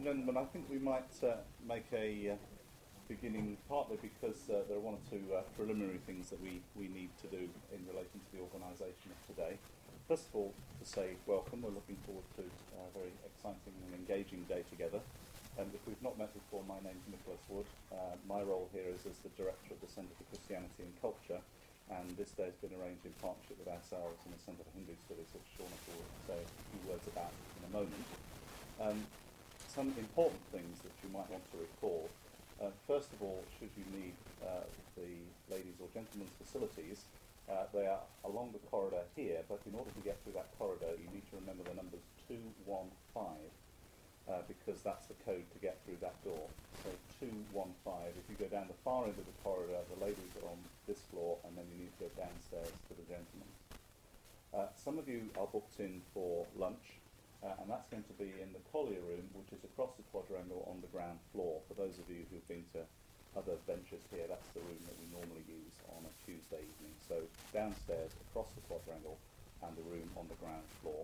gentlemen, I think we might make a beginning, partly because there are one or two preliminary things that we need to do in relation to the organisation of today. First of all, to say welcome. We're looking forward to a very exciting and engaging day together. And if we've not met before, my name's Nicholas Wood. My role here is as the Director of the Centre for Christianity and Culture, and this day has been arranged in partnership with ourselves and the Centre for Hindu Studies, which Shauna will say a few words about in a moment. Some important things that you might want to recall. First of all, should you need the ladies' or gentlemen's facilities, they are along the corridor here, but in order to get through that corridor, you need to remember the numbers 215, because that's the code to get through that door. So 215. If you go down the far end of the corridor, the ladies are on this floor, and then you need to go downstairs to the gentlemen. Some of you are booked in for lunch, and that's going to be in the Collier room, which is across the quadrangle on the ground floor. For those of you who've been to other ventures here, that's the room that we normally use on a Tuesday evening. So downstairs, across the quadrangle, and the room on the ground floor.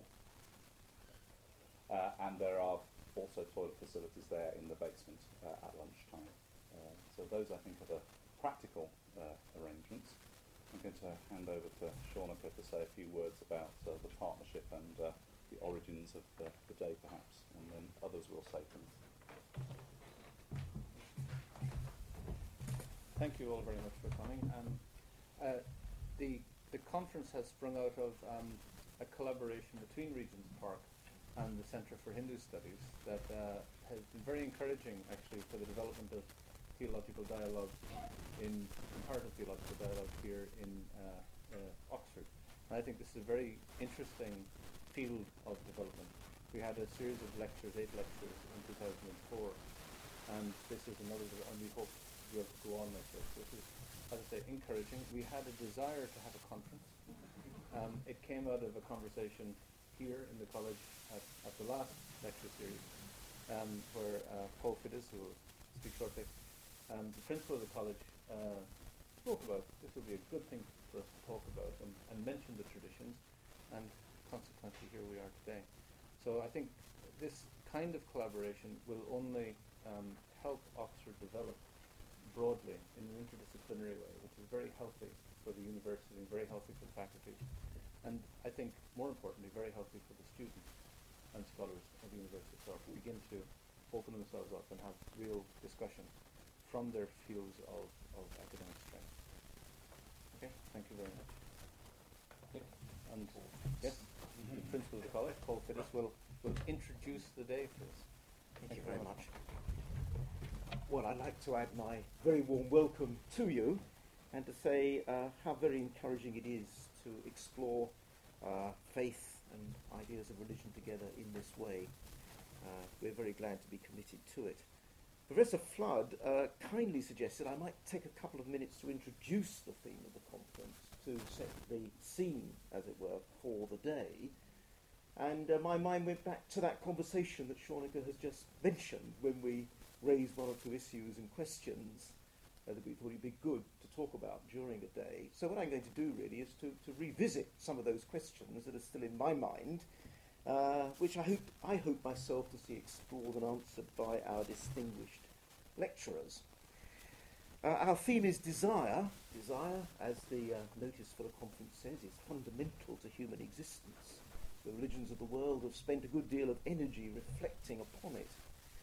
And there are also toilet facilities there in the basement at lunchtime. So those, I think, are the practical arrangements. I'm going to hand over to Shauna to say a few words about the partnership and the origins of the day, perhaps, and then others will say things. Thank you all very much for coming. The conference has sprung out of a collaboration between Regent's Park and the Centre for Hindu Studies that has been very encouraging, actually, for the development of theological dialogue in comparative theological dialogue here in Oxford. And I think this is a very interesting field of development. We had a series of lectures, 8 lectures in 2004, and this is another, and we hope to be able to go on like this, which is, as I say, encouraging. We had a desire to have a conference. It came out of a conversation here in the college at the last lecture series, where Paul Fides, who will speak shortly, the principal of the college, spoke about this would be a good thing for us to talk about and mention the traditions, and consequently here we are today. So I think this kind of collaboration will only help Oxford develop broadly in an interdisciplinary way, which is very healthy for the university and very healthy for the faculty, and I think more importantly very healthy for the students and scholars of the university itself to begin to open themselves up and have real discussion from their fields of academic strength. Okay, thank you very much. And yes, the principal of the college, Paul Fides, will introduce the day for us. Thank you very much. Well, I'd like to add my very warm welcome to you and to say how very encouraging it is to explore faith and ideas of religion together in this way. We're very glad to be committed to it. Professor Flood kindly suggested I might take a couple of minutes to introduce the theme of the conference, to set the scene, as it were, for the day. And my mind went back to that conversation that Shauna has just mentioned when we raised one or two issues and questions that we thought it'd be good to talk about during a day. So what I'm going to do really is to revisit some of those questions that are still in my mind, which I hope myself to see explored and answered by our distinguished lecturers. Our theme is desire. Desire, as the notice for the conference says, is fundamental to human existence. The religions of the world have spent a good deal of energy reflecting upon it.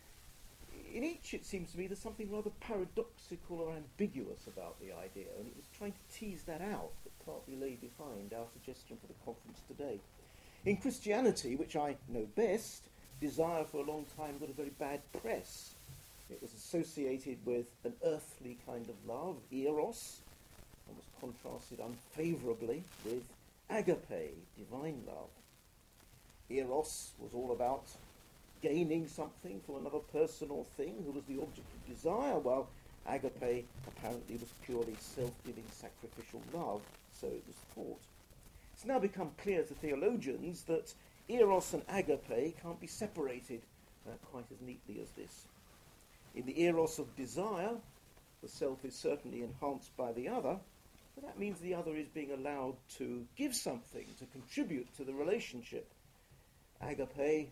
In each, it seems to me, there's something rather paradoxical or ambiguous about the idea, and it was trying to tease that out that partly lay behind our suggestion for the conference today. In Christianity, which I know best, desire for a long time got a very bad press. It was associated with an earthly kind of love, eros, and was contrasted unfavourably with agape, divine love. Eros was all about gaining something from another person or thing who was the object of desire, while agape apparently was purely self-giving sacrificial love, so it was thought. It's now become clear to theologians that eros and agape can't be separated quite as neatly as this. In the eros of desire, the self is certainly enhanced by the other, but that means the other is being allowed to give something, to contribute to the relationship. Agape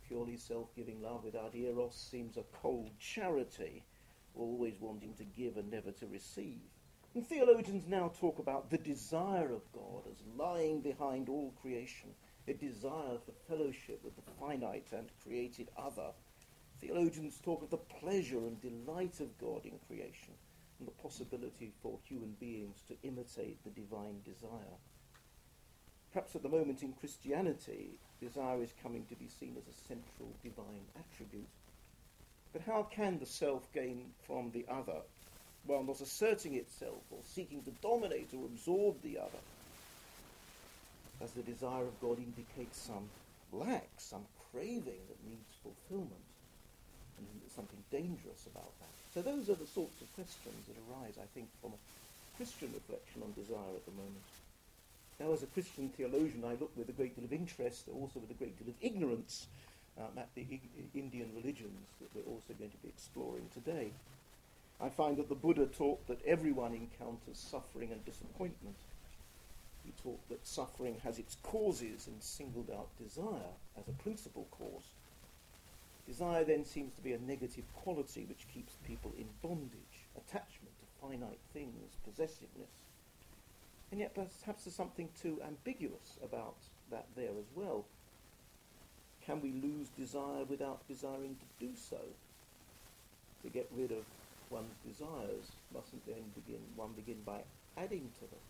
purely self-giving love without eros seems a cold charity, always wanting to give and never to receive. And theologians now talk about the desire of God as lying behind all creation, a desire for fellowship with the finite and created other. Theologians talk of the pleasure and delight of God in creation and the possibility for human beings to imitate the divine desire. Perhaps at the moment in Christianity, desire is coming to be seen as a central divine attribute. But how can the self gain from the other, while not asserting itself or seeking to dominate or absorb the other? Does the desire of God indicate some lack, some craving that needs fulfillment? And isn't there something dangerous about that? So those are the sorts of questions that arise, I think, from a Christian reflection on desire at the moment. Now, as a Christian theologian, I look with a great deal of interest, also with a great deal of ignorance, at the Indian religions that we're also going to be exploring today. I find that the Buddha taught that everyone encounters suffering and disappointment. He taught that suffering has its causes and singled out desire as a principal cause. Desire then seems to be a negative quality which keeps people in bondage, attachment to finite things, possessiveness. And yet perhaps there's something too ambiguous about that there as well. Can we lose desire without desiring to do so? To get rid of one's desires, mustn't then one begin by adding to them?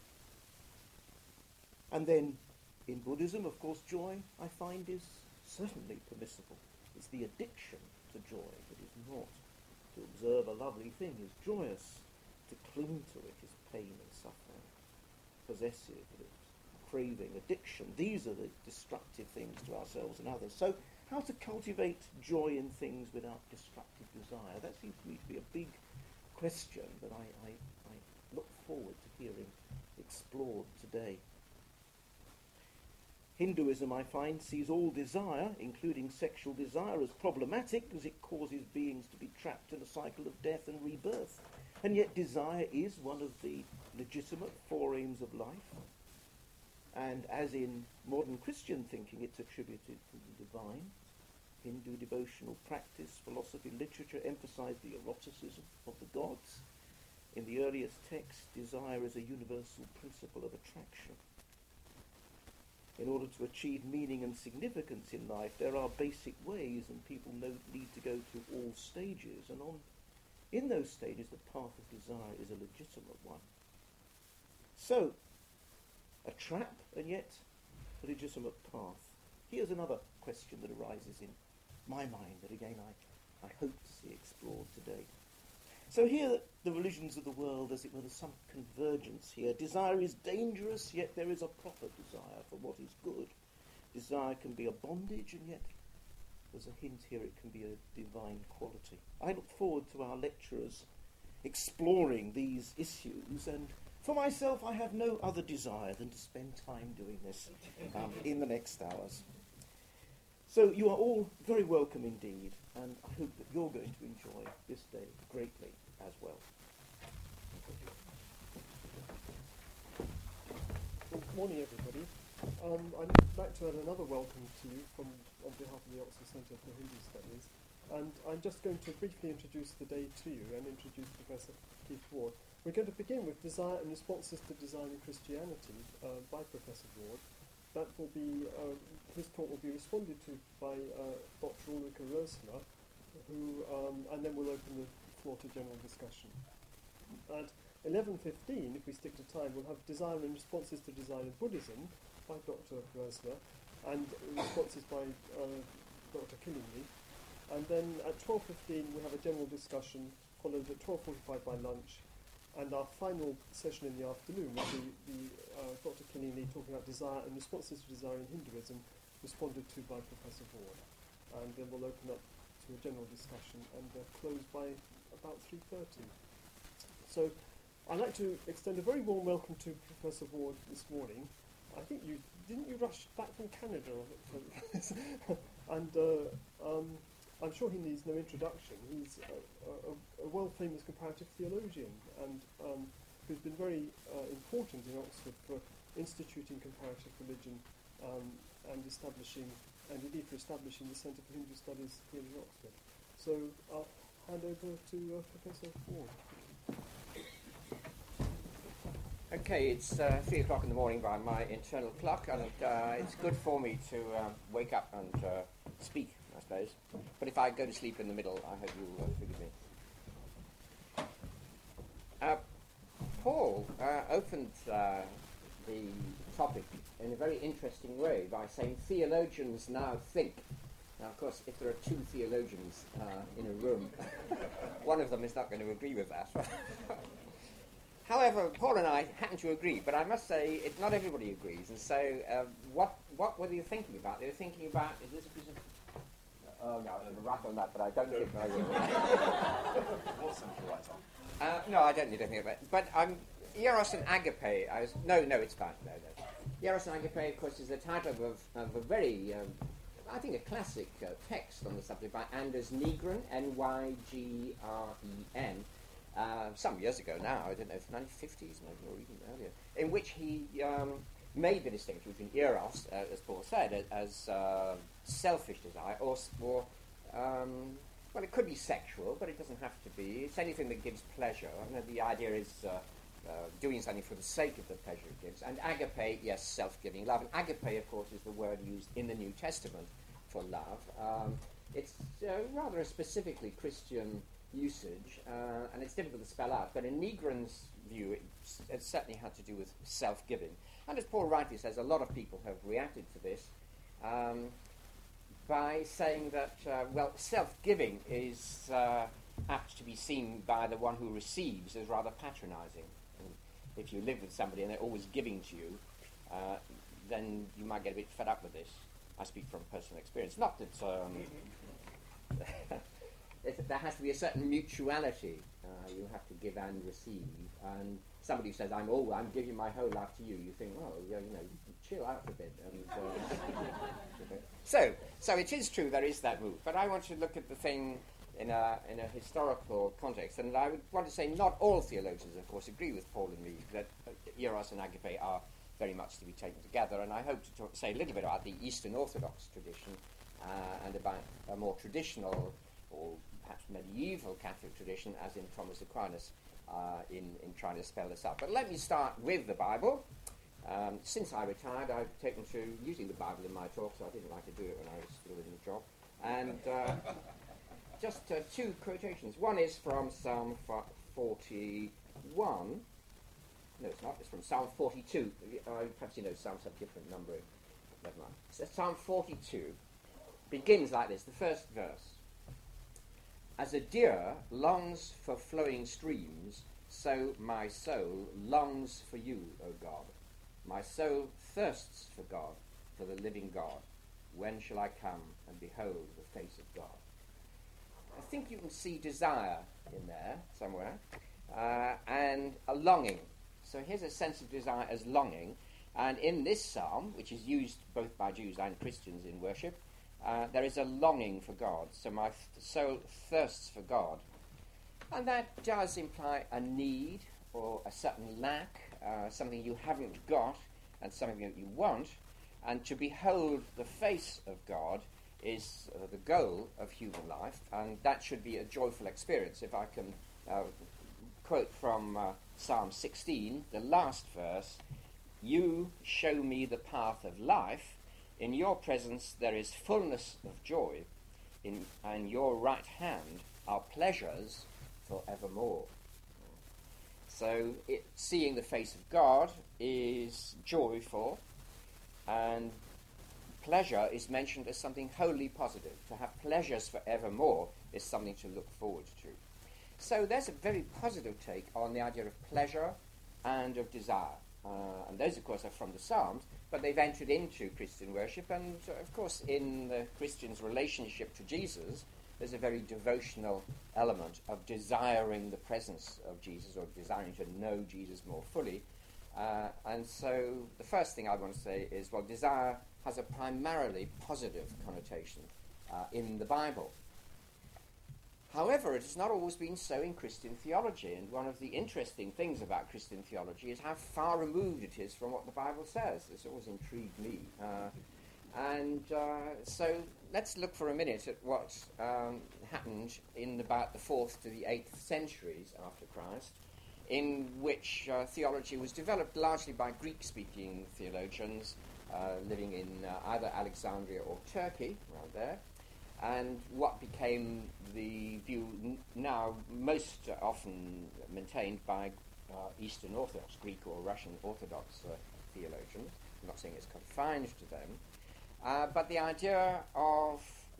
And then in Buddhism, of course, joy, I find, is certainly permissible. It's the addiction to joy that is not. To observe a lovely thing is joyous. To cling to it is pain and suffering. Possessive, craving, addiction. These are the destructive things to ourselves and others. So how to cultivate joy in things without destructive desire? That seems to me to be a big question that I look forward to hearing explored today. Hinduism, I find, sees all desire, including sexual desire, as problematic because it causes beings to be trapped in a cycle of death and rebirth. And yet desire is one of the legitimate four aims of life. And as in modern Christian thinking, it's attributed to the divine. Hindu devotional practice, philosophy, literature emphasize the eroticism of the gods. In the earliest texts, desire is a universal principle of attraction. In order to achieve meaning and significance in life, there are basic ways, and people need to go through all stages. And in those stages, the path of desire is a legitimate one. So, a trap, and yet a legitimate path. Here's another question that arises in my mind that, again, I hope to see explored today. So here, the religions of the world, as it were, there's some convergence here. Desire is dangerous, yet there is a proper desire for what is good. Desire can be a bondage, and yet there's a hint here it can be a divine quality. I look forward to our lecturers exploring these issues, and for myself, I have no other desire than to spend time doing this in the next hours. So you are all very welcome indeed, and I hope that you're going to enjoy this day greatly as well. Good morning, everybody. I'd like to add another welcome to you on behalf of the Oxford Centre for Hindu Studies, and I'm just going to briefly introduce the day to you and introduce Professor Keith Ward. We're going to begin with Desire and Responses to Desire in Christianity by Professor Ward. That will be, his talk will be responded to by Dr. Ulrika Rösler, and then we'll open the floor to general discussion. At 11:15, if we stick to time, we'll have Desire and Responses to Desire in Buddhism by Dr. Rösler, and responses by Dr. Killingley. And then at 12:15, we have a general discussion, followed at 12:45 by lunch. And our final session in the afternoon will be Dr. Killingley talking about desire and responses to desire in Hinduism, responded to by Professor Ward. And then we'll open up to a general discussion and close by about 3:30. So I'd like to extend a very warm welcome to Professor Ward this morning. I think didn't you rush back from Canada? And I'm sure he needs no introduction. He's a world-famous comparative theologian and who's been very important in Oxford for instituting comparative religion and indeed for establishing the Centre for Hindu Studies here in Oxford. So I'll hand over to Professor Ward. Okay, it's 3 o'clock in the morning by my internal clock, and it's good for me to wake up and speak, I suppose. But if I go to sleep in the middle, I hope you'll forgive me. Paul opened the topic in a very interesting way by saying theologians now think. Now, of course, if there are two theologians in a room, one of them is not going to agree with that. However, Paul and I happen to agree, but I must say not everybody agrees. And so what were you thinking about? They were thinking about, is this a piece of... Oh, no, I'm going to write on that, but I don't think I will. No, I don't need anything about it. But Eros and Agape, no, it's fine. No. Eros and Agape, of course, is the title of a very, I think, a classic text on the subject by Anders Nygren, Nygren, some years ago now, I don't know, 1950s maybe, or even earlier, in which he made the distinction between Eros, as Paul said, as selfish desire, or well, it could be sexual, but it doesn't have to be. It's anything that gives pleasure. The idea is doing something for the sake of the pleasure it gives. And agape, yes, self-giving love. And agape, of course, is the word used in the New Testament for love. It's rather a specifically Christian usage, and it's difficult to spell out. But in Nygren's view, it certainly had to do with self-giving. And as Paul rightly says, a lot of people have reacted to this by saying that, self-giving is apt to be seen by the one who receives as rather patronizing. And if you live with somebody and they're always giving to you, then you might get a bit fed up with this. I speak from personal experience. Not that there has to be a certain mutuality. You have to give and receive. And somebody says, I'm giving my whole life to you. You think, well, chill out a bit. And, So it is true there is that move. But I want to look at the thing in a historical context. And I would want to say not all theologians, of course, agree with Paul and me that Eros and Agape are very much to be taken together. And I hope to say a little bit about the Eastern Orthodox tradition and about a more traditional or perhaps medieval Catholic tradition, as in Thomas Aquinas, in trying to spell this out. But let me start with the Bible. Since I retired, I've taken to using the Bible in my talk, so I didn't like to do it when I was still in the job. And just two quotations. One is from Psalm 41. No, it's not. It's from Psalm 42. Perhaps Psalms have different numbering. Never mind. So Psalm 42 begins like this, the first verse. As a deer longs for flowing streams, so my soul longs for you, O God. My soul thirsts for God, for the living God. When shall I come and behold the face of God? I think you can see desire in there somewhere, and a longing. So here's a sense of desire as longing. And in this psalm, which is used both by Jews and Christians in worship, there is a longing for God. So my soul thirsts for God. And that does imply a need or a certain lack, something you haven't got and something that you want. And to behold the face of God is the goal of human life, and that should be a joyful experience. If I can quote from Psalm 16, the last verse, you show me the path of life. In your presence there is fullness of joy. And your right hand are pleasures forevermore. So seeing the face of God is joyful, and pleasure is mentioned as something wholly positive. To have pleasures forevermore is something to look forward to. So there's a very positive take on the idea of pleasure and of desire. And those, of course, are from the Psalms, but they've entered into Christian worship. And, of course, in the Christian's relationship to Jesus, there's a very devotional element of desiring the presence of Jesus, or desiring to know Jesus more fully. And so the first thing I want to say is, well, desire has a primarily positive connotation in the Bible. However, it has not always been so in Christian theology, and one of the interesting things about Christian theology is how far removed it is from what the Bible says. This always intrigued me. So let's look for a minute at what happened in about the 4th to the 8th centuries after Christ, in which theology was developed largely by Greek-speaking theologians living in either Alexandria or Turkey, around there, and what became the view now most often maintained by Eastern Orthodox, Greek or Russian Orthodox theologians. I'm not saying it's confined to them, but the idea of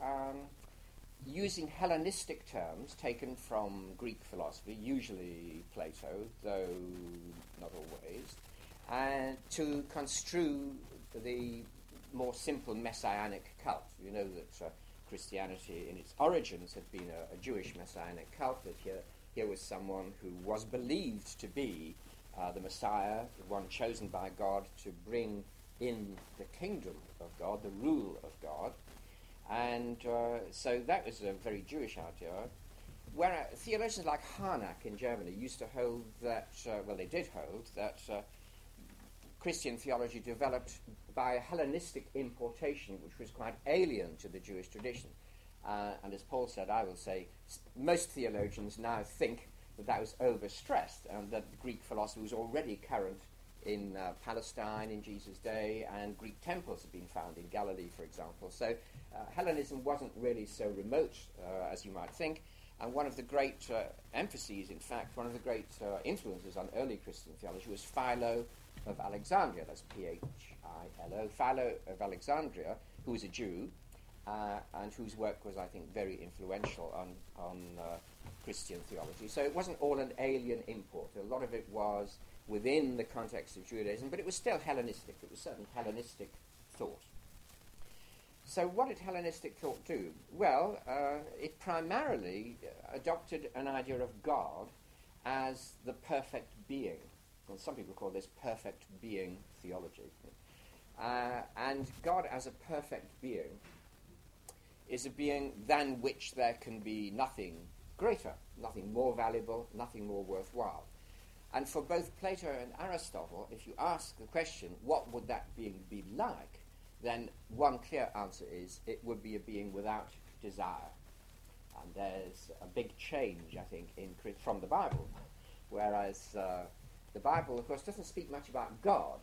using Hellenistic terms taken from Greek philosophy, usually Plato, though not always, and to construe the more simple messianic cult. You know that Christianity in its origins had been a Jewish messianic cult, that here was someone who was believed to be the Messiah, the one chosen by God to bring in the kingdom of God, the rule of God. And so that was a very Jewish idea. Where theologians like Harnack in Germany used to hold that, they did hold that Christian theology developed by a Hellenistic importation which was quite alien to the Jewish tradition. And as Paul said, I will say, most theologians now think that was overstressed and that Greek philosophy was already current in Palestine in Jesus' day, and Greek temples have been found in Galilee, for example. So Hellenism wasn't really so remote as you might think. And one of the great emphases, in fact, one of the great influences on early Christian theology was Philo of Alexandria. That's P-H-I-L-O. Philo of Alexandria, who was a Jew, and whose work was, I think, very influential on Christian theology. So it wasn't all an alien import. A lot of it was within the context of Judaism, but it was still Hellenistic. It was certainly Hellenistic thought. So what did Hellenistic thought do? Well, it primarily adopted an idea of God as the perfect being. Well, some people call this perfect being theology. And God as a perfect being is a being than which there can be nothing greater, nothing more valuable, nothing more worthwhile. And for both Plato and Aristotle, if you ask the question, what would that being be like, then one clear answer is it would be a being without desire. And there's a big change, I think, from the Bible, whereas the Bible, of course, doesn't speak much about God.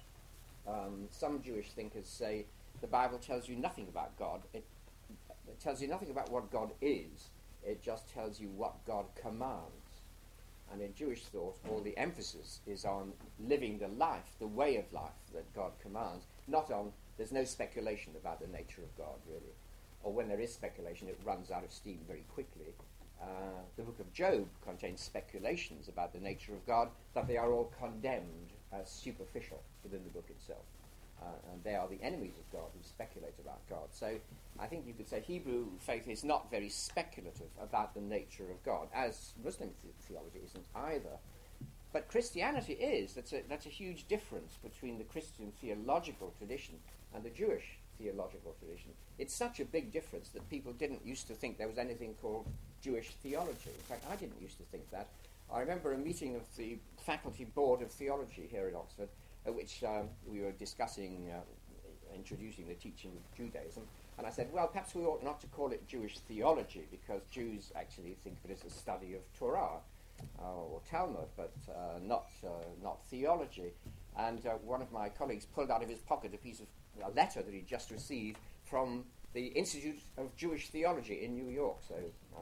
Some Jewish thinkers say the Bible tells you nothing about God. It tells you nothing about what God is. It just tells you what God commands. And in Jewish thought, all the emphasis is on living the life, the way of life that God commands, not on, there's no speculation about the nature of God, really. Or when there is speculation, it runs out of steam very quickly. The book of Job contains speculations about the nature of God, but they are all condemned as superficial within the book itself. And they are the enemies of God who speculate about God. So I think you could say Hebrew faith is not very speculative about the nature of God, as Muslim theology isn't either. But Christianity is. That's a huge difference between the Christian theological tradition and the Jewish theological tradition. It's such a big difference that people didn't used to think there was anything called Jewish theology. In fact, I didn't used to think that. I remember a meeting of the Faculty Board of Theology here at Oxford, at which we were discussing, introducing the teaching of Judaism, and I said, well, perhaps we ought not to call it Jewish theology, because Jews actually think of it as a study of Torah or Talmud, but not theology. And one of my colleagues pulled out of his pocket a letter that he'd just received from the Institute of Jewish Theology in New York, so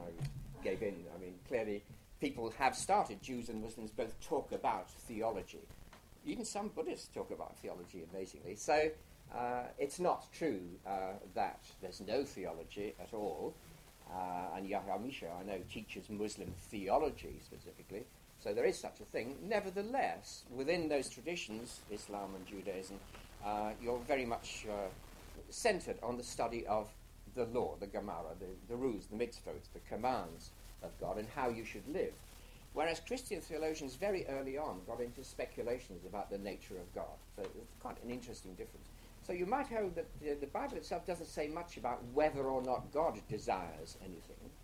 I gave in. I mean, clearly people have started, Jews and Muslims both talk about theology. Even some Buddhists talk about theology, amazingly. So it's not true that there's no theology at all. And Yahya Misha, I know, teaches Muslim theology specifically. So there is such a thing. Nevertheless, within those traditions, Islam and Judaism, you're very much centered on the study of the law, the Gemara, the rules, the mitzvot, the commands of God, and how you should live. Whereas Christian theologians very early on got into speculations about the nature of God. So it's quite an interesting difference. So you might hold that the Bible itself doesn't say much about whether or not God desires anything.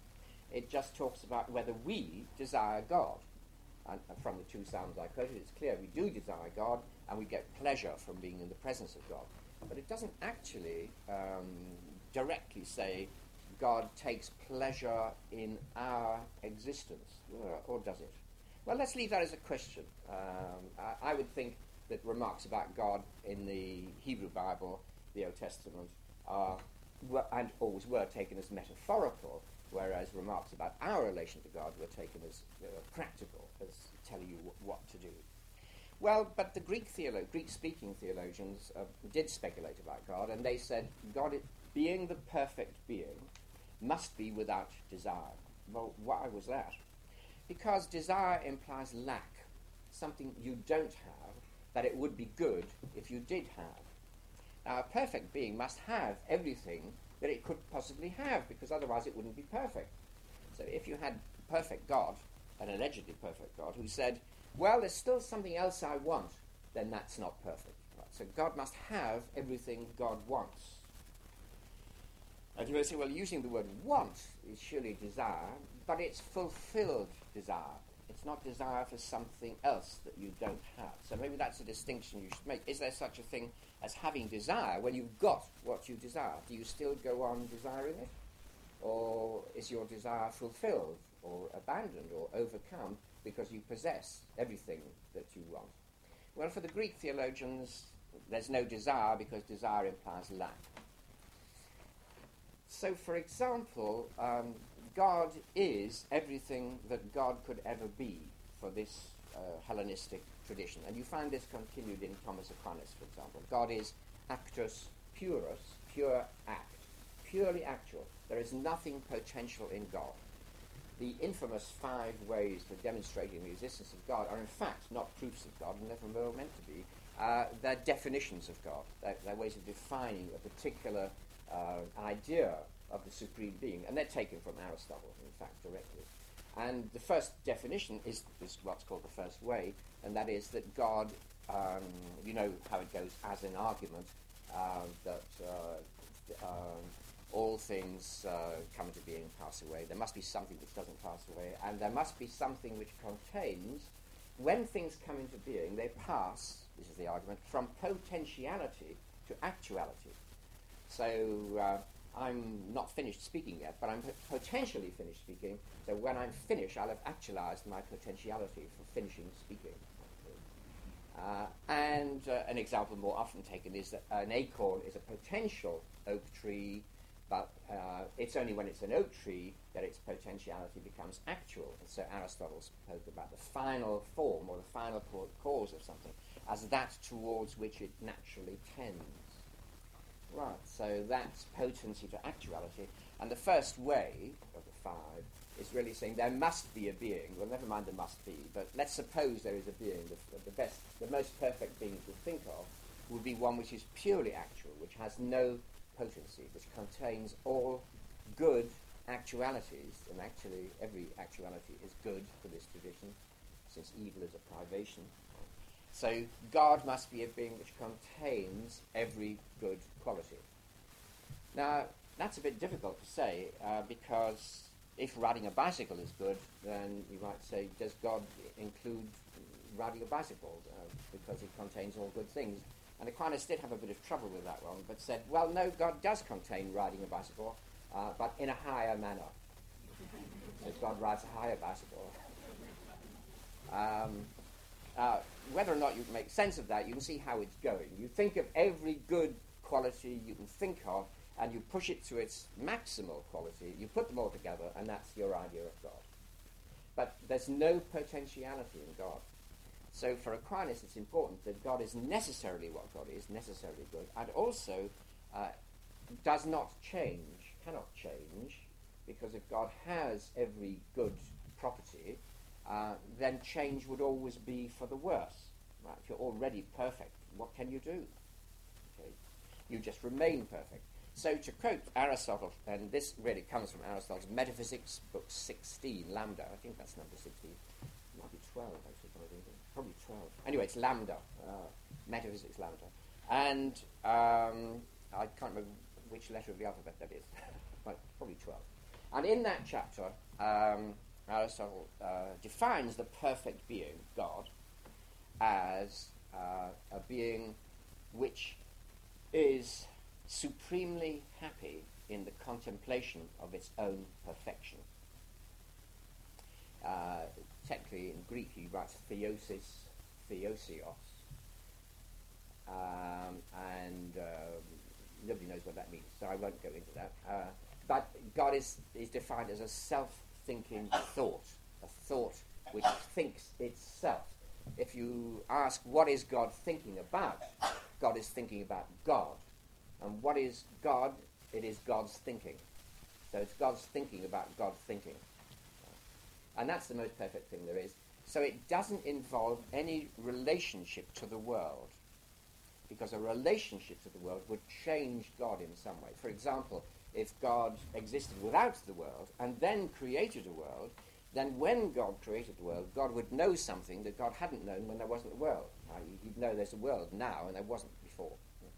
It just talks about whether we desire God. And from the two psalms I quoted, it's clear we do desire God, and we get pleasure from being in the presence of God. But it doesn't actually directly say God takes pleasure in our existence, or does it? Well, let's leave that as a question. I would think that remarks about God in the Hebrew Bible, the Old Testament, and always were taken as metaphorical, whereas remarks about our relation to God were taken as practical, as telling you what to do. Well, but the Greek-speaking theologians did speculate about God, and they said God, being the perfect being, must be without desire. Well, why was that? Because desire implies lack, something you don't have, that it would be good if you did have. Now, a perfect being must have everything that it could possibly have, because otherwise it wouldn't be perfect. So if you had a perfect God, an allegedly perfect God, who said, well, there's still something else I want, then that's not perfect. Right? So God must have everything God wants. And you may say, well, using the word want is surely desire, but it's fulfilled desire. It's not desire for something else that you don't have. So maybe that's a distinction you should make. Is there such a thing as having desire when you've got what you desire? Do you still go on desiring it? Or is your desire fulfilled or abandoned or overcome because you possess everything that you want? Well, for the Greek theologians, there's no desire because desire implies lack. So, for example, God is everything that God could ever be for this Hellenistic tradition. And you find this continued in Thomas Aquinas, for example. God is actus purus, pure act, purely actual. There is nothing potential in God. The infamous 5 ways for demonstrating the existence of God are in fact not proofs of God, and never were meant to be. They're definitions of God. They're ways of defining a particular idea of the supreme being, and they're taken from Aristotle, in fact, directly. And the first definition is what's called the first way, and that is that God, you know how it goes as an argument, that all things come into being and pass away. There must be something which doesn't pass away, and there must be something which contains, when things come into being, they pass, this is the argument, from potentiality to actuality. So I'm not finished speaking yet, but I'm potentially finished speaking, so when I'm finished, I'll have actualized my potentiality for finishing speaking. And an example more often taken is that an acorn is a potential oak tree, but it's only when it's an oak tree that its potentiality becomes actual. And so Aristotle spoke about the final form or the final cause of something as that towards which it naturally tends. Right, so that's potency to actuality. And the first way of the 5 is really saying there must be a being. Well, never mind there must be, but let's suppose there is a being. The most perfect being to think of would be one which is purely actual, which has no potency, which contains all good actualities, and actually every actuality is good for this tradition, since evil is a privation. So God must be a being which contains every good quality. Now, that's a bit difficult to say, because if riding a bicycle is good, then you might say, does God include riding a bicycle? Because it contains all good things. And Aquinas did have a bit of trouble with that one, but said, well, no, God does contain riding a bicycle, but in a higher manner. So God rides a higher bicycle. Whether or not you can make sense of that, you can see how it's going. You think of every good quality you can think of, and you push it to its maximal quality, you put them all together, and that's your idea of God. But there's no potentiality in God. So for Aquinas, it's important that God is necessarily what God is, necessarily good, and also does not change, cannot change, because if God has every good property, then change would always be for the worse. Right? If you're already perfect, what can you do? Okay? You just remain perfect. So to quote Aristotle, and this really comes from Aristotle's Metaphysics, book 16, Lambda. I think that's number 16. It might be 12, actually. Probably 12. Anyway, it's Lambda, Metaphysics Lambda. And I can't remember which letter of the alphabet that is. Well, probably 12. And in that chapter, Aristotle defines the perfect being, God, as a being which is supremely happy in the contemplation of its own perfection. Technically, in Greek, he writes theosios, and nobody knows what that means, so I won't go into that. But God is defined as a self-thinking thought, a thought which thinks itself. If you ask, what is God thinking about? God is thinking about God. And what is God? It is God's thinking. So it's God's thinking about God thinking. And that's the most perfect thing there is. So it doesn't involve any relationship to the world, because a relationship to the world would change God in some way. For example, if God existed without the world and then created a world, then when God created the world, God would know something that God hadn't known when there wasn't a world. He'd know there's a world now and there wasn't before.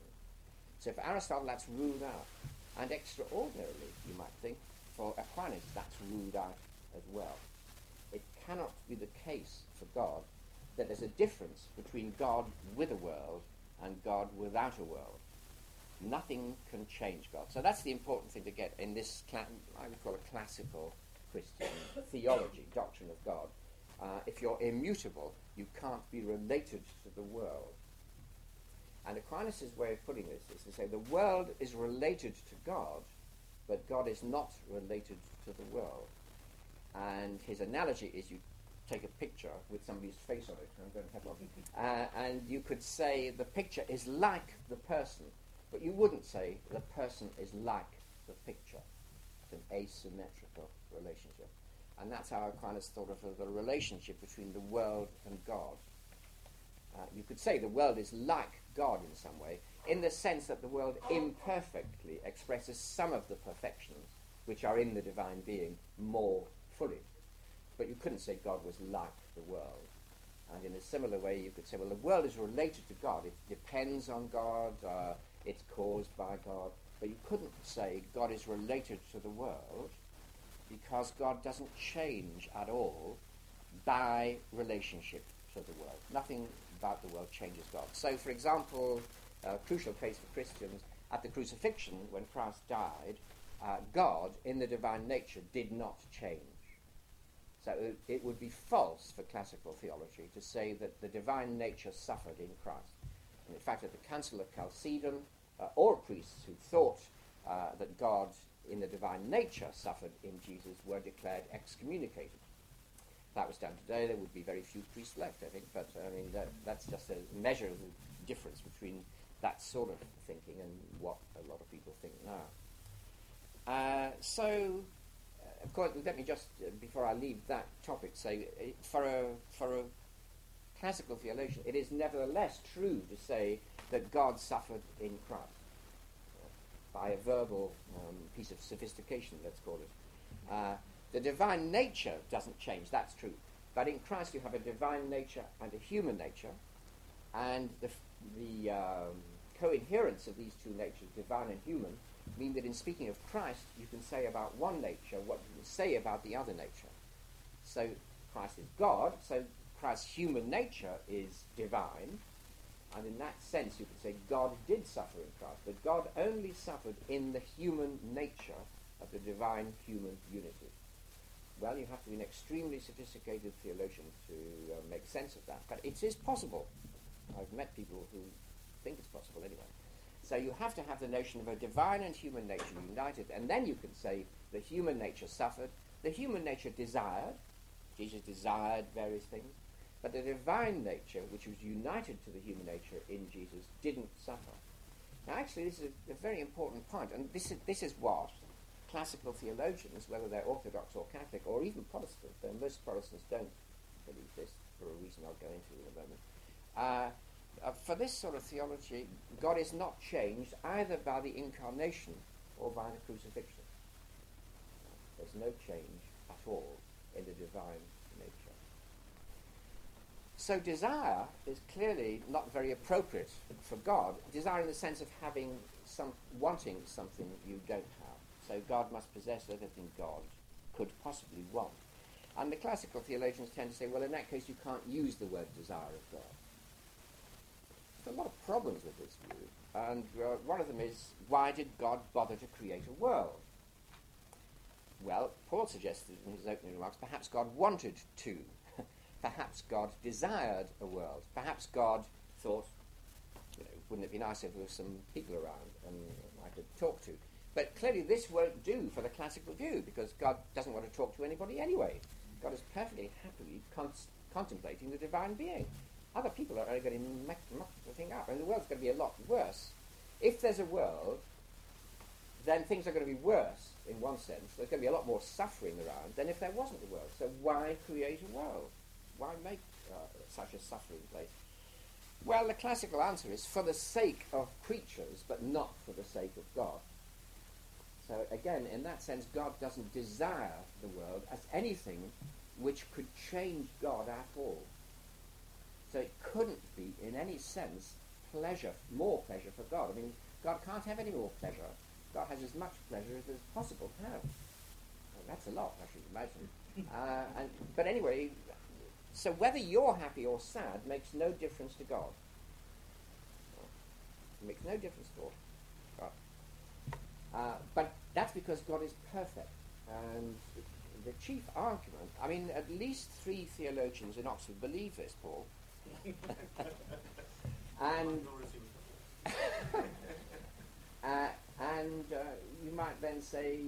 So for Aristotle, that's ruled out. And extraordinarily, you might think, for Aquinas, that's ruled out as well. It cannot be the case for God that there's a difference between God with a world and God without a world. Nothing can change God. So that's the important thing to get in this, I would call it classical Christian theology, doctrine of God. If you're immutable, you can't be related to the world. And Aquinas' way of putting this is to say the world is related to God, but God is not related to the world. And his analogy is you take a picture with somebody's face on it, I'm going to have one, and you could say the picture is like the person, but you wouldn't say the person is like the picture. It's an asymmetrical relationship. And that's how Aquinas thought of the relationship between the world and God. You could say the world is like God in some way, in the sense that the world imperfectly expresses some of the perfections which are in the divine being more fully. But you couldn't say God was like the world. And in a similar way, you could say, well, the world is related to God. It depends on God. It's caused by God. But you couldn't say God is related to the world, because God doesn't change at all by relationship to the world. Nothing about the world changes God. So, for example, a crucial case for Christians, at the crucifixion, when Christ died, God, in the divine nature, did not change. So it would be false for classical theology to say that the divine nature suffered in Christ. And in fact, at the Council of Chalcedon, all priests who thought that God in the divine nature suffered in Jesus were declared excommunicated. If that was done today, there would be very few priests left, I think, but I mean, that's just a measure of the difference between that sort of thinking and what a lot of people think now. Of course, let me just, before I leave that topic, say, for a classical theologian, it is nevertheless true to say that God suffered in Christ, by a verbal piece of sophistication, let's call it. The divine nature doesn't change, that's true. But in Christ you have a divine nature and a human nature, and the coherence of these two natures, divine and human, mean that in speaking of Christ, you can say about one nature what you can say about the other nature. So Christ is God, so Christ's human nature is divine, and in that sense you could say God did suffer in Christ, but God only suffered in the human nature of the divine human unity. Well, you have to be an extremely sophisticated theologian to make sense of that, but it is possible. I've met people who think it's possible anyway. So you have to have the notion of a divine and human nature united, and then you can say the human nature suffered, the human nature desired, Jesus desired various things, but the divine nature, which was united to the human nature in Jesus, didn't suffer. Now actually this is a very important point, and this is what classical theologians, whether they're Orthodox or Catholic, or even Protestant, though most Protestants don't believe this, for a reason I'll go into in a moment, for this sort of theology, God is not changed either by the incarnation or by the crucifixion. There's no change at all in the divine nature. So desire is clearly not very appropriate for God. Desire in the sense of wanting something you don't have. so God must possess everything God could possibly want. And the classical theologians tend to say, well, in that case you can't use the word desire of God. There's a lot of problems with this view, and one of them is, why did God bother to create a world? Well, Paul suggested in his opening remarks, perhaps God wanted to. Perhaps God desired a world. Perhaps God thought, wouldn't it be nice if there were some people around and I could talk to? But clearly this won't do for the classical view, because God doesn't want to talk to anybody anyway. God is perfectly happily contemplating the divine being. Other people are only going to muck the thing up, and the world's going to be a lot worse. If there's a world, then things are going to be worse in one sense. There's going to be a lot more suffering around than if there wasn't a world. So why create a world? Why make such a suffering place? Well, the classical answer is for the sake of creatures, but not for the sake of God. So again, in that sense, God doesn't desire the world as anything which could change God at all. So it couldn't be, in any sense, more pleasure for God. I mean, God can't have any more pleasure. God has as much pleasure as is possible to have. Well, that's a lot, I should imagine. But anyway, so whether you're happy or sad makes no difference to God. It makes no difference at all to God. But that's because God is perfect. And the chief argument, I mean, at least 3 theologians in Oxford believe this, Paul. And you might then say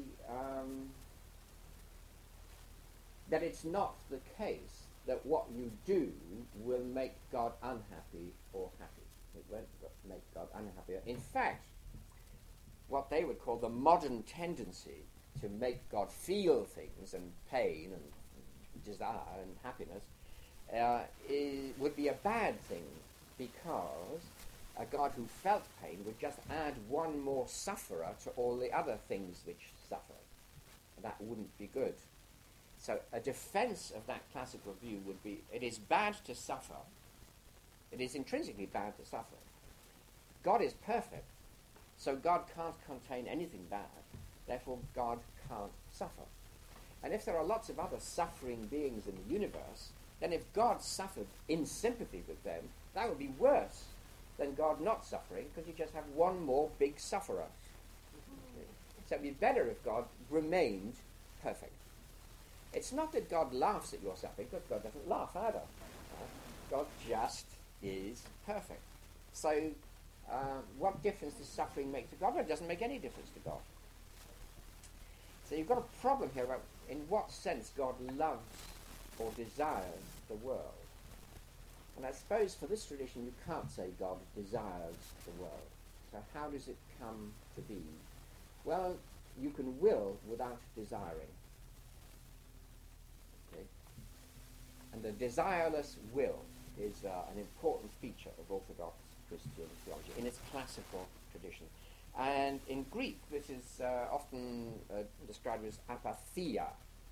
that it's not the case that what you do will make God unhappy or happy. It won't make God unhappy. In fact, what they would call the modern tendency to make God feel things and pain and desire and happiness would be a bad thing, because a God who felt pain would just add one more sufferer to all the other things which suffer. That wouldn't be good. So a defense of that classical view would be, it is bad to suffer. It is intrinsically bad to suffer. God is perfect, so God can't contain anything bad. Therefore, God can't suffer. And if there are lots of other suffering beings in the universe, then if God suffered in sympathy with them, that would be worse than God not suffering, because you just have one more big sufferer. Okay. So it would be better if God remained perfect. It's not that God laughs at your suffering, because God doesn't laugh either. God just is perfect. So what difference does suffering make to God? Well, it doesn't make any difference to God. So you've got a problem here about in what sense God loves or desires the world. And I suppose for this tradition you can't say God desires the world. So how does it come to be? Well, you can will without desiring. Okay? And the desireless will is an important feature of Orthodox Christian theology in its classical tradition. And in Greek, this is often described as apatheia,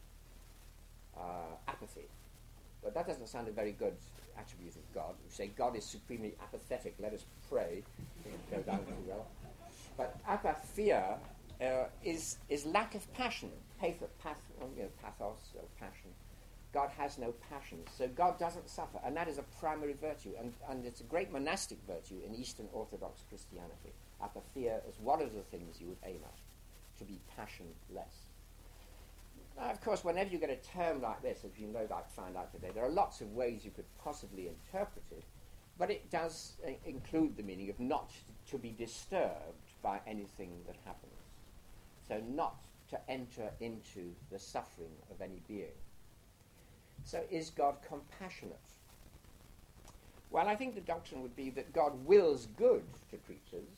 apathy. But that doesn't sound a very good attribute of God. We say God is supremely apathetic. Let us pray. It doesn't go down too well. But apatheia is lack of passion. Pathos or passion. God has no passion, so God doesn't suffer, and that is a primary virtue, and it's a great monastic virtue in Eastern Orthodox Christianity. Apatheia is one of the things you would aim at, to be passionless. Now, of course, whenever you get a term like this, as you know, I found out today, there are lots of ways you could possibly interpret it, but it does include the meaning of not to be disturbed by anything that happens. So not to enter into the suffering of any being. So is God compassionate? Well, I think the doctrine would be that God wills good to creatures,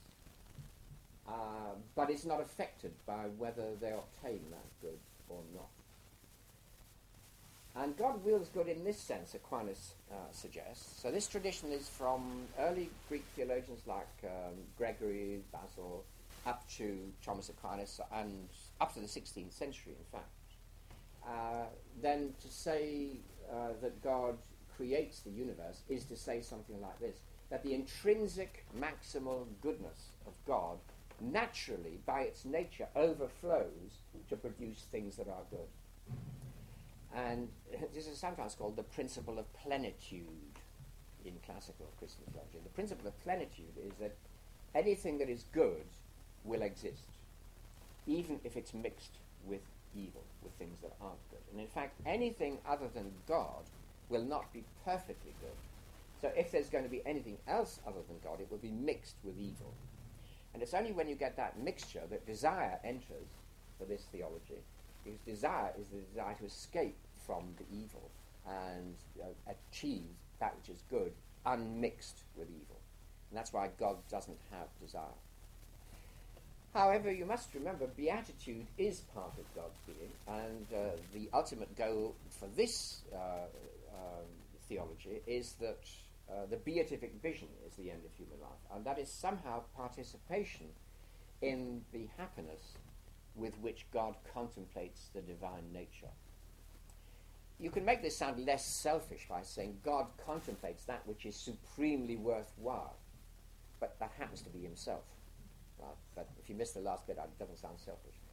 but is not affected by whether they obtain that good or not. And God wills good in this sense, Aquinas suggests. So this tradition is from early Greek theologians like Gregory, Basil, up to Thomas Aquinas, and up to the 16th century, in fact. Then to say that God creates the universe is to say something like this, that the intrinsic maximal goodness of God naturally, by its nature, overflows to produce things that are good. And this is sometimes called the principle of plenitude in classical Christian theology. The principle of plenitude is that anything that is good will exist, even if it's mixed with evil, with things that aren't good. And in fact, anything other than God will not be perfectly good. So if there's going to be anything else other than God, it will be mixed with evil. And it's only when you get that mixture that desire enters for this theology, because desire is the desire to escape from the evil and achieve that which is good unmixed with evil. And that's why God doesn't have desire. However, you must remember, beatitude is part of God's being, and the ultimate goal for this theology is that the beatific vision is the end of human life, and that is somehow participation in the happiness with which God contemplates the divine nature. You can make this sound less selfish by saying God contemplates that which is supremely worthwhile, but that happens to be himself. Right? But if you miss the last bit out, it doesn't sound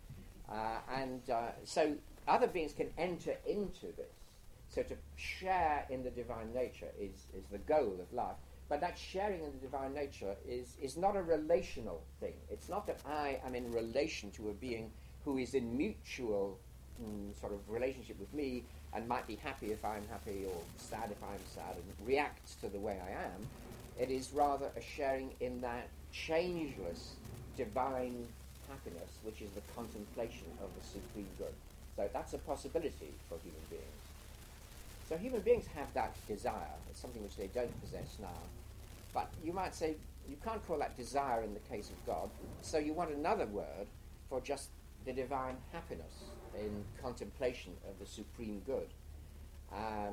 selfish. So other beings can enter into this. So to share in the divine nature is the goal of life. But that sharing in the divine nature is not a relational thing. It's not that I am in relation to a being who is in mutual sort of relationship with me and might be happy if I'm happy or sad if I'm sad and reacts to the way I am. It is rather a sharing in that changeless divine happiness, which is the contemplation of the supreme good. So that's a possibility for human beings. So human beings have that desire. It's something which they don't possess now. But you might say, you can't call that desire in the case of God, so you want another word for just the divine happiness in contemplation of the supreme good. I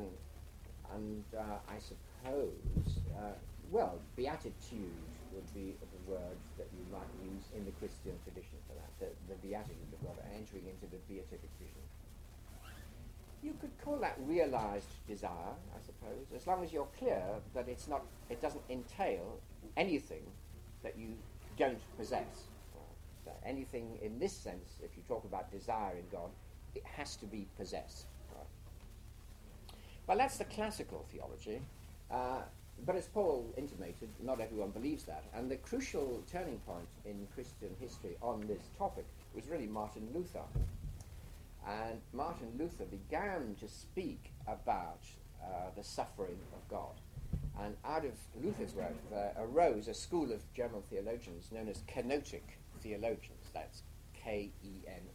suppose, beatitude would be the word that you might use in the Christian tradition for that, the beatitude of God, entering into the beatific vision. You could call that realized desire, I suppose, as long as you're clear that it doesn't entail anything that you don't possess. So anything in this sense, if you talk about desire in God, it has to be possessed. Right? Well, that's the classical theology. But as Paul intimated, not everyone believes that. And the crucial turning point in Christian history on this topic was really Martin Luther. And Martin Luther began to speak about the suffering of God. And out of Luther's work there arose a school of German theologians known as kenotic theologians. That's Kenotic,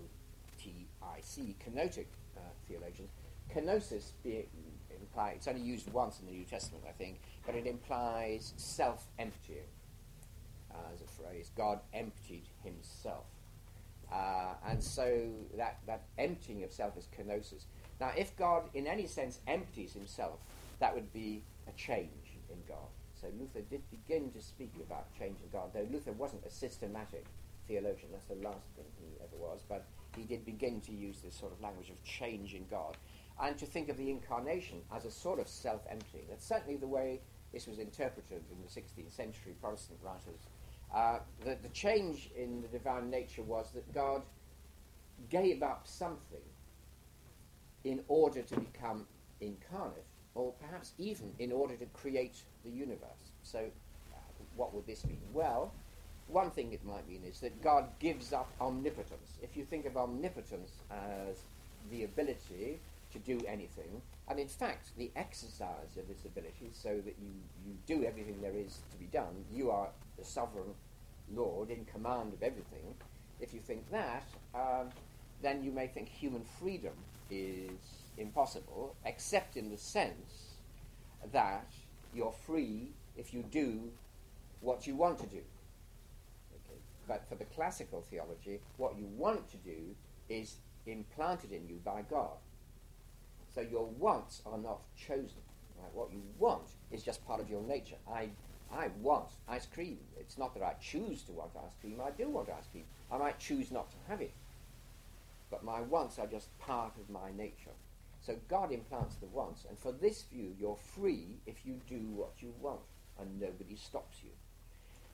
kenotic theologians. Kenosis implies, it's only used once in the New Testament, I think, but it implies self-emptying as a phrase. God emptied himself. And so that emptying of self is kenosis. Now, if God in any sense empties himself, that would be a change in God. So Luther did begin to speak about change in God, though Luther wasn't a systematic theologian. That's the last thing he ever was. But he did begin to use this sort of language of change in God, and to think of the incarnation as a sort of self-emptying. That's certainly the way this was interpreted in the 16th century Protestant writers. The change in the divine nature was that God gave up something in order to become incarnate, or perhaps even in order to create the universe. So what would this mean? Well, one thing it might mean is that God gives up omnipotence. If you think of omnipotence as the ability to do anything, and in fact the exercise of this ability so that you do everything there is to be done, you are the sovereign Lord in command of everything. If you think that, then you may think human freedom is impossible, except in the sense that you're free if you do what you want to do. Okay. But for the classical theology, what you want to do is implanted in you by God. So your wants are not chosen. Right? What you want is just part of your nature. I want ice cream. It's not that I choose to want ice cream. I do want ice cream. I might choose not to have it. But my wants are just part of my nature. So God implants the wants. And for this view, you're free if you do what you want, and nobody stops you.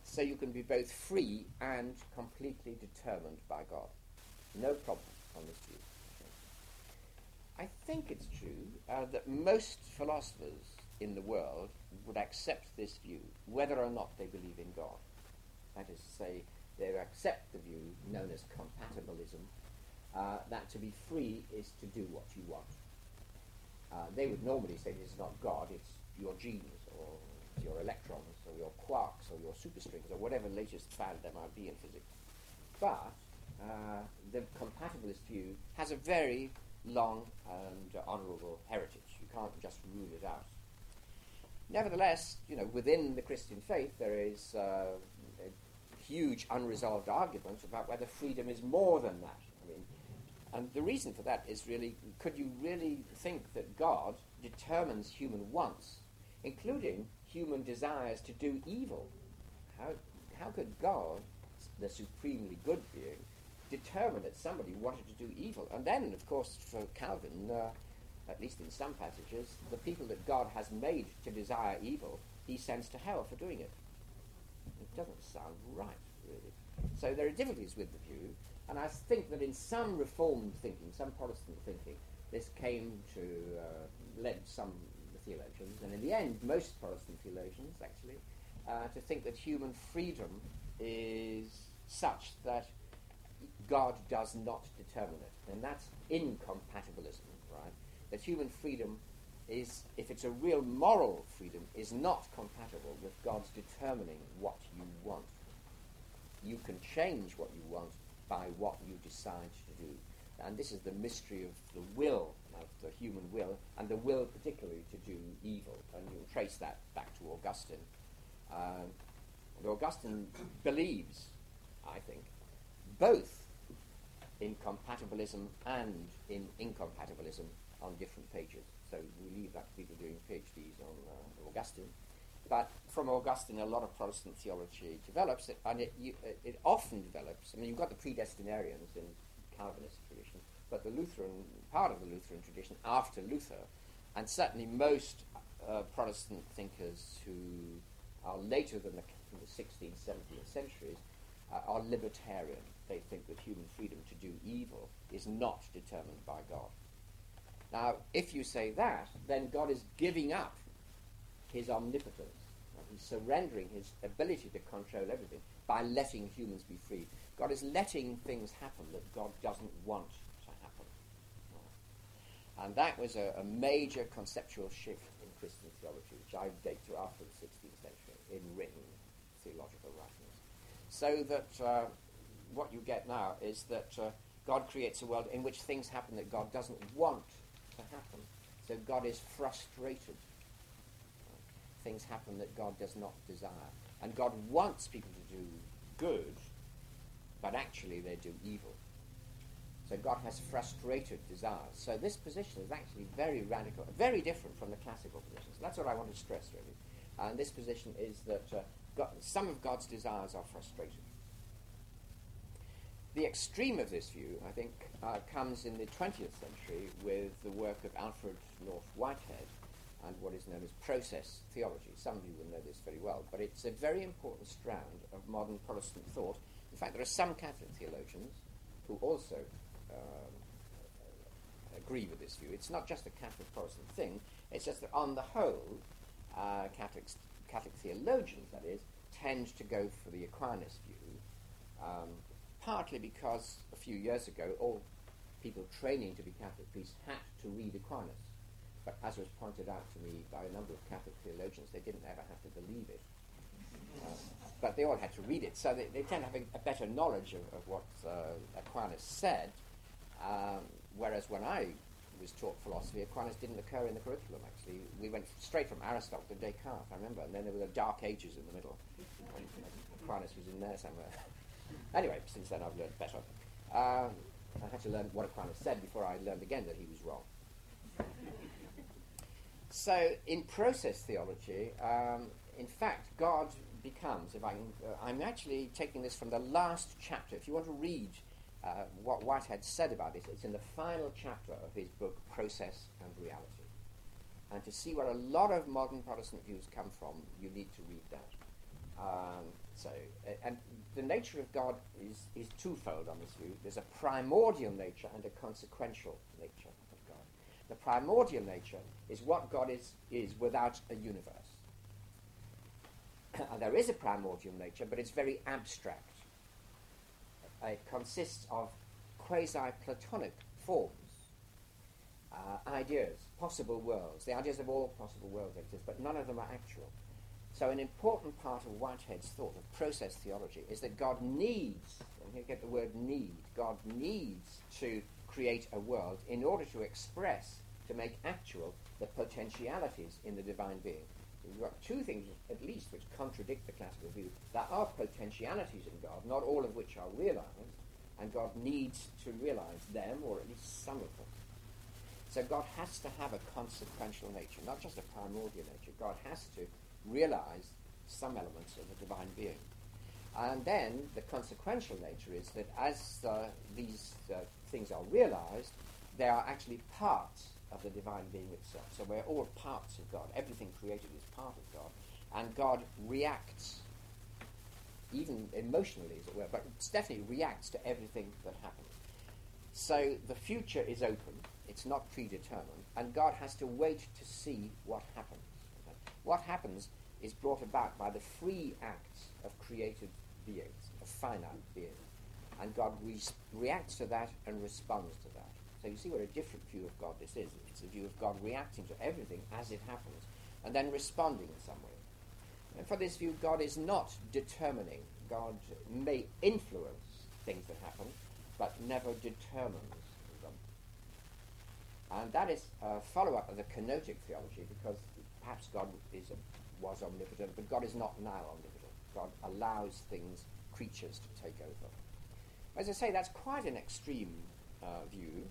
so you can be both free and completely determined by God. No problem on this view. I think it's true that most philosophers in the world would accept this view, whether or not they believe in God. That is to say, they accept the view known as compatibilism, that to be free is to do what you want. They would normally say this is not God, it's your genes, or your electrons, or your quarks, or your superstrings, or whatever latest fad there might be in physics. But the compatibilist view has a very long and honourable heritage. You can't just rule it out. Nevertheless, within the Christian faith there is a huge unresolved argument about whether freedom is more than that. And the reason for that is really, could you really think that God determines human wants, including human desires to do evil? How could God, the supremely good being, determine that somebody wanted to do evil? And then, of course, for Calvin, at least in some passages, the people that God has made to desire evil, he sends to hell for doing it. It doesn't sound right, really. So there are difficulties with the view, and I think that in some Reformed thinking, some Protestant thinking, this came to led some theologians, and in the end, most Protestant theologians, actually, to think that human freedom is such that God does not determine it. And that's incompatibilism, right? That human freedom is, if it's a real moral freedom, is not compatible with God's determining what you want. You can change what you want by what you decide to do. And this is the mystery of the will, of the human will, and the will particularly to do evil. And you'll trace that back to Augustine. And Augustine believes, I think, both in compatibilism and in incompatibilism on different pages. So we leave that to people doing PhDs on Augustine. But from Augustine, a lot of Protestant theology develops, and it often develops. You've got the predestinarians in Calvinist tradition, but the Lutheran, part of the Lutheran tradition after Luther, and certainly most Protestant thinkers who are later than the 16th, 17th centuries, are libertarian. They think that human freedom to do evil is not determined by God. Now, if you say that, then God is giving up his omnipotence. He's surrendering his ability to control everything by letting humans be free. God is letting things happen that God doesn't want to happen. And that was a major conceptual shift in Christian theology, which I date to after the 16th century in written theological writings. So that what you get now is that God creates a world in which things happen that God doesn't want to happen. So God is frustrated. Things happen that God does not desire. And God wants people to do good, but actually they do evil. So God has frustrated desires. So this position is actually very radical, very different from the classical positions. That's what I want to stress, really. And this position is that some of God's desires are frustrated. The extreme of this view, I think, comes in the 20th century with the work of Alfred North Whitehead and what is known as process theology. Some of you will know this very well, but it's a very important strand of modern Protestant thought. In fact, there are some Catholic theologians who also agree with this view. It's not just a Catholic Protestant thing, it's just that on the whole, Catholic theologians, that is, tend to go for the Aquinas view, partly because a few years ago all people training to be Catholic priests had to read Aquinas. But as was pointed out to me by a number of Catholic theologians, they didn't ever have to believe it. But they all had to read it, so they tend to have a better knowledge of what Aquinas said, whereas when I was taught philosophy, Aquinas didn't occur in the curriculum, actually. We went straight from Aristotle to Descartes, I remember, and then there were the Dark Ages in the middle. And Aquinas was in there somewhere. Anyway, since then I've learned better. I had to learn what Aquinas said before I learned again that he was wrong. So, in process theology, in fact, God becomes, if I can, I'm actually taking this from the last chapter. If you want to read what Whitehead said about this, it's in the final chapter of his book, Process and Reality. And to see where a lot of modern Protestant views come from, you need to read that. So, and the nature of God is twofold on this view. There's a primordial nature and a consequential nature of God. The primordial nature is what God is without a universe. There is a primordial nature, but it's very abstract. It consists of quasi-Platonic forms, ideas, possible worlds. The ideas of all possible worlds exist, but none of them are actual. So an important part of Whitehead's thought of process theology is that God needs, and here you get the word need, God needs to create a world in order to express, to make actual, the potentialities in the divine being. We've got two things, at least, which contradict the classical view. There are potentialities in God, not all of which are realized, and God needs to realize them, or at least some of them. So God has to have a consequential nature, not just a primordial nature. God has to realize some elements of the divine being. And then the consequential nature is that as these things are realized, they are actually parts of the divine being itself. So we're all parts of God. Everything created is part of God. And God reacts, even emotionally, as it were, but it definitely reacts to everything that happens. So the future is open. It's not predetermined. And God has to wait to see what happens. What happens is brought about by the free acts of created beings, of finite beings. And God reacts to that and responds to that. So you see what a different view of God this is. It's a view of God reacting to everything as it happens, and then responding in some way. And for this view, God is not determining. God may influence things that happen, but never determines them. And that is a follow-up of the kenotic theology, because perhaps God was omnipotent, but God is not now omnipotent. God allows things, creatures, to take over. As I say, that's quite an extreme view,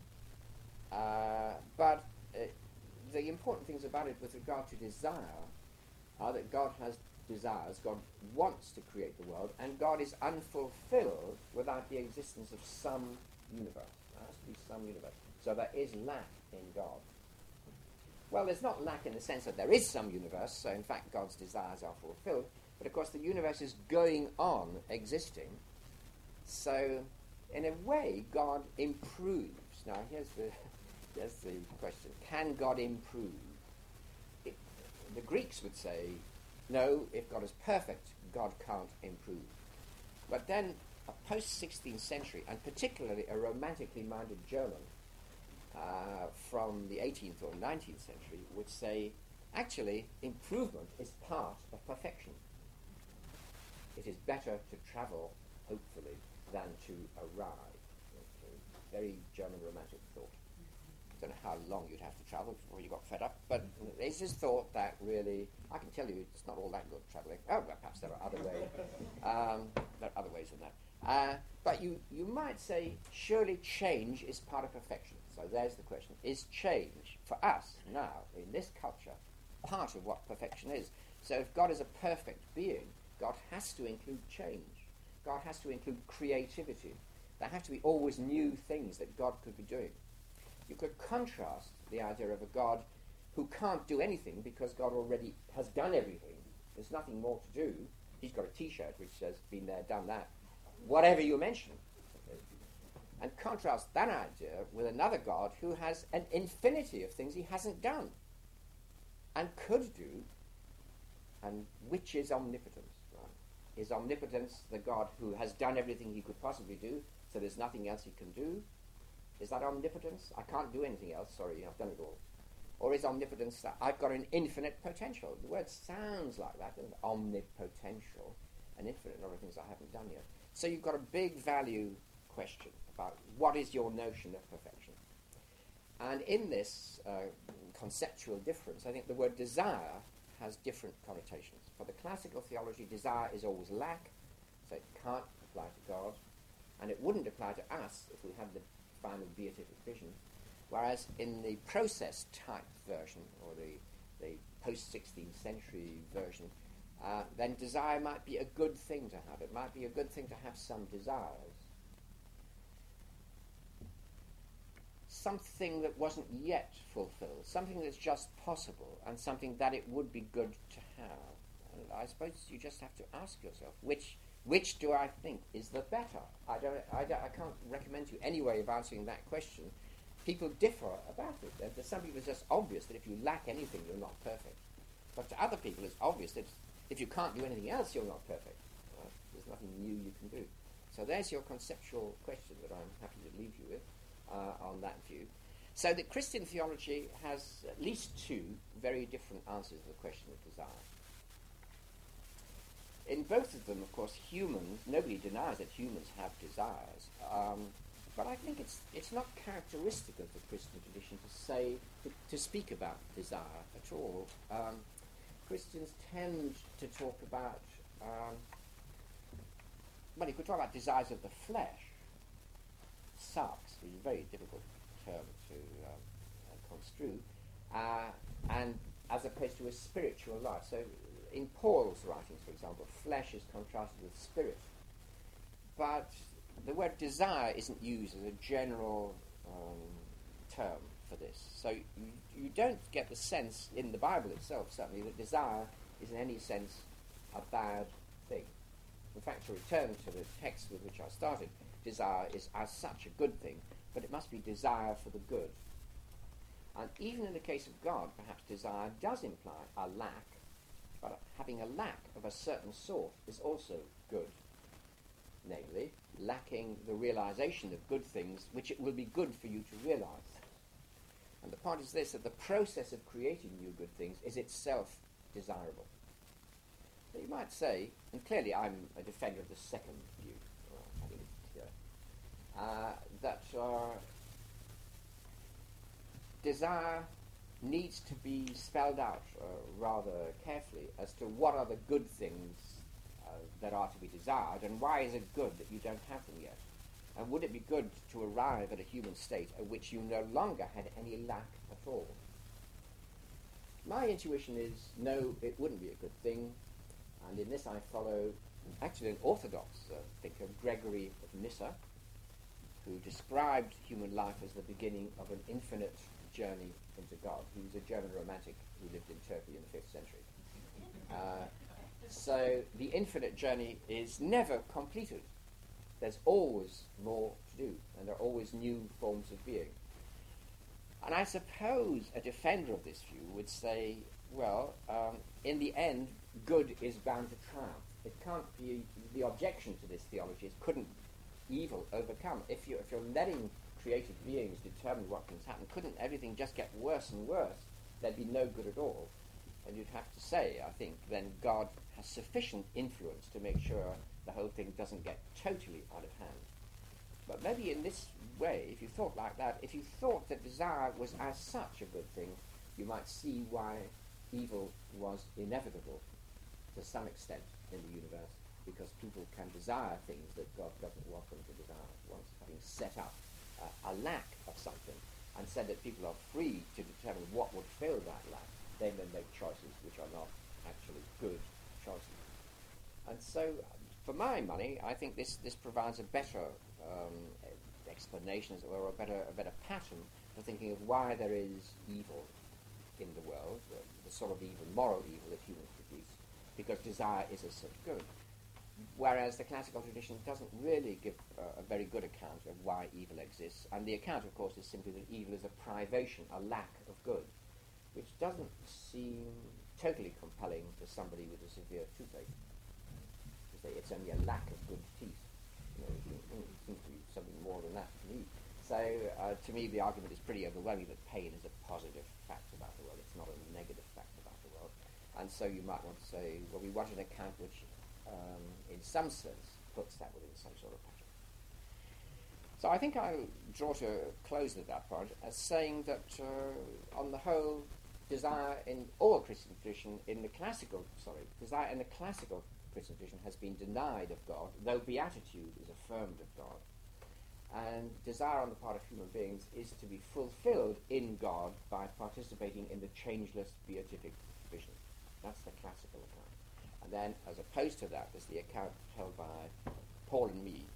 but the important things about it with regard to desire are that God has desires, God wants to create the world, and God is unfulfilled without the existence of some universe. There has to be some universe. So there is lack in God. Well, there's not lack in the sense that there is some universe, so in fact God's desires are fulfilled, but of course the universe is going on existing, so in a way God improves. Now here's the question. Can God improve? The Greeks would say, no, if God is perfect, God can't improve. But then a post-16th century, and particularly a romantically minded German from the 18th or 19th century, would say, actually, improvement is part of perfection. It is better to travel, hopefully, than to arrive. Very German romantic thought. I don't know how long you'd have to travel before you got fed up, but it's this thought that really, I can tell you, it's not all that good travelling. Oh, well, perhaps there are other ways. There are other ways than that. But you might say, surely change is part of perfection. So there's the question. Is change, for us now, in this culture, part of what perfection is? So if God is a perfect being, God has to include change. God has to include creativity. There have to be always new things that God could be doing. You could contrast the idea of a God who can't do anything because God already has done everything. There's nothing more to do. He's got a T-shirt which says, been there, done that. Whatever you mention. And contrast that idea with another God who has an infinity of things he hasn't done and could do, and which is omnipotence. Right? Is omnipotence the God who has done everything he could possibly do, so there's nothing else he can do? Is that omnipotence? I can't do anything else, sorry, I've done it all. Or is omnipotence that I've got an infinite potential? The word sounds like that, doesn't it? Omnipotential, an infinite number of things I haven't done yet. So you've got a big value question about what is your notion of perfection. And in this conceptual difference, I think the word desire has different connotations. For the classical theology, desire is always lack, so it can't apply to God, and it wouldn't apply to us if we had the final beatific vision, whereas in the process type version, or the post-16th century version, then desire might be a good thing to have. It might be a good thing to have some desires. Something that wasn't yet fulfilled, something that's just possible, and something that it would be good to have. I suppose you just have to ask yourself, which do I think is the better? I can't recommend to you any way of answering that question. People differ about it. To some people it's just obvious that if you lack anything, you're not perfect. But to other people it's obvious that if you can't do anything else, you're not perfect. There's nothing new you can do. So there's your conceptual question that I'm happy to leave you with on that view. So that Christian theology has at least two very different answers to the question of desire. In both of them, of course, nobody denies that humans have desires, but I think it's not characteristic of the Christian tradition to speak about desire at all. Christians tend to talk about, you could talk about desires of the flesh, sarx, which is a very difficult term to construe, and as opposed to a spiritual life. So in Paul's writings, for example, flesh is contrasted with spirit. But the word desire isn't used as a general term for this. So you don't get the sense in the Bible itself, certainly, that desire is in any sense a bad thing. In fact, to return to the text with which I started, desire is as such a good thing, but it must be desire for the good. And even in the case of God, perhaps desire does imply a lack, but having a lack of a certain sort is also good. Namely, lacking the realization of good things which it will be good for you to realize. And the point is this, that the process of creating new good things is itself desirable. So you might say, and clearly I'm a defender of the second view, I think it's clear, that desire needs to be spelled out rather carefully as to what are the good things that are to be desired, and why is it good that you don't have them yet? And would it be good to arrive at a human state at which you no longer had any lack at all? My intuition is, no, it wouldn't be a good thing, and in this I follow actually an orthodox thinker, Gregory of Nyssa, who described human life as the beginning of an infinite journey into God. He was a German romantic who lived in Turkey in the 5th century. So the infinite journey is never completed. There's always more to do, and there are always new forms of being. And I suppose a defender of this view would say, well, in the end, good is bound to triumph. It can't be, the objection to this theology is, couldn't evil overcome? If you're letting created beings determine what things happen, couldn't everything just get worse and worse? There'd be no good at all. And you'd have to say, I think, then God has sufficient influence to make sure the whole thing doesn't get totally out of hand. But maybe in this way, if you thought like that, if you thought that desire was as such a good thing, you might see why evil was inevitable to some extent in the universe, because people can desire things that God doesn't want them to desire. Once having set up a lack of something and said that people are free to determine what would fill that lack, they then make choices which are not actually good choices. And so, for my money, I think this provides a better explanation, or a better pattern for thinking of why there is evil in the world, the sort of evil, moral evil that humans produce, because desire is as such good. Whereas the classical tradition doesn't really give a very good account of why evil exists, and the account, of course, is simply that evil is a privation, a lack of good, which doesn't seem totally compelling to somebody with a severe toothache. To say it's only a lack of good teeth. It seems to be something more than that to me. So, to me, the argument is pretty overwhelming that pain is a positive fact about the world. It's not a negative fact about the world. And so you might want to say, well, we want an account which in some sense, puts that within some sort of pattern. So I think I'll draw to a close at that point as saying that, on the whole, desire in all Christian tradition, desire in the classical Christian tradition has been denied of God, though beatitude is affirmed of God. And desire on the part of human beings is to be fulfilled in God by participating in the changeless beatific vision. That's the classical account. And then, as opposed to that, is the account held by Paul and me.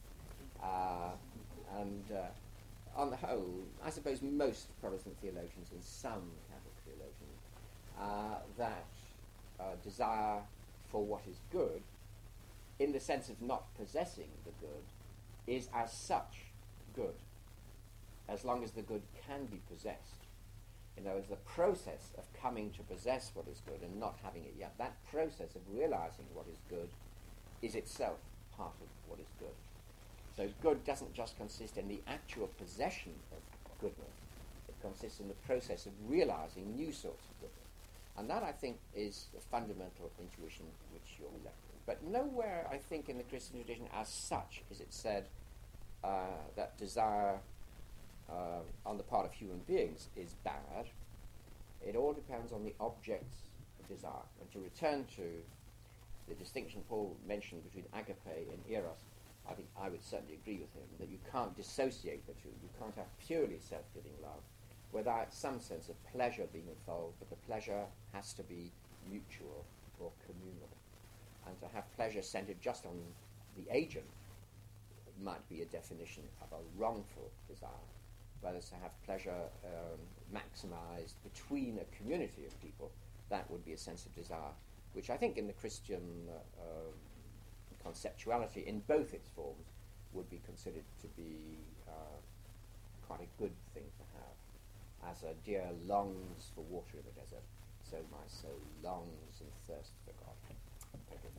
On the whole, I suppose most Protestant theologians and some Catholic theologians, that desire for what is good, in the sense of not possessing the good, is as such good, as long as the good can be possessed. In other words, the process of coming to possess what is good and not having it yet, that process of realizing what is good is itself part of what is good. So good doesn't just consist in the actual possession of goodness. It consists in the process of realizing new sorts of goodness. And that, I think, is a fundamental intuition which you're left with. But nowhere, I think, in the Christian tradition as such is it said that desire on the part of human beings is bad. It all depends on the objects of desire. And to return to the distinction Paul mentioned between agape and eros, I think I would certainly agree with him that you can't dissociate the two. You can't have purely self-giving love without some sense of pleasure being involved, but the pleasure has to be mutual or communal. And to have pleasure centered just on the agent might be a definition of a wrongful desire. Whereas to have pleasure maximized between a community of people, that would be a sense of desire, which I think in the Christian conceptuality, in both its forms, would be considered to be quite a good thing to have. As a deer longs for water in the desert, so my soul longs and thirsts for God. Thank you.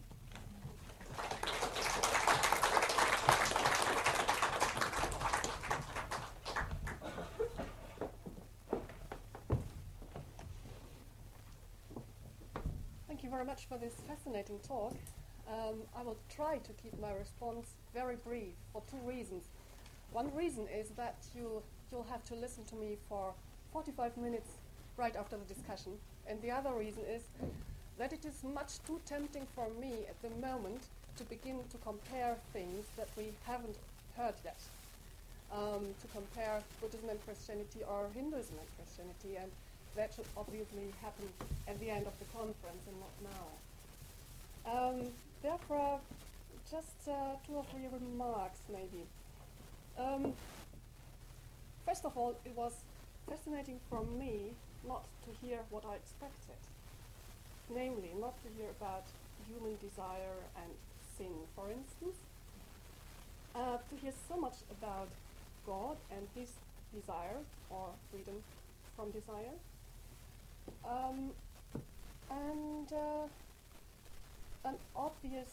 Thank you very much for this fascinating talk. I will try to keep my response very brief for two reasons. One reason is that you'll have to listen to me for 45 minutes right after the discussion. And the other reason is that it is much too tempting for me at the moment to begin to compare things that we haven't heard yet. To compare Buddhism and Christianity or Hinduism and Christianity, and that should obviously happen at the end of the conference and not now. Therefore, just 2 or 3 remarks maybe. First of all, it was fascinating for me not to hear what I expected. Namely, not to hear about human desire and sin, for instance. To hear so much about God and his desire, or freedom from desire. And an obvious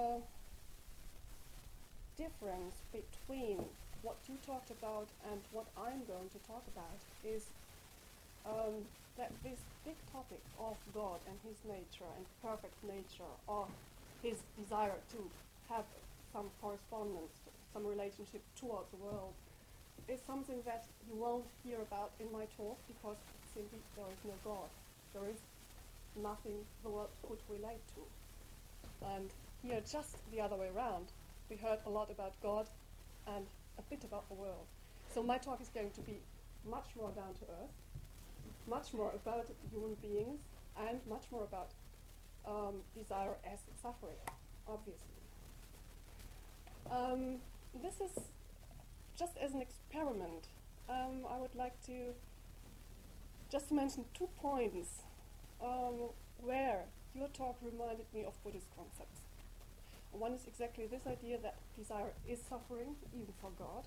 difference between what you talked about and what I'm going to talk about is that this big topic of God and his nature and perfect nature, or his desire to have some correspondence, some relationship towards the world, is something that you won't hear about in my talk because simply there is no God. There is nothing the world could relate to. And here, just the other way around, we heard a lot about God and a bit about the world. So my talk is going to be much more down to earth, much more about human beings, and much more about desire as suffering, obviously. This is just as an experiment. I would like to just mention 2 points where your talk reminded me of Buddhist concepts. One is exactly this idea that desire is suffering, even for God.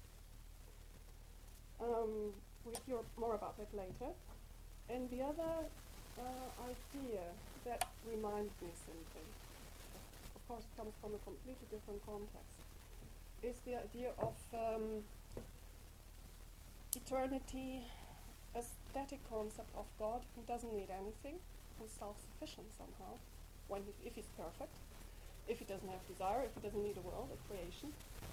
We'll hear more about that later. And the other idea that reminds me something, of course comes from a completely different context, is the idea of eternity, a static concept of God who doesn't need anything, who's self-sufficient somehow, if he's perfect, if he doesn't have desire, if he doesn't need a world, a creation,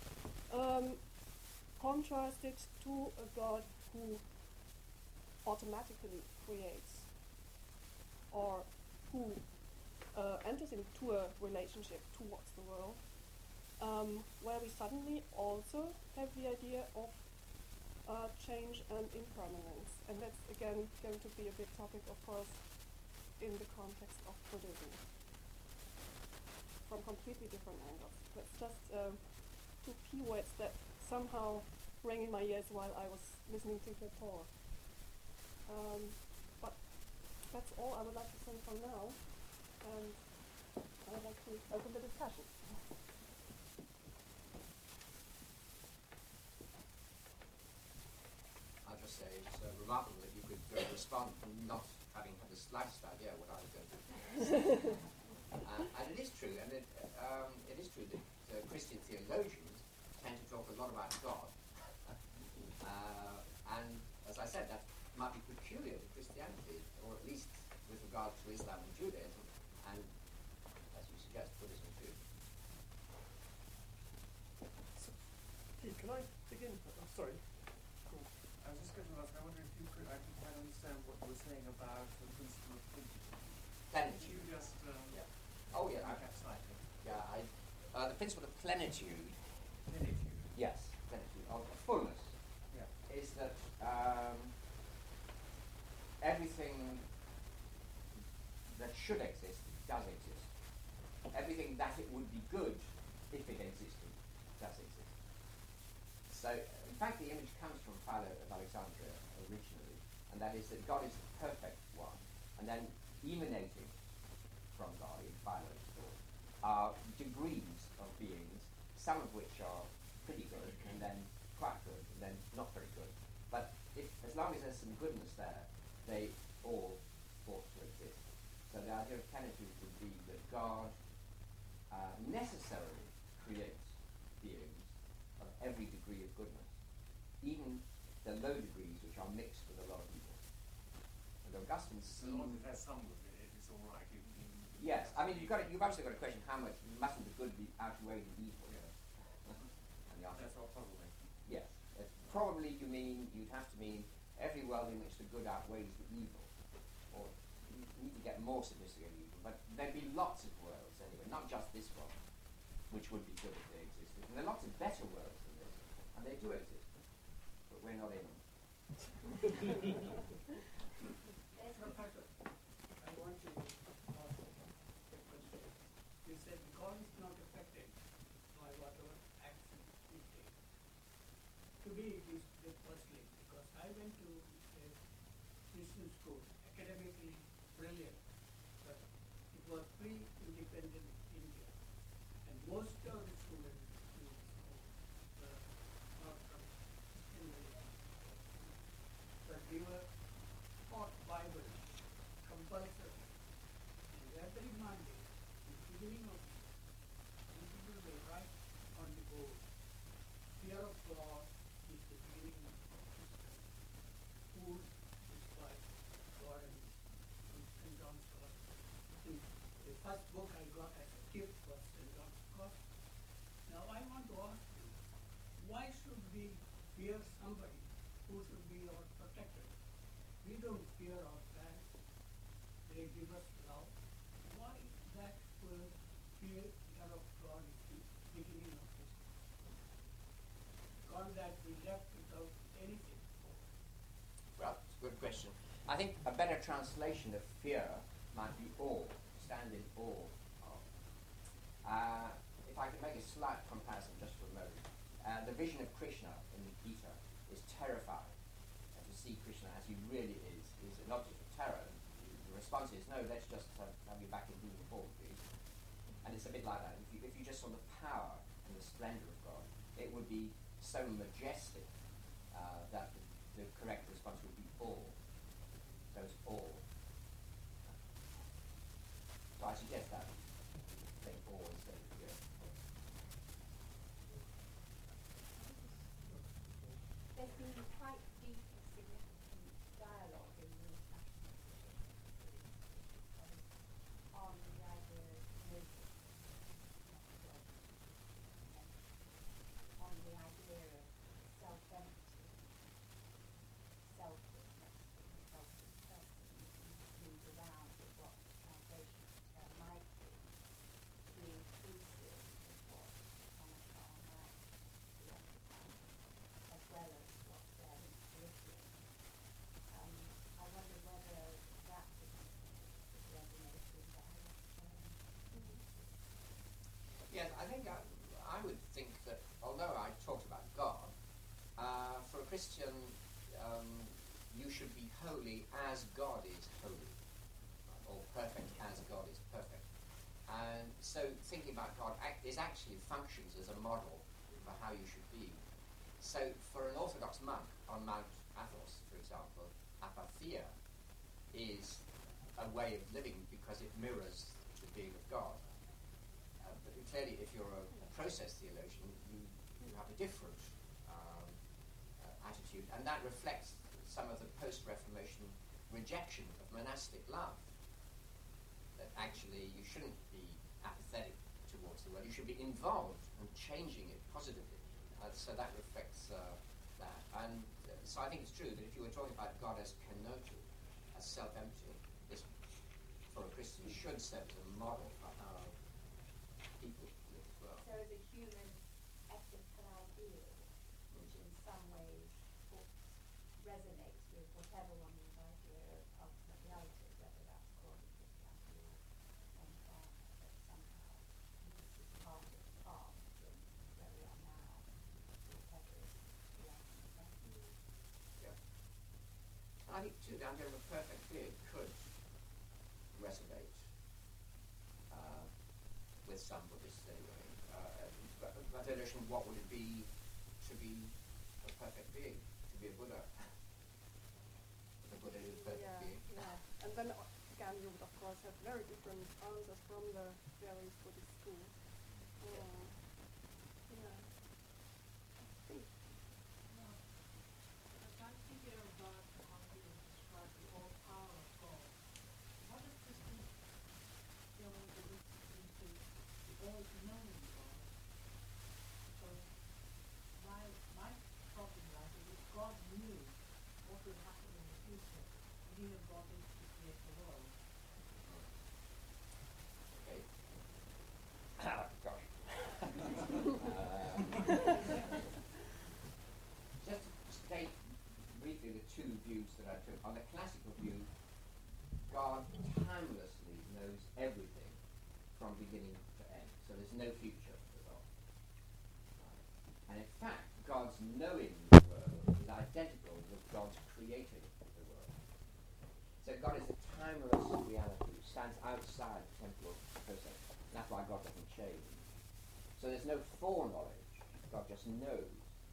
contrasted to a God who automatically creates, or who enters into a relationship towards the world, where we suddenly also have the idea of change and impermanence. And that's again going to be a big topic, of course, in the context of Buddhism, from completely different angles. That's just 2 keywords that somehow rang in my ears while I was listening to the talk. But that's all I would like to say for now. And I'd like to open the discussion. I'll just say it's remarkable that you could respond not having had the slightest idea what I was going to do. And it is true, and it is true that Christian theologians tend to talk a lot about God. And as I said, that might be peculiar to Christianity, or at least with regard to Islam and Judaism, and as you suggest, Buddhism too. Can I begin? Oh, sorry. Cool. I was just going to ask, I wonder if you could, I could quite understand what you were saying about the principle of plenitude. Could you just Oh yeah, recap slightly? the principle of plenitude. Plenitude. Yes, plenitude of fullness. Yeah. Is that everything that should exist does exist. Everything that it would be good if it existed does exist. So, in fact, the image comes from Philo of Alexandria originally, and that is that God is the perfect one, and then emanating from God in Philo's thought are degrees of beings, some of which are pretty good, and then quite good, and then not very good. But as long as there's some goodness there, they all ought to exist. So the idea of plenitude would be that God necessarily creates beings of every degree of goodness, even the low degrees which are mixed with a lot of evil. And Augustine So sees... long as it has some good in it, it's all right. Yes, I mean, you've obviously got a question, how much mustn't the good be outweigh the evil? Yeah. And the answer That's what puzzled me. yes. Probably you'd have to mean every world in which the good outweighs the evil. Or you need to get more sophisticated evil, but there'd be lots of worlds anyway, not just this one, which would be good if they existed. And there are lots of better worlds than this, and they do exist, but we're not in them. Professor, I want to ask a question. You said God is not affected by whatever action we take. To me, it is a bit puzzling because I went to a Christian school, academically brilliant, but it was pre-independent India, and most of the students in the school were not from India, but we were taught Bible compulsory. And every Monday, in the beginning of the year, people will write on the board, fear of God is the beginning of wisdom. Food is by God and St. John's Gospel. The first book I got as a gift was St. John's Gospel. Now I want to ask you, why should we fear somebody who should be our protector? We don't fear our parents. They give us love. Why that fear of God is the beginning of this? God that we left without anything. Well, it's a good question. I think a better translation of fear might be awe, stand in awe of. If I can make a slight comparison just for a moment, the vision of Krishna in the Gita is terrifying. And to see Krishna as he really is an object of terror. The response is, no, let's just have you back in human form, please. And it's a bit like that. If you just saw the power and the splendor of God, it would be so majestic that the correct response would be awe. So it's awe. So I suggest that. Think awe instead of fear. There's been quite deep and significant dialogue in the international on the idea of motive, on the idea of self-empty, selflessness, moved around with what the translation term might be, to be inclusive of what Thomas Mann might be occupying, as well as what's there in Philippians. I wonder whether that would resonate with that. Yes, I think I would think that although I talked about God, for a Christian, you should be holy as God is holy, or perfect as God is perfect. And so thinking about God actually functions as a model for how you should be. So for an Orthodox monk on Mount Athos, for example, apatheia is a way of living because it mirrors the being of God. But clearly, if you're a process theologian, you have a different attitude, and that reflects some of the post-Reformation rejection of monastic love. That actually you shouldn't be apathetic towards the world, you should be involved and changing it positively. So that reflects that. And so I think it's true that if you were talking about God as kenotic, as self-emptying, this, for a Christian, should serve as a model for how people live as well. So as a human ethical ideal, which in some ways resonates with whatever one means by idea of ultimate reality, whether that's according to Christianity or Dharma, that somehow this is part of the path from where we are now to whatever is the ultimate reality. Yeah. And I think too, the idea of a perfect being could resonate with some Buddhists anyway. But the notion, what would it be to be a perfect being, to be a Buddha? The Buddha is a perfect being. Yeah. And then again, you would of course have very different answers from the various Buddhist schools. Yeah. As I'm thinking about how you describe the all power of God, what does Christians feel into the all-knowing God? Because my problem lies is if God knew what would happen in the future, he would have brought it to create the world. Okay. Gosh. Just to state briefly the two views that I took. On the classical view, God timelessly knows everything from beginning to end. So there's no future for God. Right. And in fact, God's knowing the world is identical with God's creating the world. So God is a timeless reality which stands outside the temporal process. That's why God doesn't change. So there's no foreknowledge. God just knows.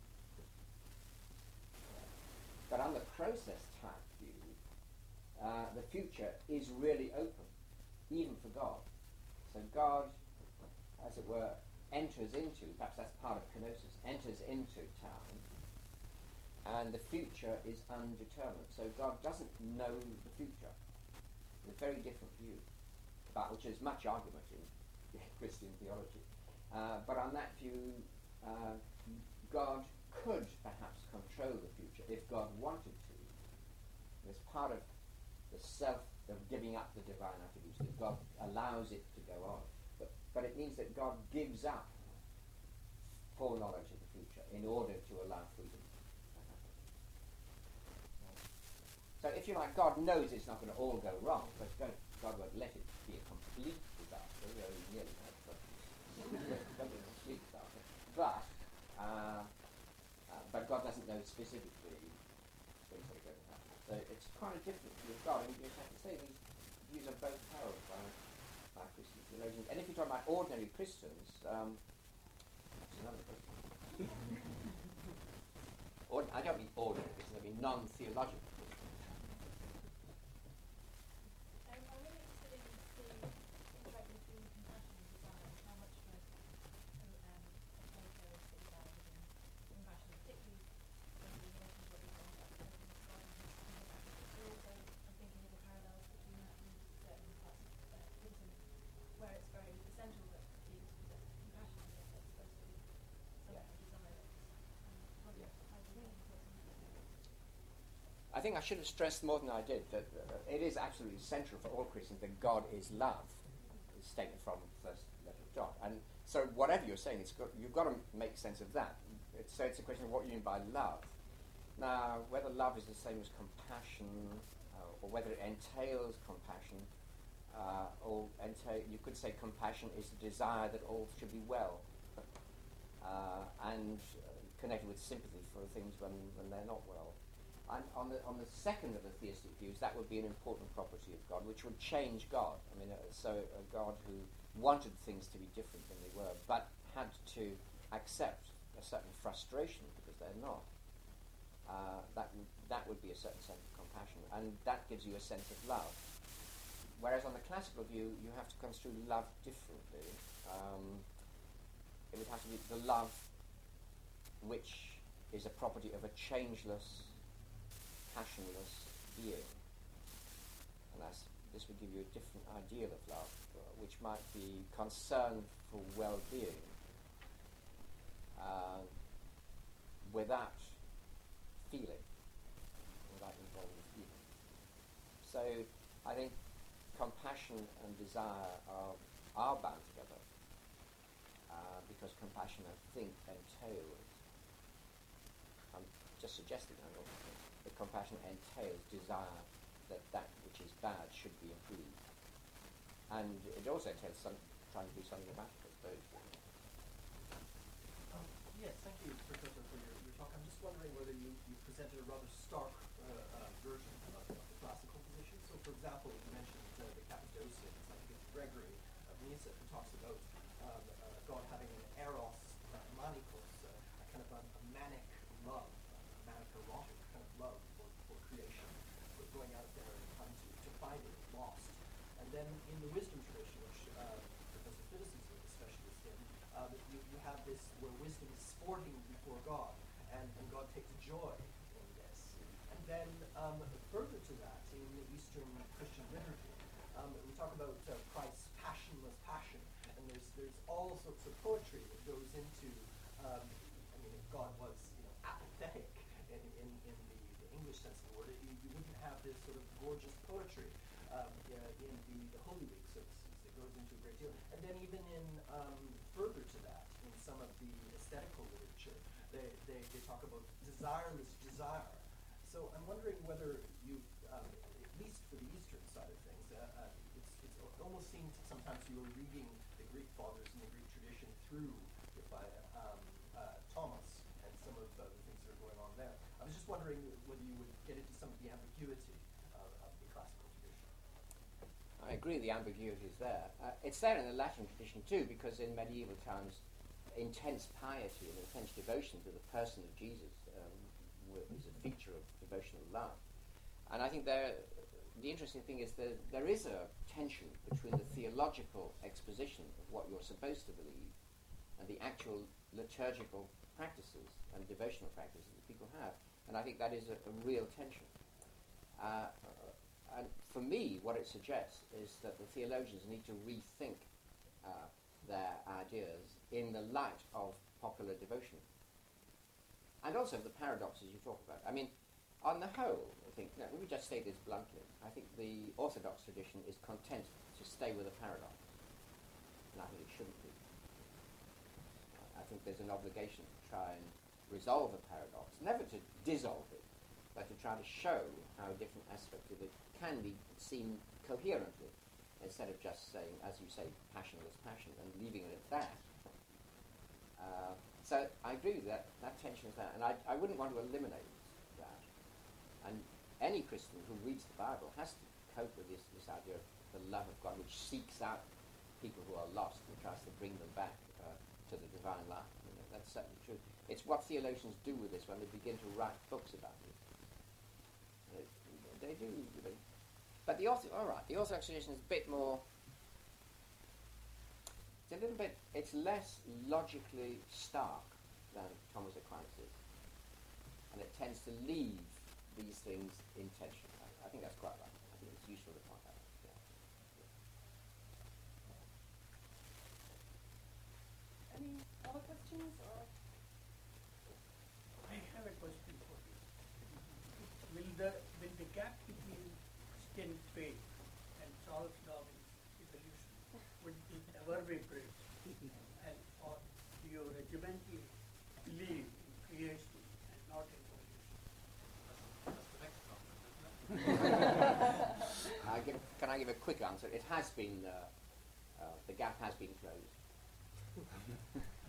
But on the process type view, the future is really open, even for God. So God, as it were, enters into, perhaps that's part of kenosis, enters into time, and the future is undetermined. So God doesn't know the future. It's a very different view, about which there's much argument in Christian theology. But on that view, God could perhaps control the future if God wanted to. It's part of the self of giving up the divine attributes, that God allows it to go on. But it means that God gives up foreknowledge of the future in order to allow freedom to happen. So if you like, God knows it's not going to all go wrong, but God won't let it be a complete disaster. We only nearly had a complete disaster. But God doesn't know specifically things that are going to happen. So it's quite a different view of God. And you have to say these views are both held by Christian theologians. And if you're talking about ordinary Christians, that's another question. I don't mean ordinary Christians, I mean non-theological Christians. I'm really interested in the things like between compassion and desire, how much of a Plato is about within compassion, particularly when we mentioned what we've done about the presence of God and his compassion. But also, I'm thinking of the parallels between that and certain parts of Buddhism, where it's very essential that beings possess compassion, yet they're supposed to be somehow desireless. I think I should have stressed more than I did that it is absolutely central for all Christians that God is love. It's taken from the first letter of John. And so whatever you're saying, you've got to make sense of that. So it's a question of what you mean by love. Now, whether love is the same as compassion, or whether it entails compassion, you could say compassion is the desire that all should be well, and connected with sympathy for things when they're not well. And on the second of the theistic views, that would be an important property of God, which would change God. I mean, so a God who wanted things to be different than they were, but had to accept a certain frustration because they're not. That would be a certain sense of compassion, and that gives you a sense of love. Whereas on the classical view, you have to construe love differently. It would have to be the love which is a property of a changeless, passionless being. And this would give you a different ideal of love, which might be concern for well-being without feeling, without involving feeling. So I think compassion and desire are bound together because compassion, I think, entails, I'm just suggesting that compassion entails desire that which is bad should be improved. And it also entails trying to do something about it, I suppose. Yes, thank you, Professor, for your talk. I'm just wondering whether you presented a rather stark version of the classical position. So, for example, you mentioned the Cappadocians, I think it's Gregory of Nyssa, who talks about God having an eros manikos, a kind of a manic love, a manic erotic kind of love for creation, for going out there and trying to find it lost. And then in the wisdom tradition, which Professor Fiddes is a specialist in, you have this where wisdom is sporting before God, and God takes joy in this. And then further to that, in the Eastern Christian liturgy, we talk about Christ's passionless passion, and there's all sorts of poetry that goes into. I mean, if God was apathetic in the English sense of the word, you wouldn't have this sort of gorgeous poetry in the Holy Week services. It goes into a great deal, and then even in further to that, in some of the aesthetical literature, they talk about desireless desire. So I'm wondering whether you, at least for the Eastern side of things, it almost seems sometimes you were reading the Greek fathers and the Greek tradition through Thomas and some of the things that are going on there. I was just wondering whether you would get into some of the ambiguity of the classical tradition. I agree the ambiguity is there. It's there in the Latin tradition too, because in medieval times, intense piety and intense devotion to the person of Jesus is a feature of devotional love. And I think the interesting thing is that there is a tension between the theological exposition of what you're supposed to believe and the actual liturgical practices and devotional practices that people have. And I think that is a real tension. And for me, what it suggests is that the theologians need to rethink their ideas in the light of popular devotion. And also the paradoxes you talk about. I mean, on the whole, I think, let me just say this bluntly, I think the Orthodox tradition is content to stay with a paradox. And I think it shouldn't be. I think there's an obligation to try and resolve a paradox, never to dissolve it, but to try to show how different aspects of it can be seen coherently, instead of just saying, as you say, passionless passion, and leaving it at that. So I agree with that tension is there, and I wouldn't want to eliminate that. And any Christian who reads the Bible has to cope with this idea of the love of God, which seeks out people who are lost and tries to bring them back to the divine life. You know, that's certainly true. It's what theologians do with this when they begin to write books about it. They do. But the Orthodox tradition is a bit more. It's less logically stark than Thomas Aquinas is, and it tends to leave these things in tension. I think that's quite right. I think it's useful to point out. Yeah. Any other questions? Or? I have a question for you. Will the gap between Christian faith and Charles Darwin's evolution, would it ever be bridged? And or do you regimentally believe in creation and not in evolution? Can I give a quick answer? It has been, the gap has been closed.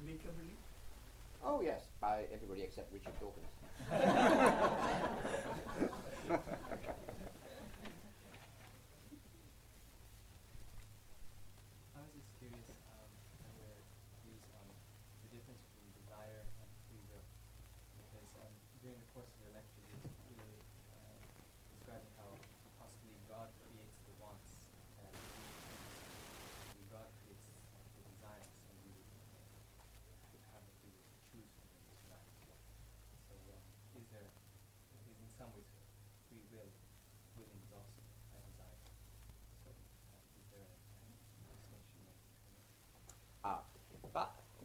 Amicably? Oh yes, by everybody except Richard Dawkins.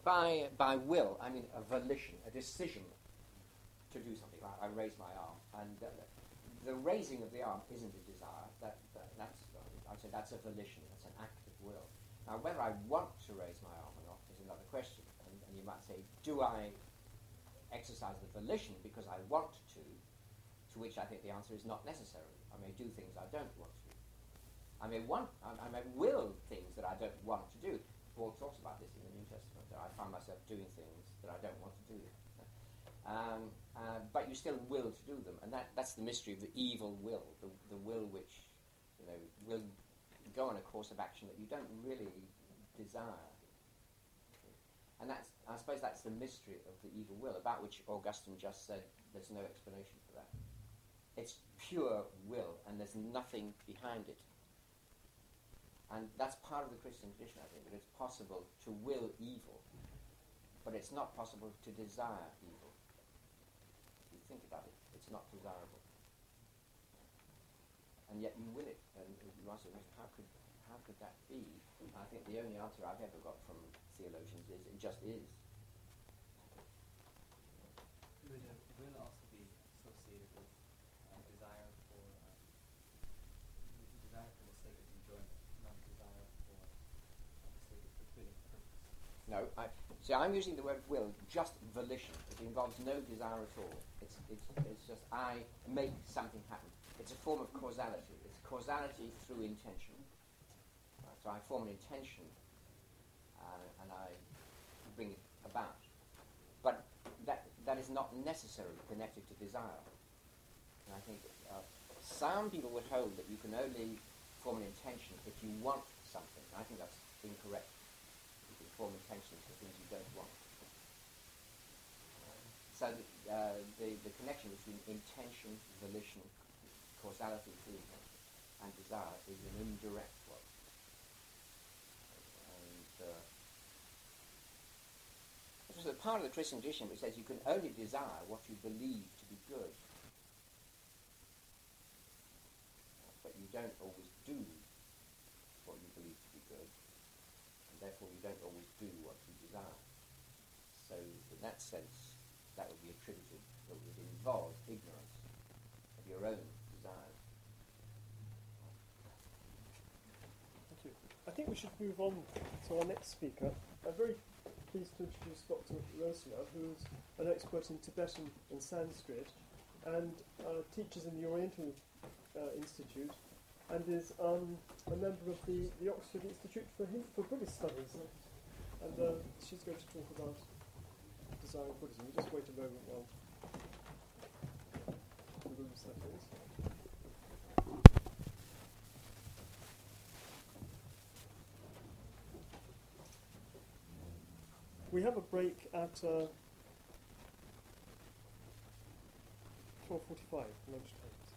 by will, I mean a volition, a decision to do something. I raise my arm, and the raising of the arm isn't a desire. I'd say that's a volition. That's an act of will. Now, whether I want to raise my arm or not is another question. And you might say, do I exercise the volition because I want to? To which I think the answer is not necessarily. I may do things I don't want to. I may will things that I don't want to do. Paul talks about this in the New Testament, that I find myself doing things that I don't want to do. But you still will to do them, and that's the mystery of the evil will, the will which will go on a course of action that you don't really desire. And I suppose that's the mystery of the evil will, about which Augustine just said there's no explanation for that. It's pure will, and there's nothing behind it. And that's part of the Christian tradition, I think, that it's possible to will evil, but it's not possible to desire evil. If you think about it, it's not desirable. And yet you will it. And you ask the question, how could that be? And I think the only answer I've ever got from theologians is it just is. Would will also be associated with desire for the sake of enjoyment, not desire for the sake of fulfilling purpose? No, I'm using the word will, just volition. It involves no desire at all. It's just I make something happen. It's a form of causality. It's causality through intention. Right, so I form an intention and I bring it about. But that is not necessarily connected to desire. And I think some people would hold that you can only form an intention if you want something. I think that's incorrect. You can form intentions for things you don't want. So the connection between intention, volition, causality through intention, and desire is an indirect one. And this is a part of the Christian tradition which says you can only desire what you believe to be good. But you don't always do what you believe to be good, and therefore you don't always do what you desire. So in that sense, that would be attributed, that would involve ignorance of your own desires. Thank you. I think we should move on to our next speaker. I'm very pleased to introduce Dr. Rosula, who's an expert in Tibetan and Sanskrit, and teaches in the Oriental Institute, and is a member of the Oxford Institute for Buddhist Studies. And she's going to talk about desire of Buddhism. You just wait a moment while the room settles. We have a break at 12:45, lunchtime.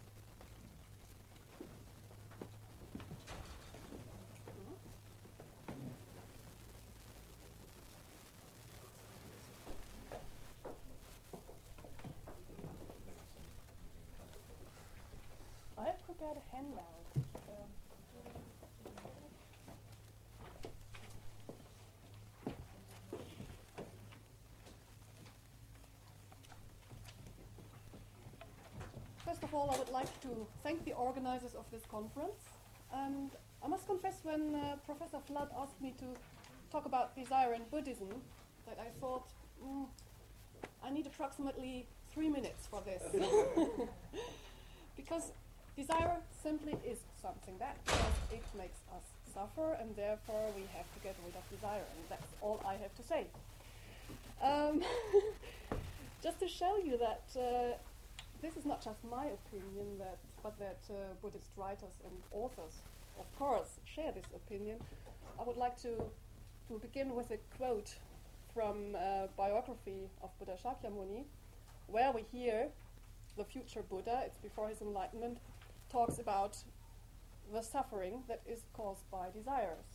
I have prepared a handout. First of all, I would like to thank the organizers of this conference. And I must confess, when Professor Flood asked me to talk about desire in Buddhism, that I thought, I need approximately 3 minutes for this. Because desire simply is something that it makes us suffer, and therefore we have to get rid of desire, and that's all I have to say. Just to show you that this is not just my opinion, but that Buddhist writers and authors, of course, share this opinion, I would like to begin with a quote from a biography of Buddha Shakyamuni, where we hear the future Buddha, it's before his enlightenment, talks about the suffering that is caused by desires.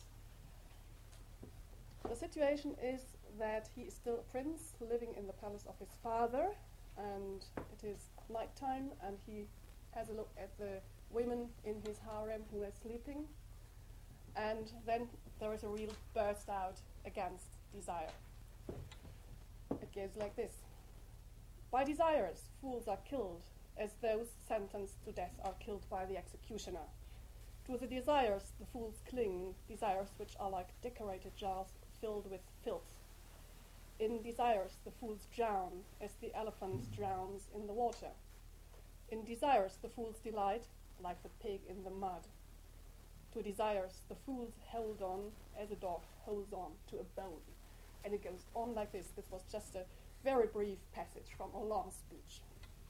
The situation is that he is still a prince living in the palace of his father, and it is nighttime, and he has a look at the women in his harem who are sleeping, and then there is a real burst out against desire. It goes like this. By desires, fools are killed, as those sentenced to death are killed by the executioner. To the desires the fools cling, desires which are like decorated jars filled with filth. In desires the fools drown, as the elephant drowns in the water. In desires the fools delight, like the pig in the mud. To desires the fools hold on, as a dog holds on to a bone. And it goes on like this. This was just a very brief passage from a long speech.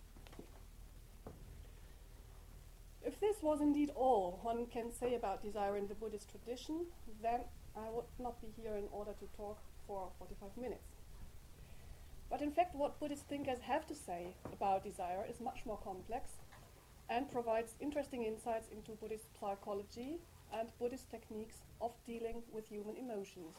If this was indeed all one can say about desire in the Buddhist tradition, then I would not be here in order to talk for 45 minutes. But in fact, what Buddhist thinkers have to say about desire is much more complex and provides interesting insights into Buddhist psychology and Buddhist techniques of dealing with human emotions.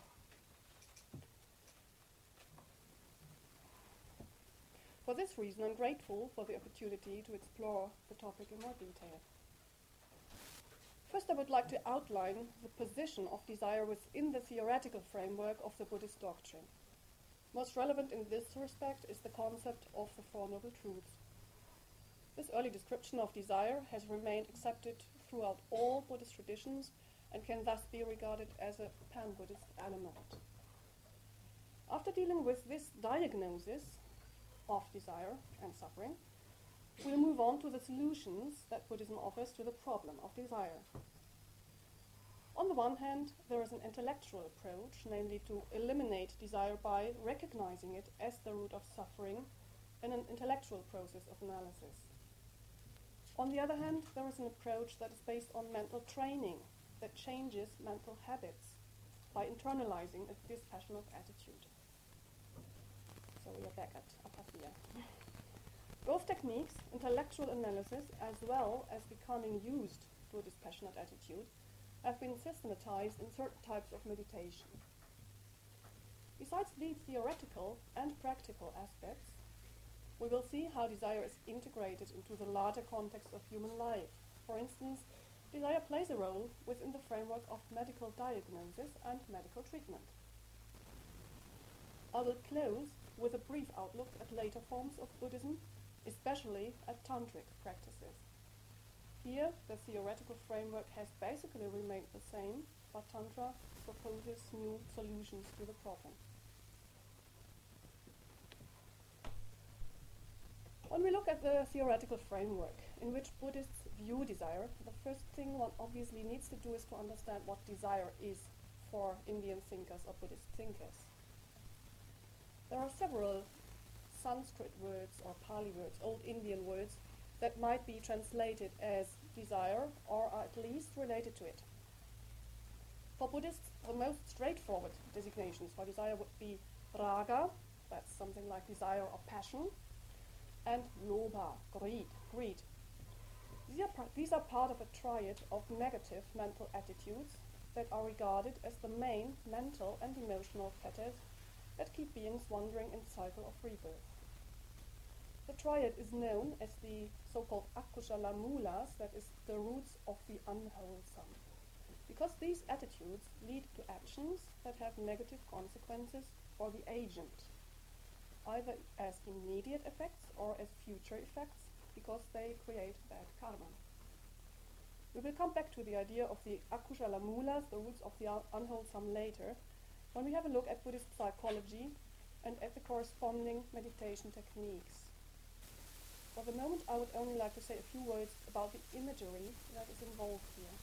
For this reason, I'm grateful for the opportunity to explore the topic in more detail. First, I would like to outline the position of desire within the theoretical framework of the Buddhist doctrine. Most relevant in this respect is the concept of the Four Noble Truths. This early description of desire has remained accepted throughout all Buddhist traditions and can thus be regarded as a pan-Buddhist element. After dealing with this diagnosis of desire and suffering, we'll move on to the solutions that Buddhism offers to the problem of desire. On the one hand, there is an intellectual approach, namely to eliminate desire by recognizing it as the root of suffering in an intellectual process of analysis. On the other hand, there is an approach that is based on mental training that changes mental habits by internalizing a dispassionate attitude. So we are back at apatheia. Both techniques, intellectual analysis as well as becoming used to a dispassionate attitude, have been systematized in certain types of meditation. Besides these theoretical and practical aspects, we will see how desire is integrated into the larger context of human life. For instance, desire plays a role within the framework of medical diagnosis and medical treatment. I will close with a brief outlook at later forms of Buddhism, especially at tantric practices. Here, the theoretical framework has basically remained the same, but Tantra proposes new solutions to the problem. When we look at the theoretical framework in which Buddhists view desire, the first thing one obviously needs to do is to understand what desire is for Indian thinkers or Buddhist thinkers. There are several Sanskrit words or Pali words, Old Indian words, that might be translated as desire or are at least related to it. For Buddhists, the most straightforward designations for desire would be raga, that's something like desire or passion, and lobha, greed. These are part of a triad of negative mental attitudes that are regarded as the main mental and emotional fetters that keep beings wandering in the cycle of rebirth. The triad is known as the so-called akusala mulas, that is, the roots of the unwholesome, because these attitudes lead to actions that have negative consequences for the agent, either as immediate effects or as future effects, because they create bad karma. We will come back to the idea of the akusala mulas, the roots of the unwholesome, later, when we have a look at Buddhist psychology and at the corresponding meditation techniques. For the moment, I would only like to say a few words about the imagery that is involved here.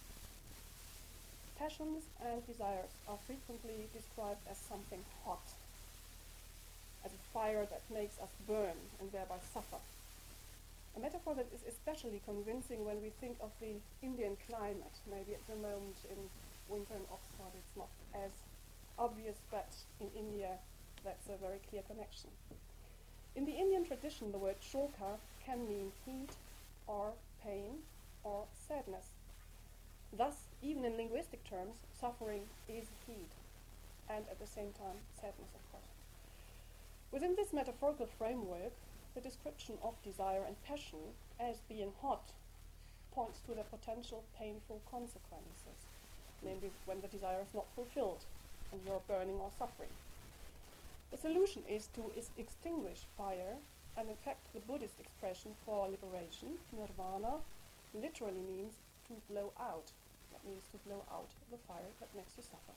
Passions and desires are frequently described as something hot, as a fire that makes us burn and thereby suffer. A metaphor that is especially convincing when we think of the Indian climate. Maybe at the moment in winter in Oxford it's not as obvious, but in India that's a very clear connection. In the Indian tradition, the word shoka can mean heat or pain or sadness. Thus, even in linguistic terms, suffering is heat, and at the same time, sadness, of course. Within this metaphorical framework, the description of desire and passion as being hot points to their potential painful consequences, namely when the desire is not fulfilled and you're burning or suffering. The solution is to extinguish fire, and in fact the Buddhist expression for liberation, nirvana, literally means to blow out. That means to blow out the fire that makes you suffer.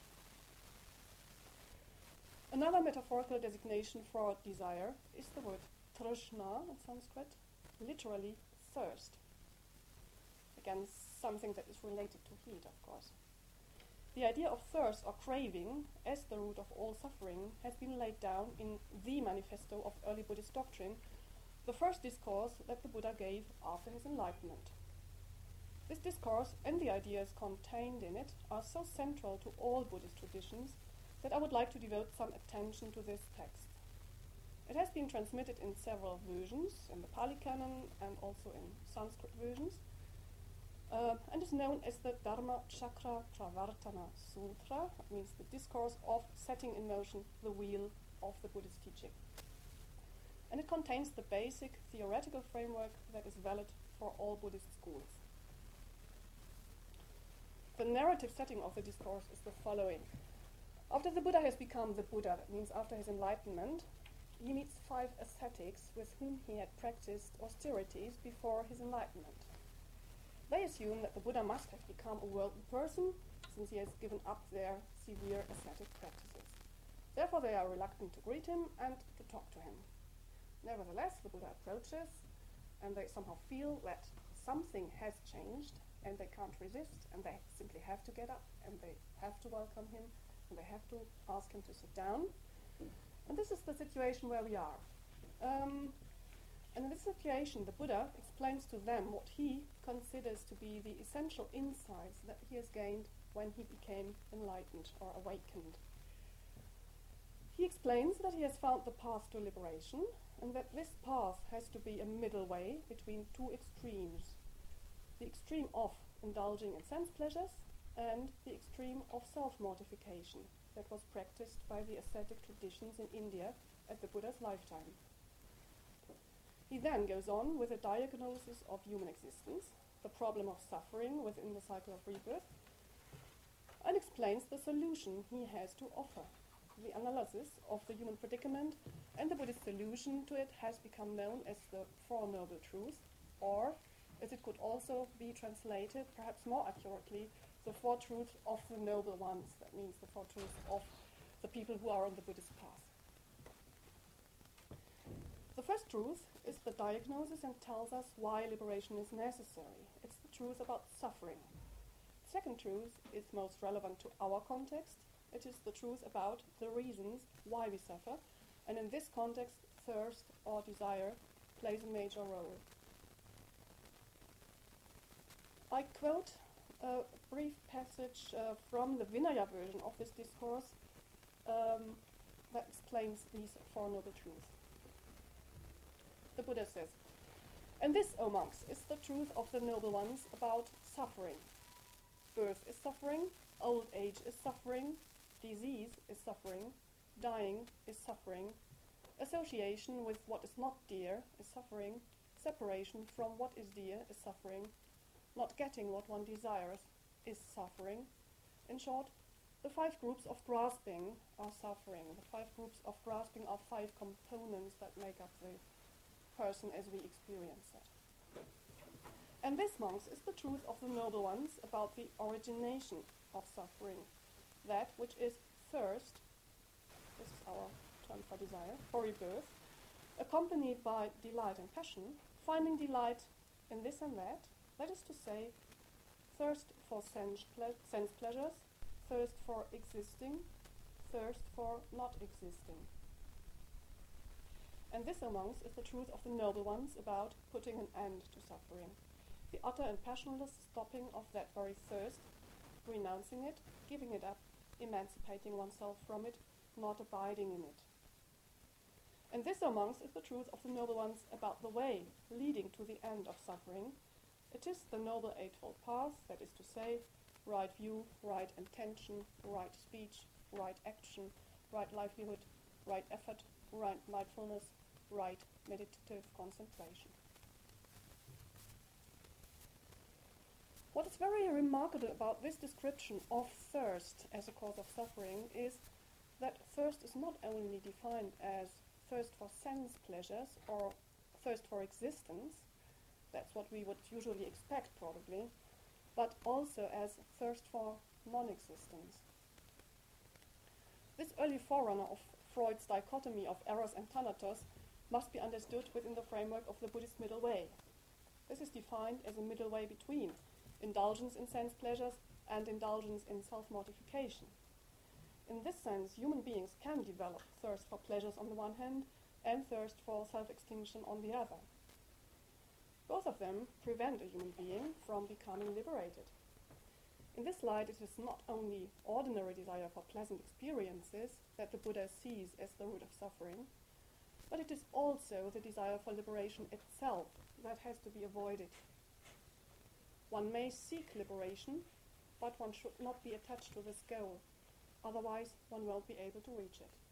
Another metaphorical designation for desire is the word trishna in Sanskrit, literally thirst. Again, something that is related to heat, of course. The idea of thirst or craving as the root of all suffering has been laid down in the manifesto of early Buddhist doctrine, the first discourse that the Buddha gave after his enlightenment. This discourse and the ideas contained in it are so central to all Buddhist traditions that I would like to devote some attention to this text. It has been transmitted in several versions, in the Pali Canon and also in Sanskrit versions, and is known as the Dharma Chakra Pravartana Sutra. That means the discourse of setting in motion the wheel of the Buddhist teaching. And it contains the basic theoretical framework that is valid for all Buddhist schools. The narrative setting of the discourse is the following. After the Buddha has become the Buddha, that means after his enlightenment, he meets 5 ascetics with whom he had practiced austerities before his enlightenment. They assume that the Buddha must have become a worldly person, since he has given up their severe ascetic practices. Therefore, they are reluctant to greet him and to talk to him. Nevertheless, the Buddha approaches, and they somehow feel that something has changed, and they can't resist, and they simply have to get up, and they have to welcome him, and they have to ask him to sit down. And this is the situation where we are. And in this situation, the Buddha explains to them what he considers to be the essential insights that he has gained when he became enlightened or awakened. He explains that he has found the path to liberation, and that this path has to be a middle way between 2 extremes. The extreme of indulging in sense pleasures and the extreme of self-mortification that was practiced by the ascetic traditions in India at the Buddha's lifetime. He then goes on with a diagnosis of human existence, the problem of suffering within the cycle of rebirth, and explains the solution he has to offer. The analysis of the human predicament and the Buddhist solution to it has become known as the Four Noble Truths, or, as it could also be translated, perhaps more accurately, the 4 truths of the noble ones. That means the 4 truths of the people who are on the Buddhist path. The first truth is the diagnosis and tells us why liberation is necessary. It's the truth about suffering. The second truth is most relevant to our context. It is the truth about the reasons why we suffer, and in this context, thirst or desire plays a major role. I quote a brief passage from the Vinaya version of this discourse that explains these 4 noble truths. The Buddha says, "And this, O monks, is the truth of the noble ones about suffering. Birth is suffering, old age is suffering, disease is suffering, dying is suffering, association with what is not dear is suffering, separation from what is dear is suffering, not getting what one desires is suffering. In short, the 5 groups of grasping are suffering. The 5 groups of grasping are 5 components that make up the person as we experience it. And this, monks, is the truth of the noble ones about the origination of suffering, that which is thirst, this is our term for desire, for rebirth, accompanied by delight and passion, finding delight in this and that, that is to say, thirst for sense pleasures, thirst for existing, thirst for not existing. And this, amongst, is the truth of the noble ones about putting an end to suffering, the utter and passionless stopping of that very thirst, renouncing it, giving it up, emancipating oneself from it, not abiding in it. And this, amongst, is the truth of the noble ones about the way leading to the end of suffering. It is the noble eightfold path, that is to say, right view, right intention, right speech, right action, right livelihood, right effort, right mindfulness, right meditative concentration. What is very remarkable about this description of thirst as a cause of suffering is that thirst is not only defined as thirst for sense pleasures or thirst for existence, that's what we would usually expect probably, but also as thirst for non-existence. This early forerunner of Freud's dichotomy of eros and thanatos must be understood within the framework of the Buddhist middle way. This is defined as a middle way between indulgence in sense pleasures and indulgence in self-mortification. In this sense, human beings can develop thirst for pleasures on the one hand and thirst for self-extinction on the other. Both of them prevent a human being from becoming liberated. In this light, it is not only ordinary desire for pleasant experiences that the Buddha sees as the root of suffering, but it is also the desire for liberation itself that has to be avoided. One may seek liberation, but one should not be attached to this goal, otherwise one won't be able to reach it.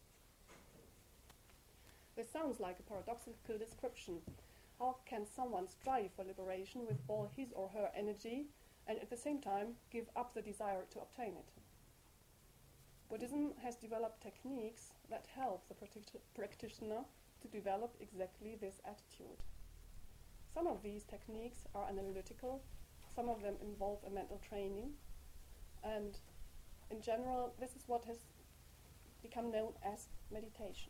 This sounds like a paradoxical description. How can someone strive for liberation with all his or her energy and at the same time give up the desire to obtain it? Buddhism has developed techniques that help the practitioner to develop exactly this attitude. Some of these techniques are analytical, some of them involve a mental training, and in general, this is what has become known as meditation.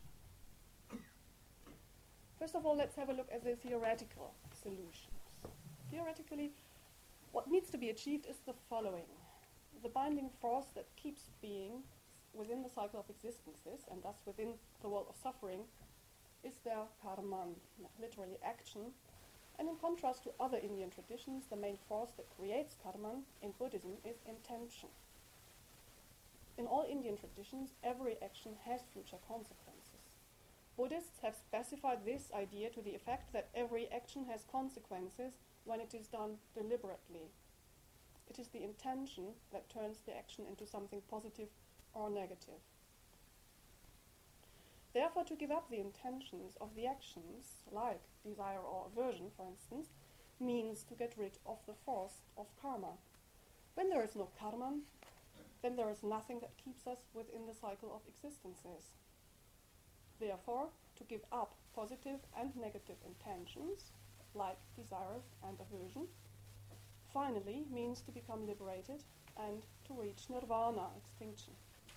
First of all, let's have a look at the theoretical solutions. Theoretically, what needs to be achieved is the following. The binding force that keeps being within the cycle of existences, and thus within the world of suffering, is their karman, literally action. And in contrast to other Indian traditions, the main force that creates karman in Buddhism is intention. In all Indian traditions, every action has future consequences. Buddhists have specified this idea to the effect that every action has consequences when it is done deliberately. It is the intention that turns the action into something positive or negative. Therefore, to give up the intentions of the actions, like desire or aversion, for instance, means to get rid of the force of karma. When there is no karma, then there is nothing that keeps us within the cycle of existences. Therefore, to give up positive and negative intentions, like desire and aversion, finally means to become liberated and to reach nirvana, extinction.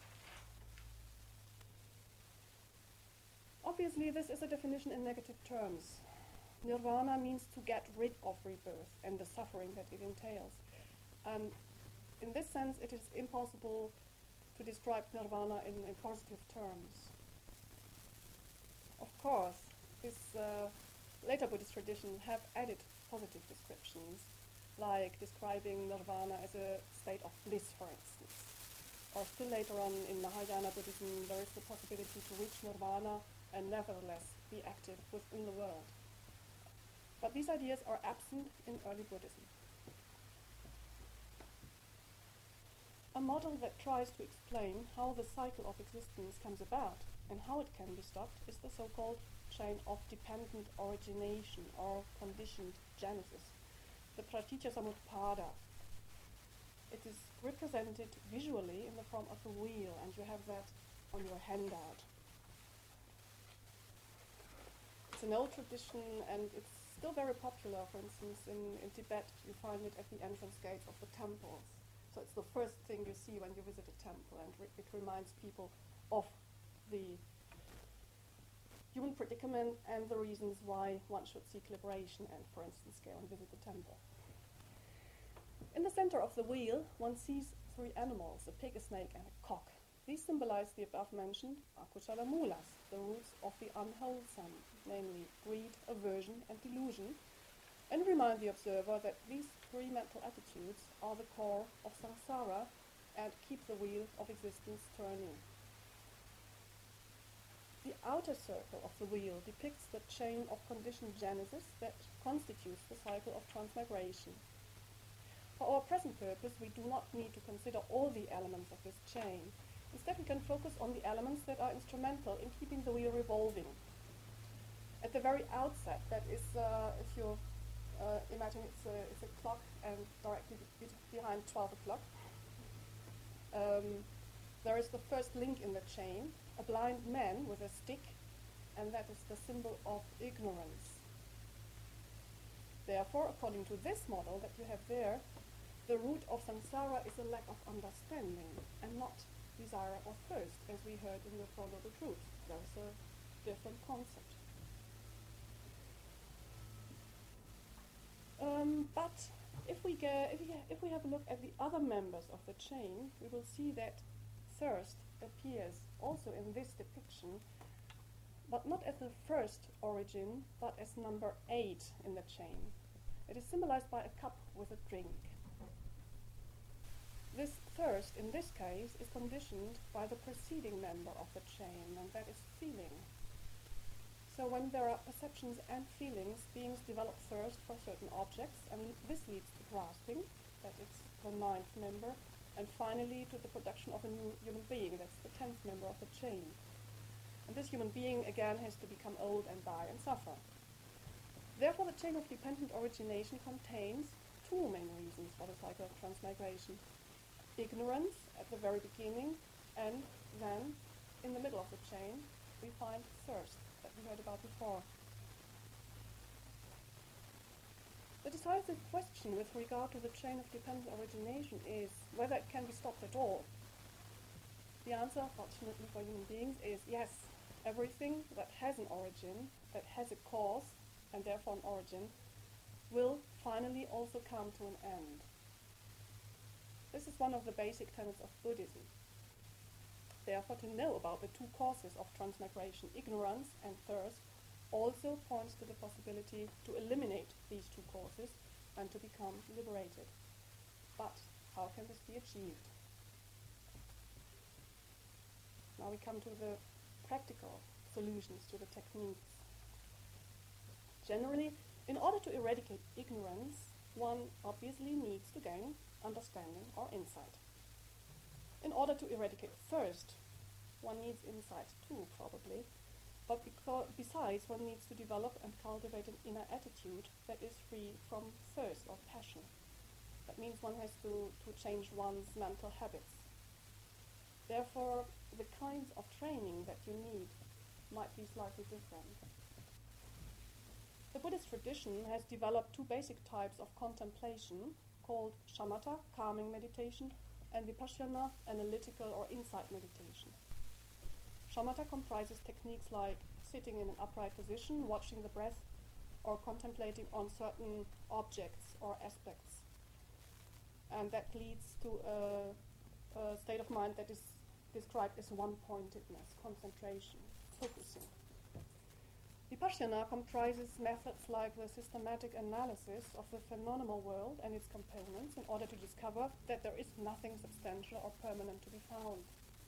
Obviously, this is a definition in negative terms. Nirvana means to get rid of rebirth and the suffering that it entails. In this sense, it is impossible to describe nirvana in positive terms. Of course, this later Buddhist tradition have added positive descriptions, like describing nirvana as a state of bliss, for instance. Or still later on in Mahayana Buddhism, there is the possibility to reach nirvana and nevertheless be active within the world. But these ideas are absent in early Buddhism. A model that tries to explain how the cycle of existence comes about and how it can be stopped is the so-called chain of dependent origination or conditioned genesis, the Pratitya Samutpada. It is represented visually in the form of a wheel, and you have that on your handout. It's an old tradition, and it's still very popular. For instance, in Tibet, you find it at the entrance gates of the temples. So it's the first thing you see when you visit a temple, and it reminds people of the human predicament and the reasons why one should seek liberation and, for instance, go and visit the temple. In the center of the wheel, one sees three animals, a pig, a snake, and a cock. These symbolize the above-mentioned akusala mulas, the roots of the unwholesome, namely greed, aversion, and delusion, and remind the observer that these three mental attitudes are the core of samsara and keep the wheel of existence turning. The outer circle of the wheel depicts the chain of conditioned genesis that constitutes the cycle of transmigration. For our present purpose, we do not need to consider all the elements of this chain. Instead, we can focus on the elements that are instrumental in keeping the wheel revolving. At the very outset, that is, if you imagine it's a clock and directly behind 12 o'clock, there is the first link in the chain, a blind man with a stick, and that is the symbol of ignorance. Therefore, according to this model that you have there, the root of samsara is a lack of understanding and not desire or thirst, as we heard in the Four Noble Truths. There's a different concept. But if we have a look at the other members of the chain, we will see that thirst appears also in this depiction, but not as the first origin, but as number 8 in the chain. It is symbolized by a cup with a drink. This thirst, in this case, is conditioned by the preceding member of the chain, and that is feeling. So when there are perceptions and feelings, beings develop thirst for certain objects, and this leads to grasping, that is the 9th member, and finally to the production of a new human being, that's the 10th member of the chain. And this human being, again, has to become old and die and suffer. Therefore, the chain of dependent origination contains two main reasons for the cycle of transmigration. Ignorance at the very beginning, and then, in the middle of the chain, we find thirst, that we heard about before. The decisive question with regard to the chain of dependent origination is whether it can be stopped at all. The answer, fortunately for human beings, is yes. Everything that has an origin, that has a cause, and therefore an origin, will finally also come to an end. This is one of the basic tenets of Buddhism. Therefore, to know about the two causes of transmigration, ignorance and thirst, also points to the possibility to eliminate these two causes and to become liberated. But how can this be achieved? Now we come to the practical solutions to the techniques. Generally, in order to eradicate ignorance, one obviously needs to gain understanding or insight. In order to eradicate thirst, one needs insight too, probably, but besides, one needs to develop and cultivate an inner attitude that is free from thirst or passion. That means one has to change one's mental habits. Therefore, the kinds of training that you need might be slightly different. The Buddhist tradition has developed two basic types of contemplation called shamatha, calming meditation, and vipassana, analytical or insight meditation. Shamatha comprises techniques like sitting in an upright position, watching the breath, or contemplating on certain objects or aspects. And that leads to a state of mind that is described as one-pointedness, concentration, focusing. Vipassana comprises methods like the systematic analysis of the phenomenal world and its components in order to discover that there is nothing substantial or permanent to be found.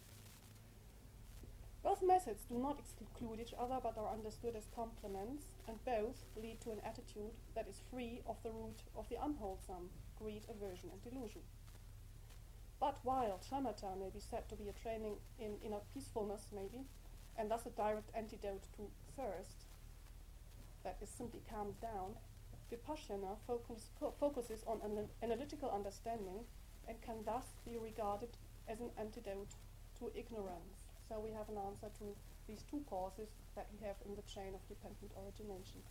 Both methods do not exclude each other but are understood as complements, and both lead to an attitude that is free of the root of the unwholesome, greed, aversion, and delusion. But while shamatha may be said to be a training in inner peacefulness, maybe, and thus a direct antidote to thirst, that is simply calmed down, vipassana focuses on analytical understanding and can thus be regarded as an antidote to ignorance. So we have an answer to these two causes that we have in the chain of dependent origination.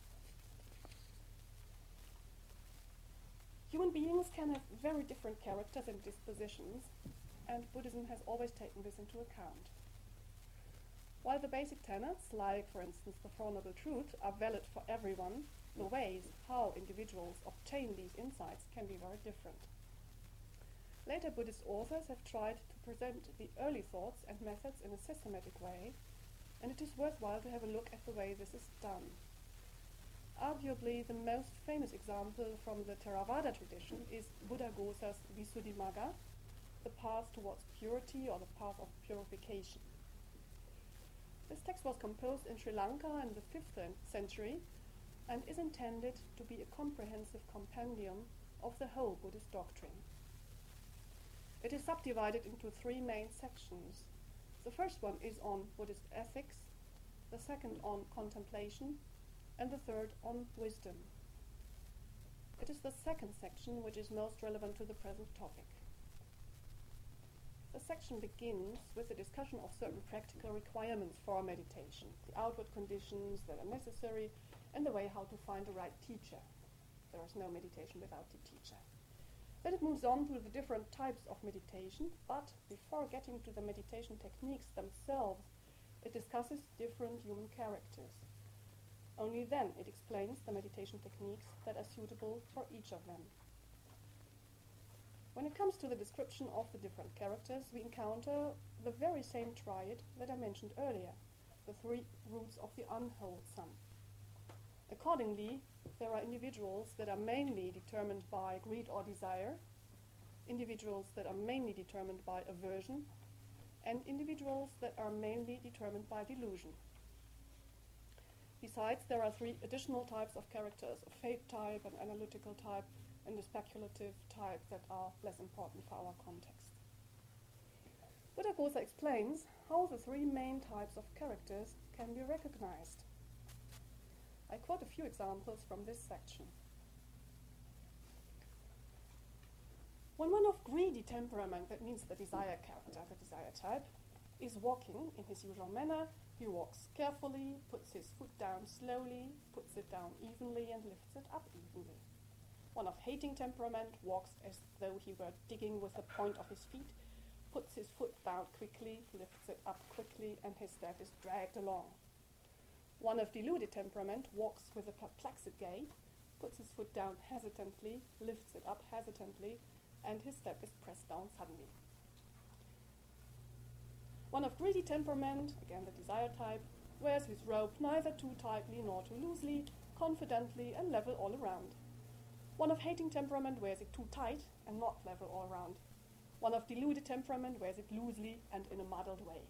Human beings can have very different characters and dispositions, and Buddhism has always taken this into account. While the basic tenets, like for instance the Four Noble Truths, are valid for everyone, the ways how individuals obtain these insights can be very different. Later Buddhist authors have tried to present the early thoughts and methods in a systematic way, and it is worthwhile to have a look at the way this is done. Arguably the most famous example from the Theravada tradition is Buddhaghosa's Visuddhimagga, the path towards purity or the path of purification. This text was composed in Sri Lanka in the 5th century and is intended to be a comprehensive compendium of the whole Buddhist doctrine. It is subdivided into 3 main sections. The first one is on Buddhist ethics, the second on contemplation, and the third on wisdom. It is the second section which is most relevant to the present topic. The section begins with a discussion of certain practical requirements for meditation, the outward conditions that are necessary, and the way how to find the right teacher. There is no meditation without the teacher. Then it moves on to the different types of meditation, but before getting to the meditation techniques themselves, it discusses different human characters. Only then it explains the meditation techniques that are suitable for each of them. When it comes to the description of the different characters, we encounter the very same triad that I mentioned earlier, the three roots of the unwholesome. Accordingly, there are individuals that are mainly determined by greed or desire, individuals that are mainly determined by aversion, and individuals that are mainly determined by delusion. Besides, there are three additional types of characters, a fate type, an analytical type, and a speculative type that are less important for our context. Buddhaghosa explains how the three main types of characters can be recognized. I quote a few examples from this section. When one of greedy temperament, that means the desire character, the desire type, is walking in his usual manner, he walks carefully, puts his foot down slowly, puts it down evenly, and lifts it up evenly. One of hating temperament walks as though he were digging with the point of his feet, puts his foot down quickly, lifts it up quickly, and his step is dragged along. One of deluded temperament walks with a perplexed gait, puts his foot down hesitantly, lifts it up hesitantly, and his step is pressed down suddenly. One of greedy temperament, again the desire type, wears his robe neither too tightly nor too loosely, confidently and level all around. One of hating temperament wears it too tight and not level all around. One of deluded temperament wears it loosely and in a muddled way.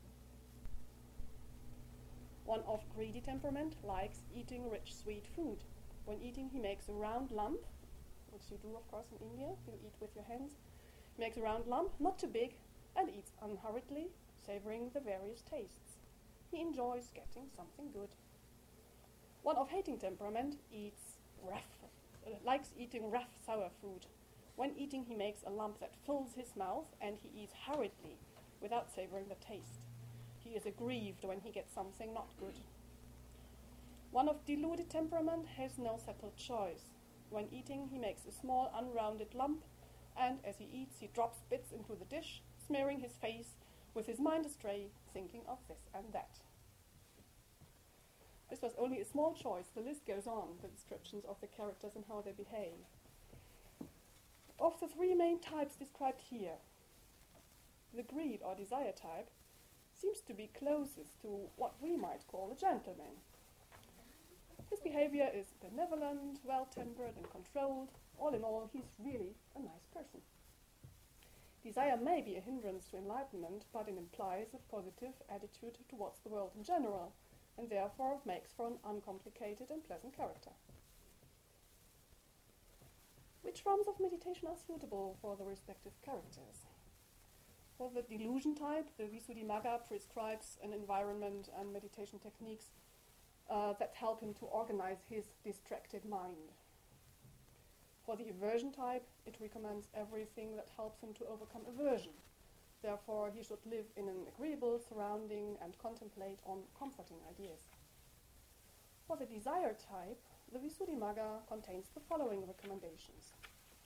One of greedy temperament likes eating rich, sweet food. When eating, he makes a round lump, which you do, of course, in India. You eat with your hands. He makes a round lump, not too big, and eats unhurriedly, savoring the various tastes. He enjoys getting something good. One of hating temperament likes eating rough, sour food. When eating, he makes a lump that fills his mouth, and he eats hurriedly, without savoring the taste. He is aggrieved when he gets something not good. One of deluded temperament has no settled choice. When eating, he makes a small, unrounded lump, and as he eats, he drops bits into the dish, smearing his face, with his mind astray, thinking of this and that. This was only a small choice. The list goes on, the descriptions of the characters and how they behave. Of the three main types described here, the greed or desire type seems to be closest to what we might call a gentleman. His behavior is benevolent, well-tempered and controlled. All in all, he's really a nice person. Desire may be a hindrance to enlightenment, but it implies a positive attitude towards the world in general, and therefore makes for an uncomplicated and pleasant character. Which forms of meditation are suitable for the respective characters? For the delusion type, the Visuddhimagga prescribes an environment and meditation techniques that help him to organize his distracted mind. For the aversion type, it recommends everything that helps him to overcome aversion. Therefore, he should live in an agreeable surrounding and contemplate on comforting ideas. For the desire type, the Visuddhimagga contains the following recommendations.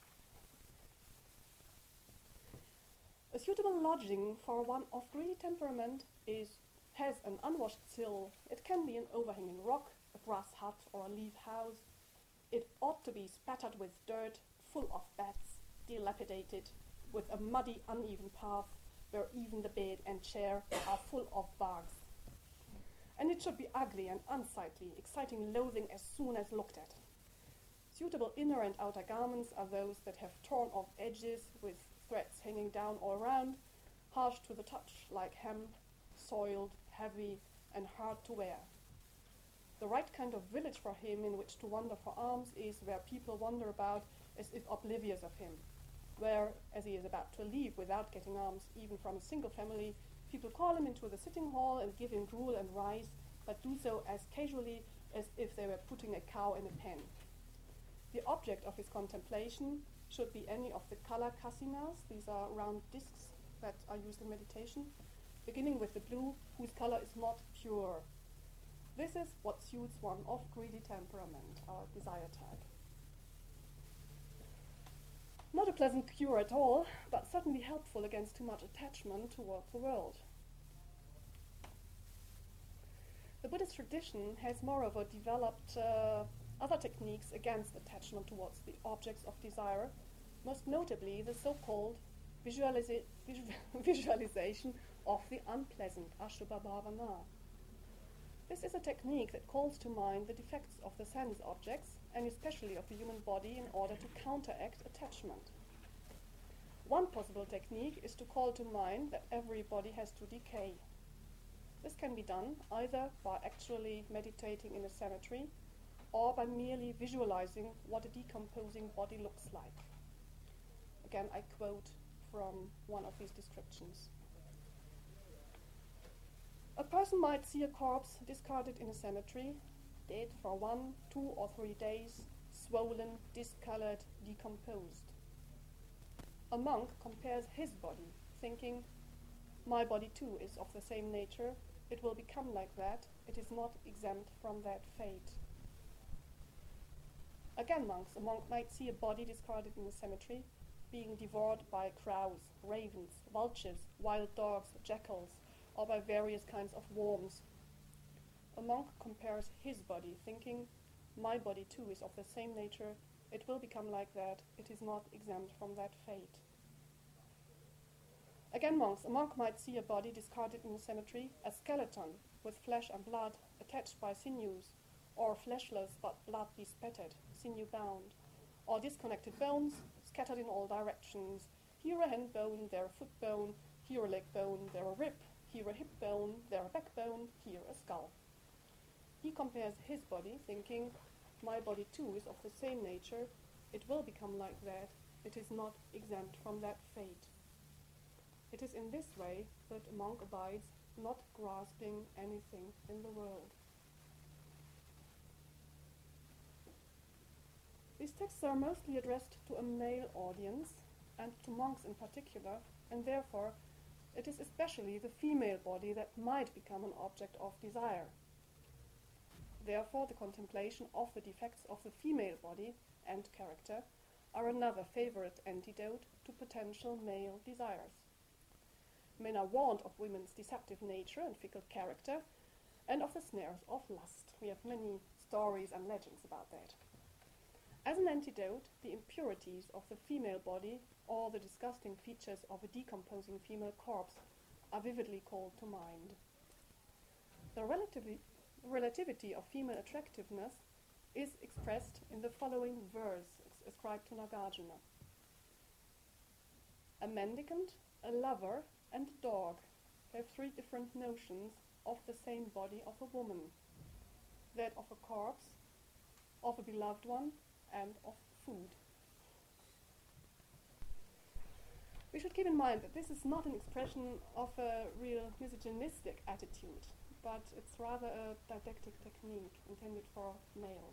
A suitable lodging for one of greedy temperament has an unwashed sill. It can be an overhanging rock, a grass hut, or a leaf house. It ought to be spattered with dirt, full of bats, dilapidated, with a muddy, uneven path, where even the bed and chair are full of bugs. And it should be ugly and unsightly, exciting loathing as soon as looked at. Suitable inner and outer garments are those that have torn off edges with threads hanging down all around, harsh to the touch like hemp, soiled, heavy, and hard to wear. The right kind of village for him in which to wander for alms is where people wander about as if oblivious of him, where, as he is about to leave without getting alms even from a single family, people call him into the sitting hall and give him gruel and rice, but do so as casually as if they were putting a cow in a pen. The object of his contemplation should be any of the color kasinas, these are round discs, that are used in meditation, beginning with the blue, whose color is not pure. This is what suits one of greedy temperament, our desire type. Not a pleasant cure at all, but certainly helpful against too much attachment toward the world. The Buddhist tradition has moreover developed other techniques against attachment towards the objects of desire, most notably the so-called visualization of the unpleasant, Ashubha Bhavana. This is a technique that calls to mind the defects of the sense objects, and especially of the human body, in order to counteract attachment. One possible technique is to call to mind that every body has to decay. This can be done either by actually meditating in a cemetery or by merely visualizing what a decomposing body looks like. Again, I quote from one of these descriptions. A person might see a corpse discarded in a cemetery, dead for 1, 2, or 3 days, swollen, discolored, decomposed. A monk compares his body, thinking, my body too is of the same nature, it will become like that, it is not exempt from that fate. Again, monks, a monk might see a body discarded in a cemetery, being devoured by crows, ravens, vultures, wild dogs, jackals, or by various kinds of worms. A monk compares his body, thinking, my body too is of the same nature, it will become like that, it is not exempt from that fate. Again, monks, a monk might see a body discarded in a cemetery, a skeleton with flesh and blood attached by sinews, or fleshless but blood bespattered, sinew-bound, or disconnected bones scattered in all directions, here a hand bone, there a foot bone, here a leg bone, there a rib, here a hip bone, there a backbone, here a skull. He compares his body, thinking, my body too is of the same nature, it will become like that, it is not exempt from that fate. It is in this way that a monk abides, not grasping anything in the world. These texts are mostly addressed to a male audience, and to monks in particular, and therefore it is especially the female body that might become an object of desire. Therefore, the contemplation of the defects of the female body and character are another favorite antidote to potential male desires. Men are warned of women's deceptive nature and fickle character, and of the snares of lust. We have many stories and legends about that. As an antidote, the impurities of the female body or the disgusting features of a decomposing female corpse are vividly called to mind. The relativity of female attractiveness is expressed in the following verse ascribed to Nagarjuna. A mendicant, a lover, and a dog have 3 different notions of the same body of a woman, that of a corpse, of a beloved one, and of food. We should keep in mind that this is not an expression of a real misogynistic attitude, but it's rather a didactic technique intended for males.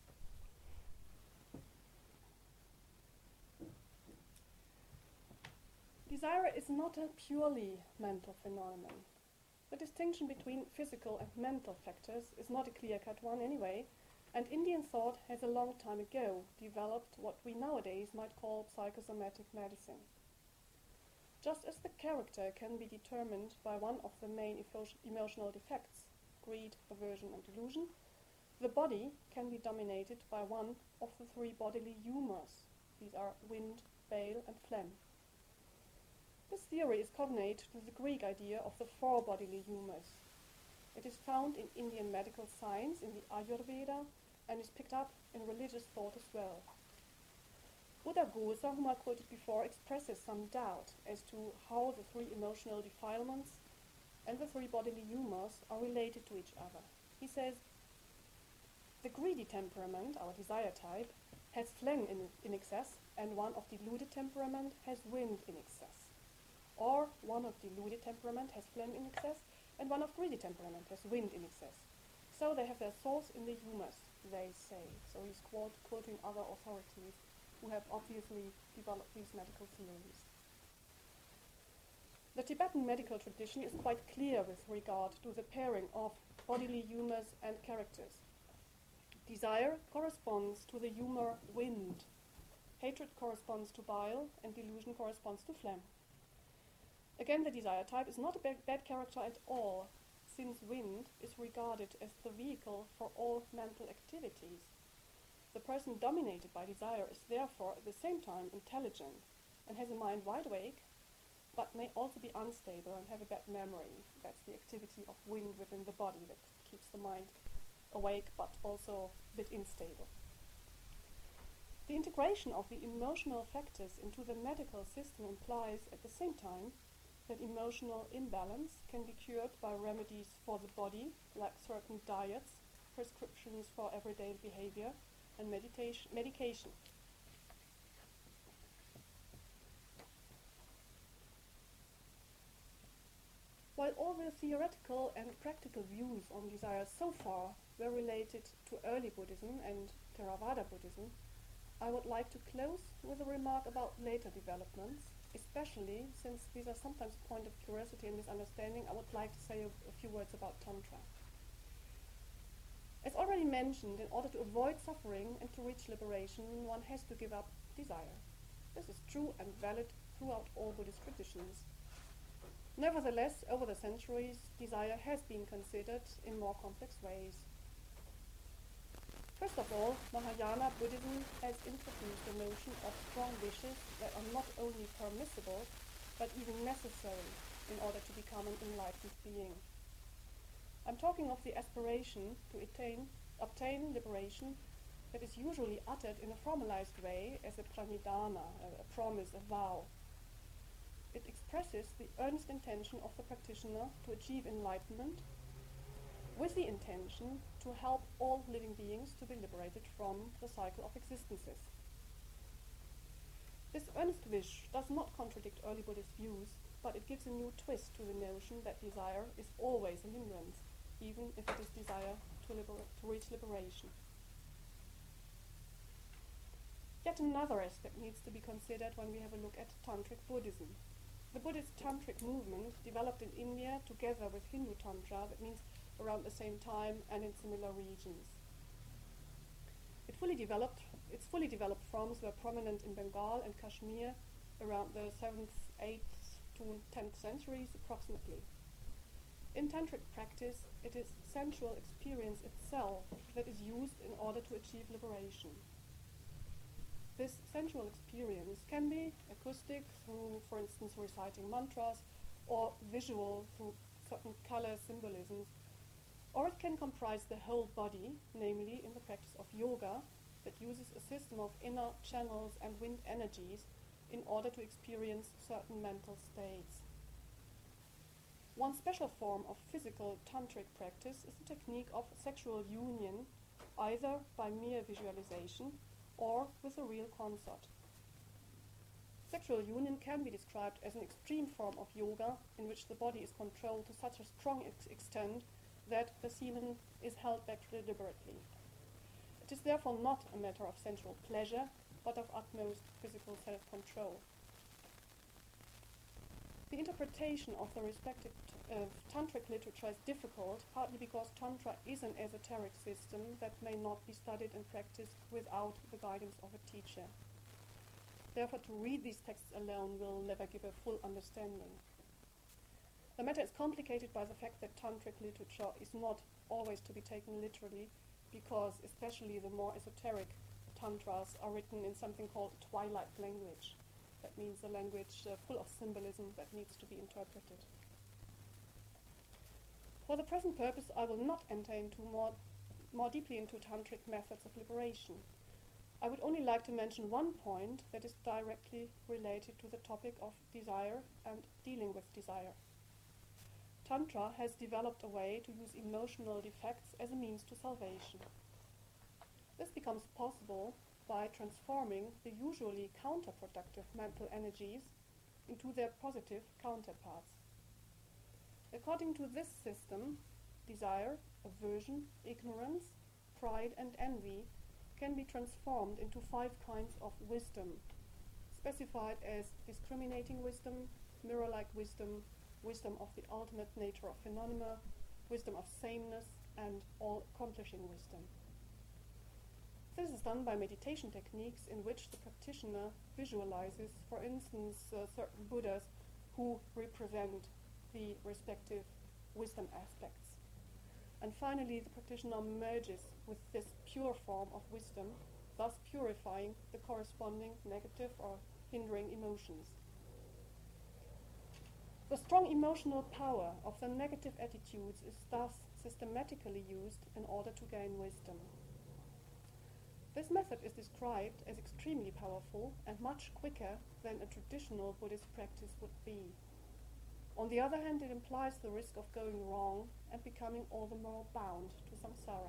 Desire is not a purely mental phenomenon. The distinction between physical and mental factors is not a clear-cut one anyway, and Indian thought has a long time ago developed what we nowadays might call psychosomatic medicine. Just as the character can be determined by one of the main emotional defects, greed, aversion, and delusion, the body can be dominated by one of the 3 bodily humours. These are wind, bale, and phlegm. This theory is cognate to the Greek idea of the 4 bodily humours. It is found in Indian medical science, in the Ayurveda, and is picked up in religious thought as well. Buddhaghosa, whom I quoted before, expresses some doubt as to how the 3 emotional defilements and the 3 bodily humours are related to each other. He says, the greedy temperament, our desire type, has phlegm in excess, and one of deluded temperament has wind in excess. Or one of deluded temperament has phlegm in excess, and one of greedy temperament has wind in excess. So they have their source in the humours, they say. So he's quoting other authorities who have obviously developed these medical theories. The Tibetan medical tradition is quite clear with regard to the pairing of bodily humours and characters. Desire corresponds to the humour wind, hatred corresponds to bile, and delusion corresponds to phlegm. Again, the desire type is not a bad character at all, since wind is regarded as the vehicle for all mental activities. The person dominated by desire is therefore at the same time intelligent and has a mind wide awake, but may also be unstable and have a bad memory. That's the activity of wind within the body that keeps the mind awake but also a bit unstable. The integration of the emotional factors into the medical system implies at the same time that emotional imbalance can be cured by remedies for the body, like certain diets, prescriptions for everyday behavior, and medication. While all the theoretical and practical views on desire so far were related to early Buddhism and Theravada Buddhism, I would like to close with a remark about later developments, especially since these are sometimes a point of curiosity and misunderstanding. I would like to say a few words about Tantra. As already mentioned, in order to avoid suffering and to reach liberation, one has to give up desire. This is true and valid throughout all Buddhist traditions. Nevertheless, over the centuries, desire has been considered in more complex ways. First of all, Mahayana Buddhism has introduced the notion of strong wishes that are not only permissible, but even necessary in order to become an enlightened being. I'm talking of the aspiration to obtain liberation that is usually uttered in a formalized way as a pranidhana, a promise, a vow. It expresses the earnest intention of the practitioner to achieve enlightenment with the intention to help all living beings to be liberated from the cycle of existences. This earnest wish does not contradict early Buddhist views, but it gives a new twist to the notion that desire is always a hindrance, even if it is desire to reach liberation. Yet another aspect needs to be considered when we have a look at Tantric Buddhism. The Buddhist Tantric movement developed in India together with Hindu Tantra, that means around the same time and in similar regions. Its fully developed forms were prominent in Bengal and Kashmir around the 7th, 8th to 10th centuries approximately. In Tantric practice, it is sensual experience itself that is used in order to achieve liberation. This sensual experience can be acoustic through, for instance, reciting mantras, or visual through certain color symbolisms, or it can comprise the whole body, namely in the practice of yoga, that uses a system of inner channels and wind energies in order to experience certain mental states. One special form of physical tantric practice is the technique of sexual union, either by mere visualization or with a real consort. Sexual union can be described as an extreme form of yoga in which the body is controlled to such a strong extent that the semen is held back deliberately. It is therefore not a matter of sensual pleasure, but of utmost physical self-control. The interpretation of the respective tantric literature is difficult, partly because Tantra is an esoteric system that may not be studied and practiced without the guidance of a teacher. Therefore, to read these texts alone will never give a full understanding. The matter is complicated by the fact that Tantric literature is not always to be taken literally, because especially the more esoteric Tantras are written in something called twilight language. That means a language full of symbolism that needs to be interpreted. For the present purpose, I will not enter into more deeply into tantric methods of liberation. I would only like to mention one point that is directly related to the topic of desire and dealing with desire. Tantra has developed a way to use emotional defects as a means to salvation. This becomes possible by transforming the usually counterproductive mental energies into their positive counterparts. According to this system, desire, aversion, ignorance, pride, and envy can be transformed into 5 kinds of wisdom, specified as discriminating wisdom, mirror-like wisdom, wisdom of the ultimate nature of phenomena, wisdom of sameness, and all-accomplishing wisdom. This is done by meditation techniques in which the practitioner visualizes, for instance, certain Buddhas who represent the respective wisdom aspects. And finally, the practitioner merges with this pure form of wisdom, thus purifying the corresponding negative or hindering emotions. The strong emotional power of the negative attitudes is thus systematically used in order to gain wisdom. This method is described as extremely powerful and much quicker than a traditional Buddhist practice would be. On the other hand, it implies the risk of going wrong and becoming all the more bound to samsara.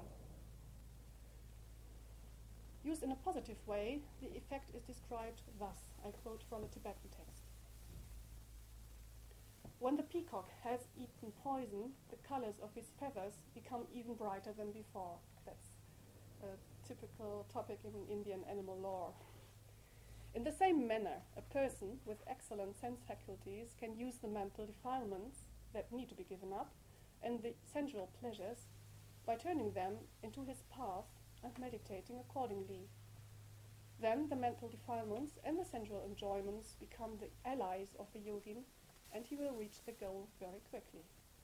Used in a positive way, the effect is described thus. I quote from a Tibetan text. When the peacock has eaten poison, the colors of his feathers become even brighter than before. That's a typical topic in Indian animal lore. In the same manner, a person with excellent sense faculties can use the mental defilements that need to be given up and the sensual pleasures by turning them into his path and meditating accordingly. Then the mental defilements and the sensual enjoyments become the allies of the yogin, and he will reach the goal very quickly.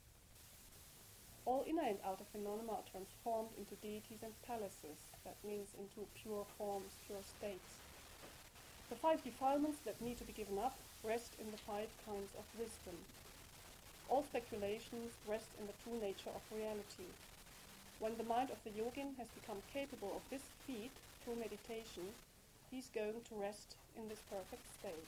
All inner and outer phenomena are transformed into deities and palaces, that means into pure forms, pure states. The 5 defilements that need to be given up rest in the 5 kinds of wisdom. All speculations rest in the true nature of reality. When the mind of the yogin has become capable of this feat through meditation, he is going to rest in this perfect state.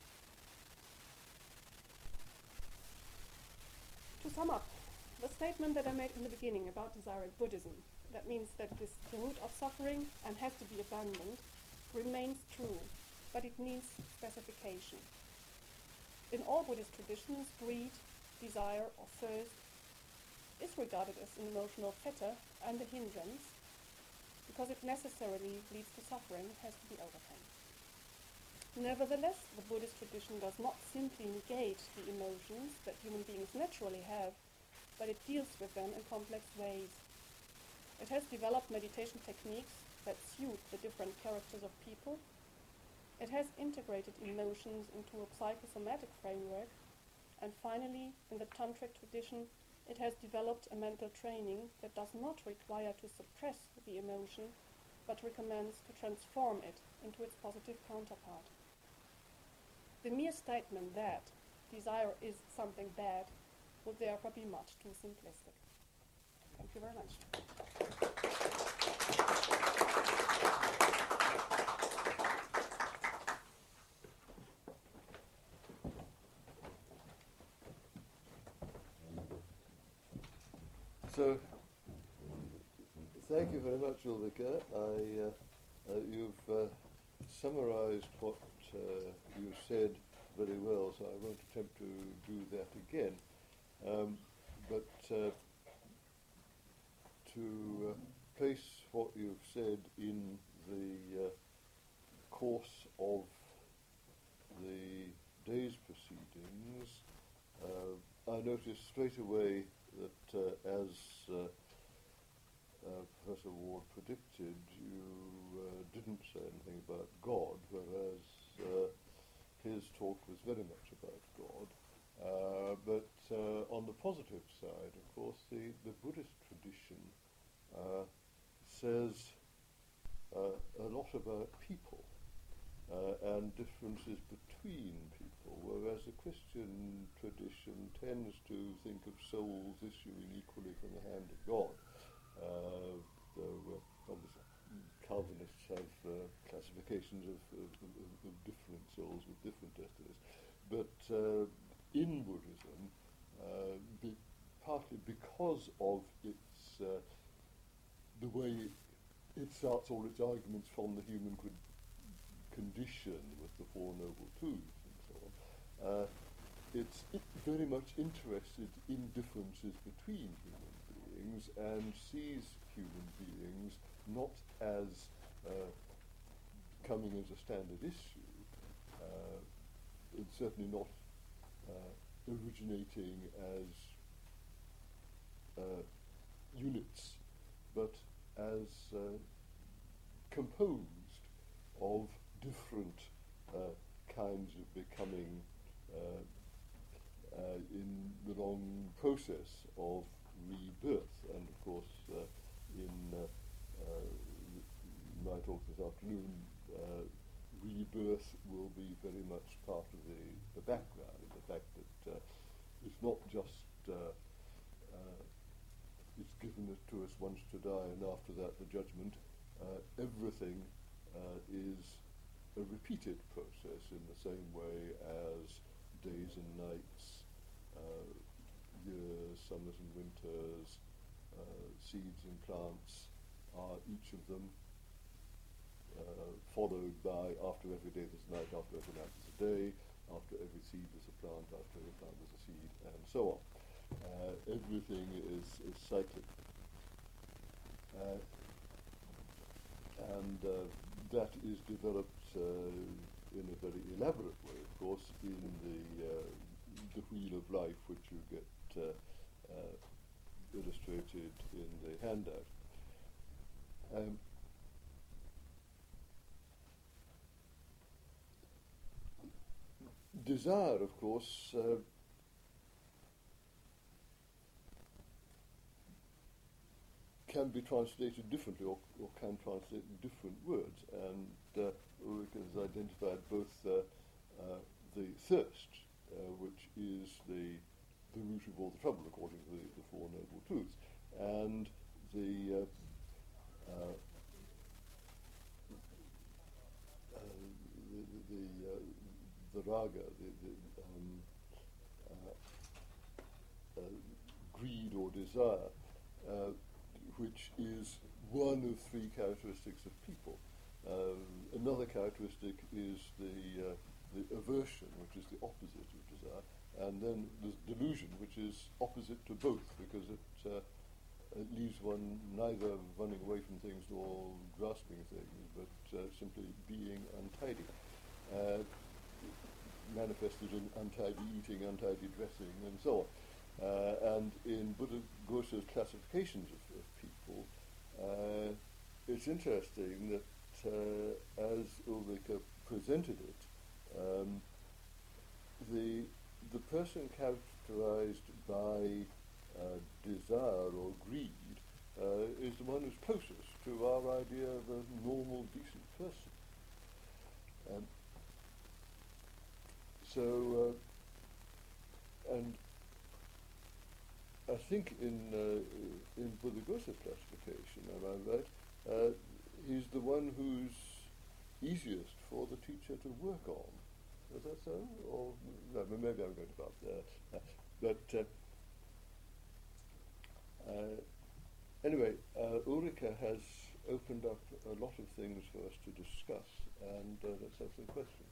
To sum up, the statement that I made in the beginning about desire in Buddhism, that means that it is the root of suffering and has to be abandoned, remains true, but it needs specification. In all Buddhist traditions, greed, desire, or thirst is regarded as an emotional fetter and a hindrance, because it necessarily leads to suffering, has to be overcome. Nevertheless, the Buddhist tradition does not simply negate the emotions that human beings naturally have, but it deals with them in complex ways. It has developed meditation techniques that suit the different characters of people. It has integrated emotions into a psychosomatic framework. And finally, in the Tantric tradition, it has developed a mental training that does not require to suppress the emotion, but recommends to transform it into its positive counterpart. The mere statement that desire is something bad would therefore be much too simplistic. Thank you very much. So, thank you very much, Ulrika. You've summarized what you said very well, so I won't attempt to do that again. But to place what you've said in the course of the day's proceedings, I noticed straight away that as Professor Ward predicted, you didn't say anything about God, whereas his talk was very much about God. But on the positive side, of course, the Buddhist tradition says a lot about people and differences between people, whereas the Christian tradition tends to think of souls issuing equally from the hand of God. Though obviously Calvinists have classifications of different souls with different destinies. But in Buddhism, partly because of its the way it starts all its arguments from the human condition with the Four Noble Truths and so on, it's very much interested in differences between human beings and sees human beings not as coming as a standard issue, and certainly not originating as units, but as composed of different kinds of becoming in the long process of rebirth. And of course, in my talk this afternoon, rebirth will be very much part of the background, the fact that it's not just it's given it to us once to die and after that the judgment. Everything is a repeated process in the same way as days and nights, years, summers and winters, seeds and plants are each of them followed by after every day there's a night, after every night there's a day, after every seed there's a plant, after every plant there's a seed, and so on. Everything is cyclic. And that is developed in a very elaborate way, of course, in the Wheel of Life, which you get illustrated in the handout. Desire, of course, can be translated differently, or can translate in different words, and Ulrike has identified both the thirst, which is the root of all the trouble, according to the Four Noble Truths, and the raga, greed or desire, which is one of three characteristics of people. Another characteristic is the aversion, which is the opposite of desire, and then there's delusion, which is opposite to both, because it leaves one neither running away from things nor grasping things, but simply being untidy, manifested in untidy eating, untidy dressing, and so on. And in Buddhaghosa's classifications of people, it's interesting that as Ulrike presented it, the person characterized by desire or greed is the one who's closest to our idea of a normal, decent person. And I think in Buddhaghosa's classification, am I right, he's the one who's easiest for the teacher to work on. Is that so? Or no, maybe I'm going about there. But anyway, Ulrike has opened up a lot of things for us to discuss, and let's have some questions.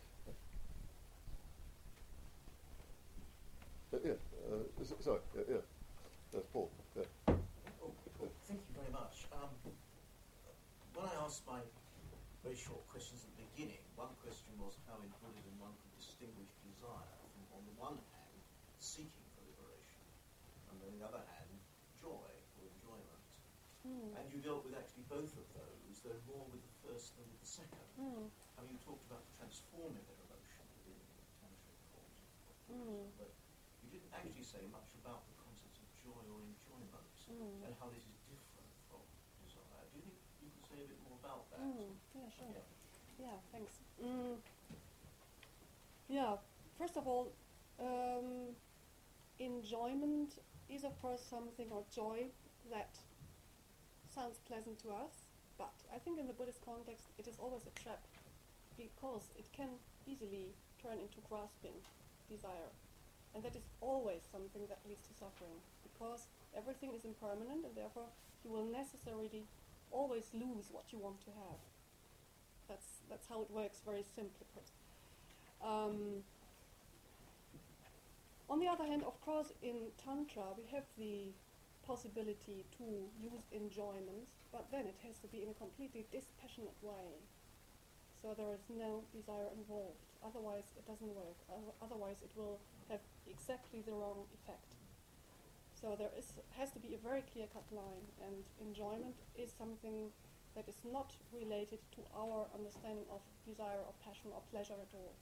Sorry, that's Paul. Yeah. Thank you very much. When I asked my very short questions at the beginning, one question was how in Buddhism one could distinguish desire from, on the one hand, seeking for liberation, and on the other hand, joy or enjoyment. And you dealt with actually both of those, though more with the first than with the second. I mean, you talked about the transformative emotion within the tantric forms of Buddhism, but you didn't actually say much about the concepts of joy or enjoyment and how this is different from desire. Do you think you could say a bit more about that? Yeah, sure. Yeah, thanks. Yeah, first of all, enjoyment is of course something, or joy, that sounds pleasant to us, but I think in the Buddhist context it is always a trap, because it can easily turn into grasping desire. And that is always something that leads to suffering, because everything is impermanent, and therefore you will necessarily always lose what you want to have. That's how it works, very simply put. On the other hand, of course, in Tantra we have the possibility to use enjoyment, but then it has to be in a completely dispassionate way. So there is no desire involved. Otherwise, it doesn't work. Otherwise, it will have exactly the wrong effect. So there has to be a very clear-cut line, and enjoyment is something that is not related to our understanding of desire or passion or pleasure at all.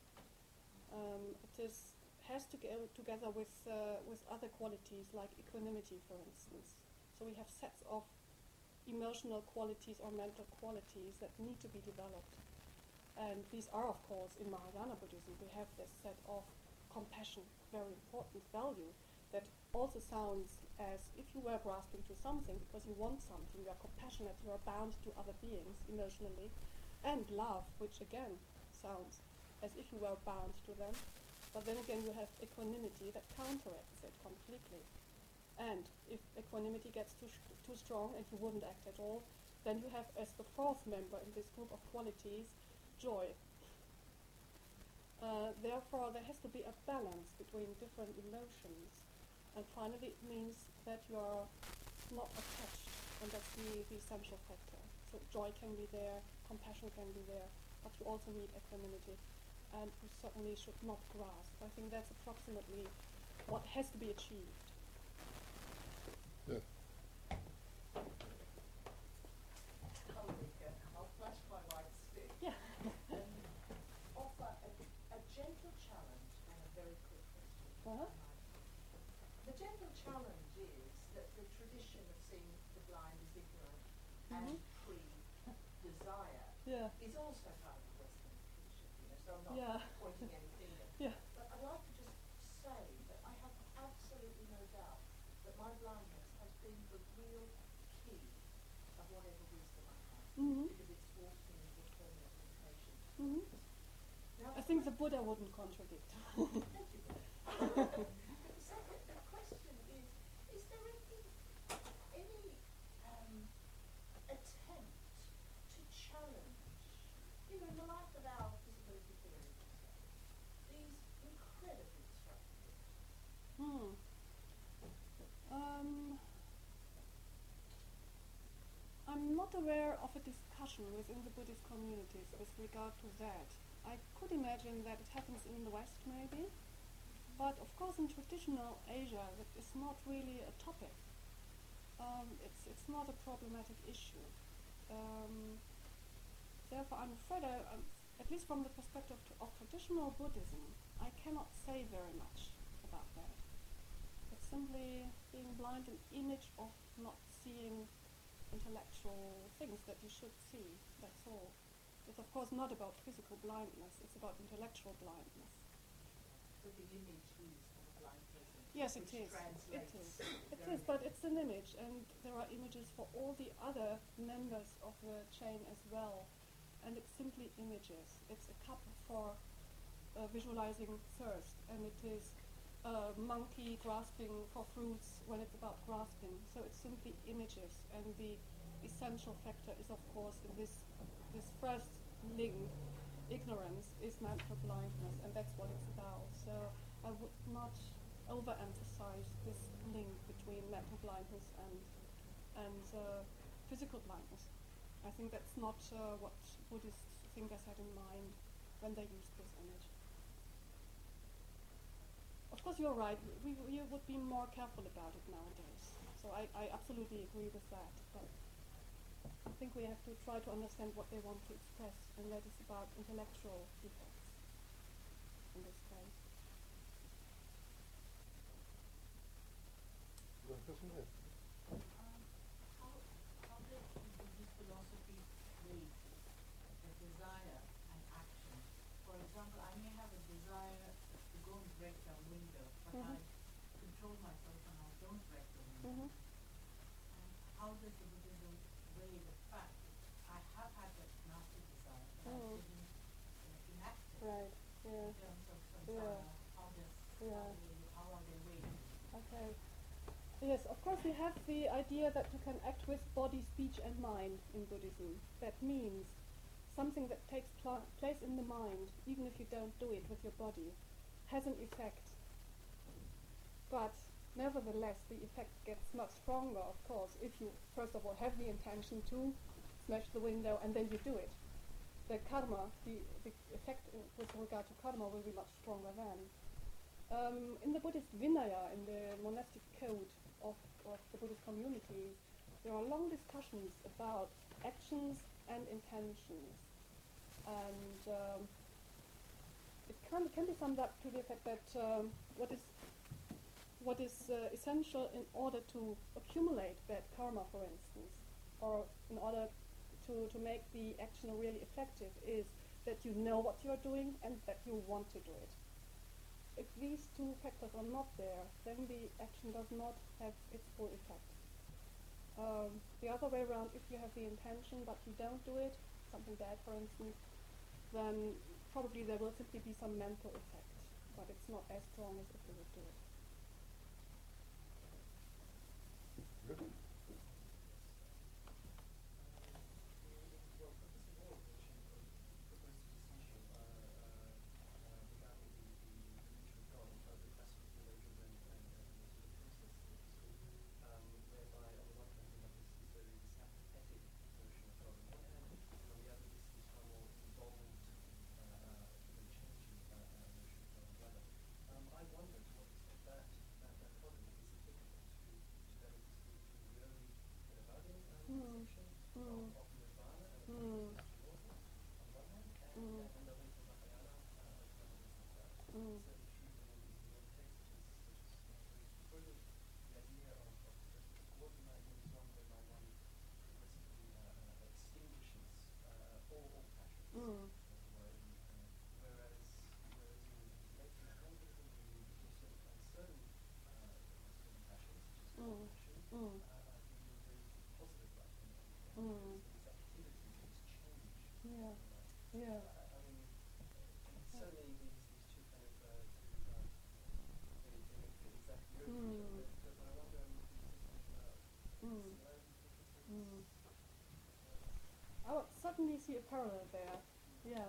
It has to go together with other qualities like equanimity, for instance. So we have sets of emotional qualities or mental qualities that need to be developed. And these are, of course, in Mahayana Buddhism, we have this set of compassion, very important value, that also sounds as if you were grasping to something because you want something, you are compassionate, you are bound to other beings emotionally, and love, which again sounds as if you were bound to them. But then again, you have equanimity that counteracts it completely. And if equanimity gets too strong and you wouldn't act at all, then you have, as the fourth member in this group of qualities, joy. Therefore, there has to be a balance between different emotions. And finally, it means that you are not attached, and that's the essential factor. So joy can be there, compassion can be there, but you also need equanimity. And you certainly should not grasp. I think that's approximately what has to be achieved. Yeah. I'll flash my white stick. Yeah. Offer a gentle challenge and a very quick question. The gentle challenge is that the tradition of seeing the blind as ignorant and pre-desire is also part of the Western tradition. So I'm not pointing any finger. But I'd like to just say that I have absolutely no doubt that my blindness has been the real key of whatever wisdom I have, because it's forced me into a permanent limitation. Now, I think the Buddha wouldn't contradict. Thank you. The question is there any attempt to challenge, in the light of our disability theory, these incredibly destructive things? I'm not aware of a discussion within the Buddhist communities with regard to that. I could imagine that it happens in the West, maybe, but of course in traditional Asia that is not really a topic. It's not a problematic issue. Therefore, I'm afraid, at least from the perspective of traditional Buddhism, I cannot say very much about that. It's simply being blind, an image of not seeing intellectual things that you should see, that's all. It's of course not about physical blindness, it's about intellectual blindness. But the image is of a blind person. Yes, it is. It is, but it's an image, and there are images for all the other members of the chain as well. And it's simply images. It's a cup for visualizing thirst, and it is a monkey grasping for fruits when it's about grasping. So it's simply images, and the essential factor is, of course, in this first link, ignorance is mental blindness, and that's what it's about. So I would not overemphasize this link between mental blindness and physical blindness. I think that's not what Buddhist thinkers had in mind when they used this image. Of course, you're right. We would be more careful about it nowadays. So I absolutely agree with that. But I think we have to try to understand what they want to express, and that is about intellectual defects in this case. How does Buddhist philosophy relate the desire and action? For example, I may have a desire to go and break the window, but I control myself and I don't break the window. And how does the Buddhism weigh the fact that I have had that nasty desire, but I didn't enact it? Right. In terms of samsara, how are they weighed? Okay. Yes, of course we have the idea that you can act with body, speech and mind in Buddhism. That means something that takes place in the mind, even if you don't do it with your body, has an effect. But nevertheless, the effect gets much stronger, of course, if you first of all have the intention to smash the window and then you do it. the karma, the effect with regard to karma will be much stronger then. In the Buddhist Vinaya, in the monastic code of the Buddhist community, there are long discussions about actions and intentions. And it can be summed up to the effect that what is essential in order to accumulate bad karma, for instance, or in order to make the action really effective, is that you know what you are doing and that you want to do it. If these two factors are not there, then the action does not have its full effect. The other way around, if you have the intention but you don't do it, something bad for instance, then probably there will simply be some mental effect, but it's not as strong as if you would do it. Really? Yeah. Certainly these two kind of they make fit exactly over each other, but I wonder if you can say something about I would certainly see a parallel there. Yeah.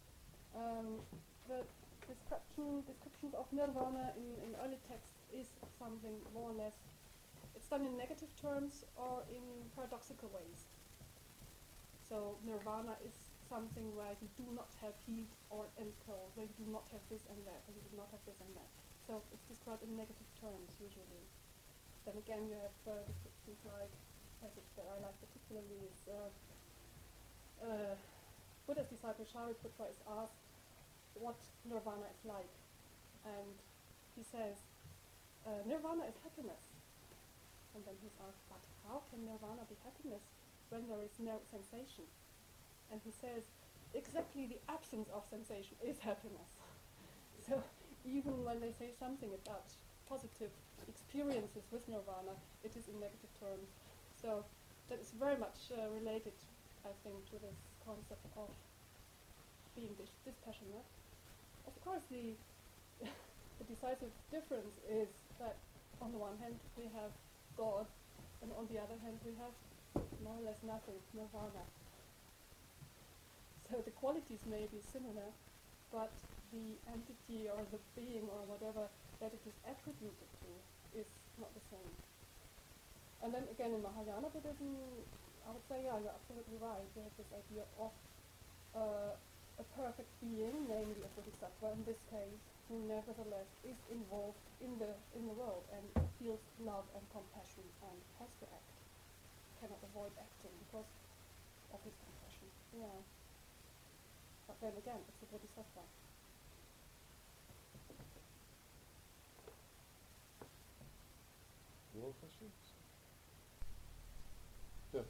The descriptions of nirvana in early texts is something more or less. It's done in negative terms or in paradoxical ways. So nirvana is something where you do not have heat or cold, where you do not have this and that, and you do not have this and that. So it's described in negative terms usually. Then again, you have descriptions like passage that I like particularly is Buddha's disciple Shariputra is asked what nirvana is like, and he says nirvana is happiness. And then he's asked, but how can nirvana be happiness when there is no sensation? And he says, exactly the absence of sensation is happiness. So even when they say something about positive experiences with nirvana, it is in negative terms. So that is very much related, I think, to this concept of being dispassionate. Of course, the decisive difference is that on the one hand we have God, and on the other hand we have more or less nothing, nirvana. So the qualities may be similar, but the entity or the being or whatever that it is attributed to is not the same. And then again in Mahayana Buddhism, I would say, yeah, you're absolutely right. You have this idea of a perfect being, namely a bodhisattva in this case, who nevertheless is involved in the world and feels love and compassion and has to act, cannot avoid acting because of his compassion. Yeah. But then again, it's a bodhisattva. More questions? Yeah.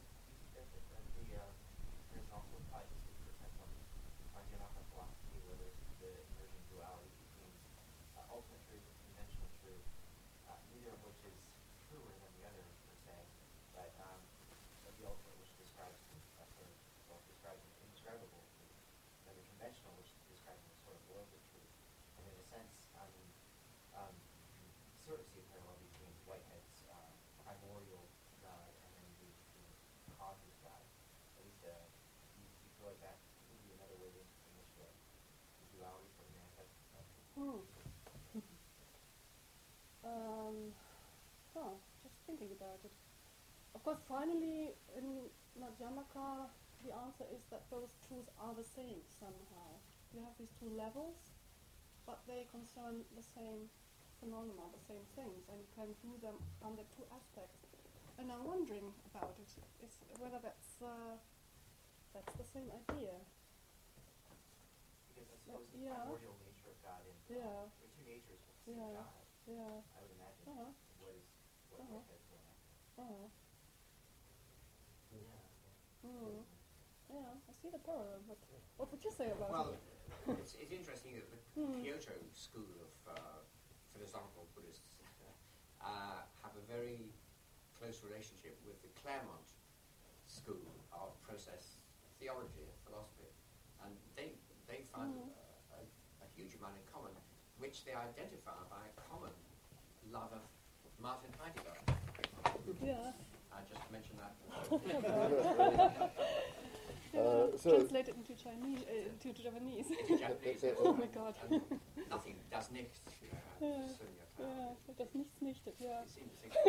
There's also tied to Adhyayana philosophy where there's the emerging duality between ultimate truth and conventional truth, neither of which is truer than the other per se, but the ultimate which describes describes an indescribable truth, and the conventional which describes a sort of worldly truth. And in a sense, you can sort of see a parallel between Whitehead's primordial God and then the causes God. At least you feel like that would be another way in which the duality sort of manifests itself. Just thinking about it. Of course, finally, in Madhyamaka, the answer is that those truths are the same somehow. You have these two levels, but they concern the same phenomena, the same things, and you can view them under two aspects. And I'm wondering about it, is whether that's the same idea. Because I suppose the Yeah. primordial nature of God and Yeah. the two natures of the same Yeah. God, Yeah. I would imagine, Uh-huh. what Uh-huh. has going on. Uh-huh. Yeah. Mm. Yeah, I see the parallel, but what would you say about Well, it? it's interesting that the Kyoto school of philosophical Buddhists have a very close relationship with the Claremont school of process theology and philosophy, and they find a huge amount in common, which they identify by a common love of Martin Heidegger. Yeah. I just mentioned that. Translated into Chinese, to Japanese. Into Japanese. Oh my God. Nothing does nichts. Das nichts nichtet, yeah. You seem to think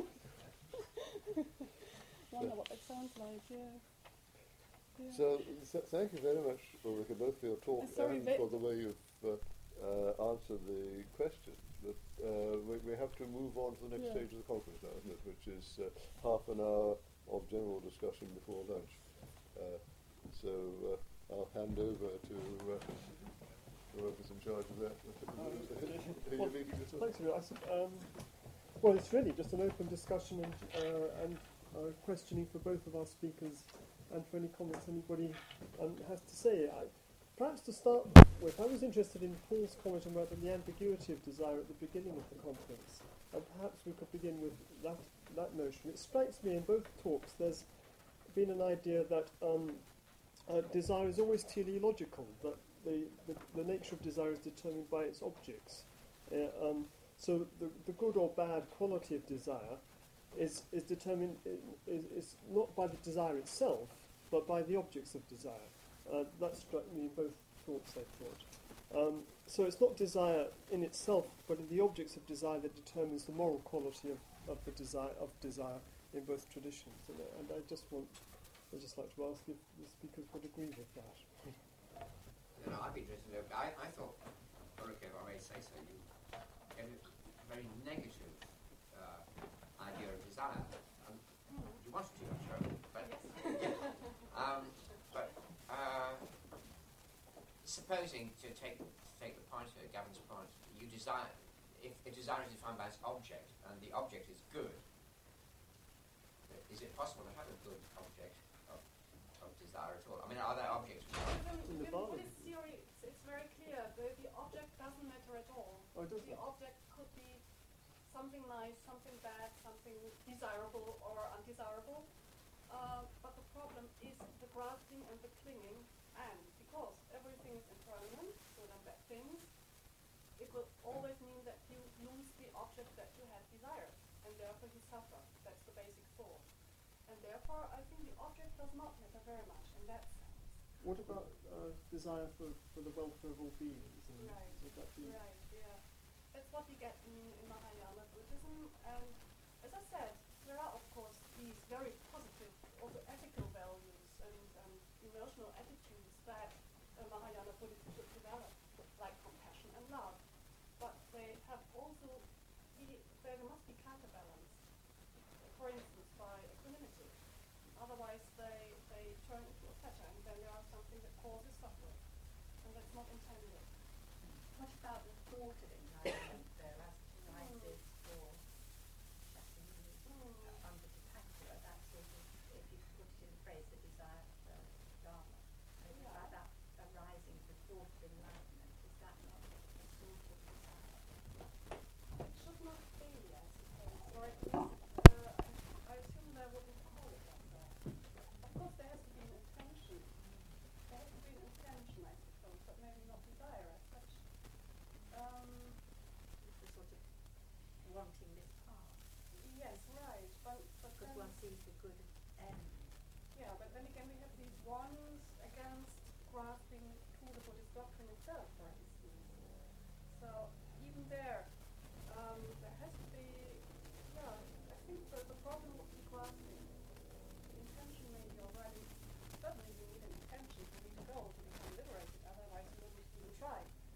Wonder what that sounds like, yeah. So, thank you very much, Ulrika, both for your talk and for the way you've answered the question. But we have to move on to the next stage of the conference now, isn't it? Which is half an hour of general discussion before lunch. So I'll hand over to whoever's in charge of that. Thanks, well, it's really just an open discussion and questioning for both of our speakers and for any comments anybody has to say. Perhaps to start with, I was interested in Paul's comment about the ambiguity of desire at the beginning of the conference. And perhaps we could begin with that notion. It strikes me in both talks there's been an idea that desire is always teleological, that the nature of desire is determined by its objects. So the good or bad quality of desire is determined is not by the desire itself, but by the objects of desire. That struck me in both thoughts, I thought. So it's not desire in itself, but in the objects of desire that determines the moral quality of desire in both traditions. And I'd just like to ask if the speakers would agree with that. No, I'd be interested to know. I thought, Ulrika, if I may say so, you gave a very negative idea of desire. You wanted to, I'm sure. But supposing to take the point here, Gavin's point, you desire, if a desire is defined by its object, and the object is good, is it possible to have a good object of desire at all? I mean, are there objects? In Buddhist theory, it's very clear. The object doesn't matter at all. The object could be something nice, something bad, something desirable or undesirable. But the problem is the grasping and the clinging, and because everything is impermanent, good and bad things, it will always mean that you lose the object that you had desired, and therefore you suffer. That's the basic thought. And therefore, I think the object does not matter very much in that sense. What about desire for the welfare of all beings? Right, right, yeah. That's what we get in Mahayana Buddhism. And as I said, there are, of course, these very positive, also ethical values and emotional attitudes that Mahayana Buddhism should develop, like compassion and love. But they have also, there must be counterbalanced. For instance, by equanimity. Otherwise, they turn into a fetter, and then there are something that causes suffering. And that's not intended. What about the thought of enlightenment, though, as it arises for under Dipankara, that sort of, if you put it in phrase, the desire for Dharma, maybe like that arising, the thought of enlightenment, is that not a sort of desire? It should not be, I suppose, or at least I assume they wouldn't call it like that. Of course, there has to be an intention. There has to be an intention, I suppose, but maybe not desire as such. The sort of wanting this path. Yes, right. But because one sees the good end. Yeah, but then again, we have these warnings against grasping to the Buddhist doctrine itself, for instance. So even there has to be, I think the problem would be grasping. The intention maybe already certainly you need an intention, you need a goal to become liberated, otherwise you wouldn't even try.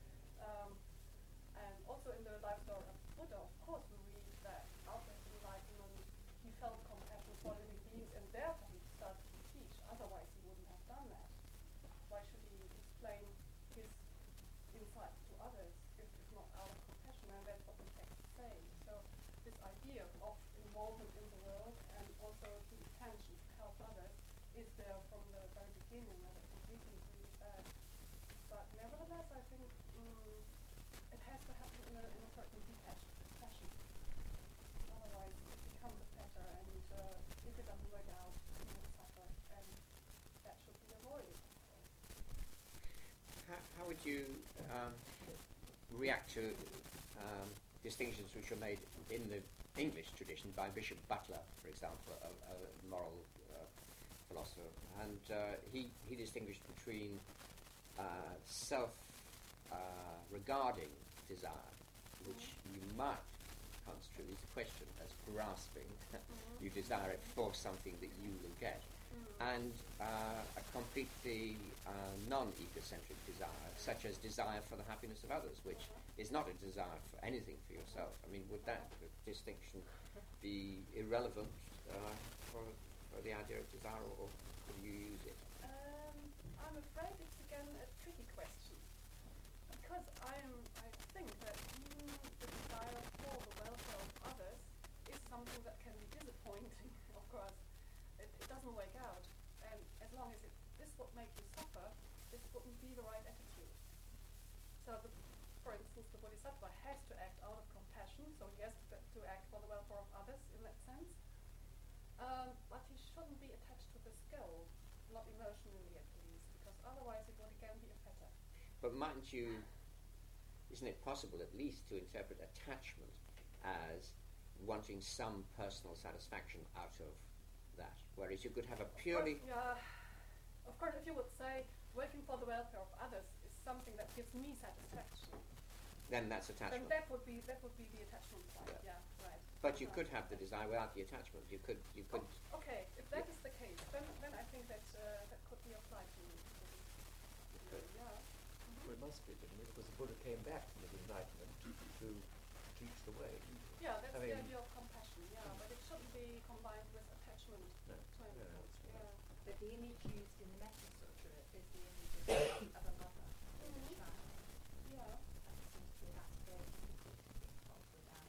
And also in the life story of Buddha, of course, we read that after his enlightenment, he felt compassion for living beings, and therefore he started to teach. Otherwise, he wouldn't have done that. Why should he explain his insights to others if not out of compassion? And that's what the text is saying. So this idea of involvement in the world and also the intention to help others is there from the very beginning, and I completely agree with that. But nevertheless, I think it has to happen in a certain detached fashion. Otherwise, it becomes a patter, and if it doesn't work out, you will suffer, and that should be avoided. How would you react to distinctions which were made in the English tradition by Bishop Butler, for example, a moral philosopher, and he distinguished between self-regarding desire, which you might construe as a question as grasping. You desire it for something that you will get, and a completely non-egocentric desire, such as desire for the happiness of others, which is not a desire for anything for yourself. I mean, would that distinction be irrelevant for the idea of desire, or could you use it? I'm afraid it's again a tricky question, because I think that even the desire for the welfare of others is something that can be disappointing. Of course, it doesn't work out, and as long as this would make you suffer, this wouldn't be the right attitude. So, for instance, the Bodhisattva has to act out of compassion, so he has to act for the welfare of others in that sense. But he shouldn't be attached to the skill, not emotionally at least, because otherwise it would again be a fetter. But isn't it possible at least to interpret attachment as wanting some personal satisfaction out of that, whereas you could have a purely... Of course, if you would say working for the welfare of others is something that gives me satisfaction, then that's attachment. Then that would be the attachment side. Yeah, right. But you could have the desire without the attachment. You could. Okay, if that is the case, then I think that that could be applied to me. Yeah. Well, it must be, didn't it? Because the Buddha came back from his enlightenment to teach the way. Yeah, that's the idea of compassion. Yeah, but it shouldn't be combined with attachment. No. Yeah. But the image used in the Metta Sutra is the image of a mother and a child. Yeah. That seems to be that's very talked about.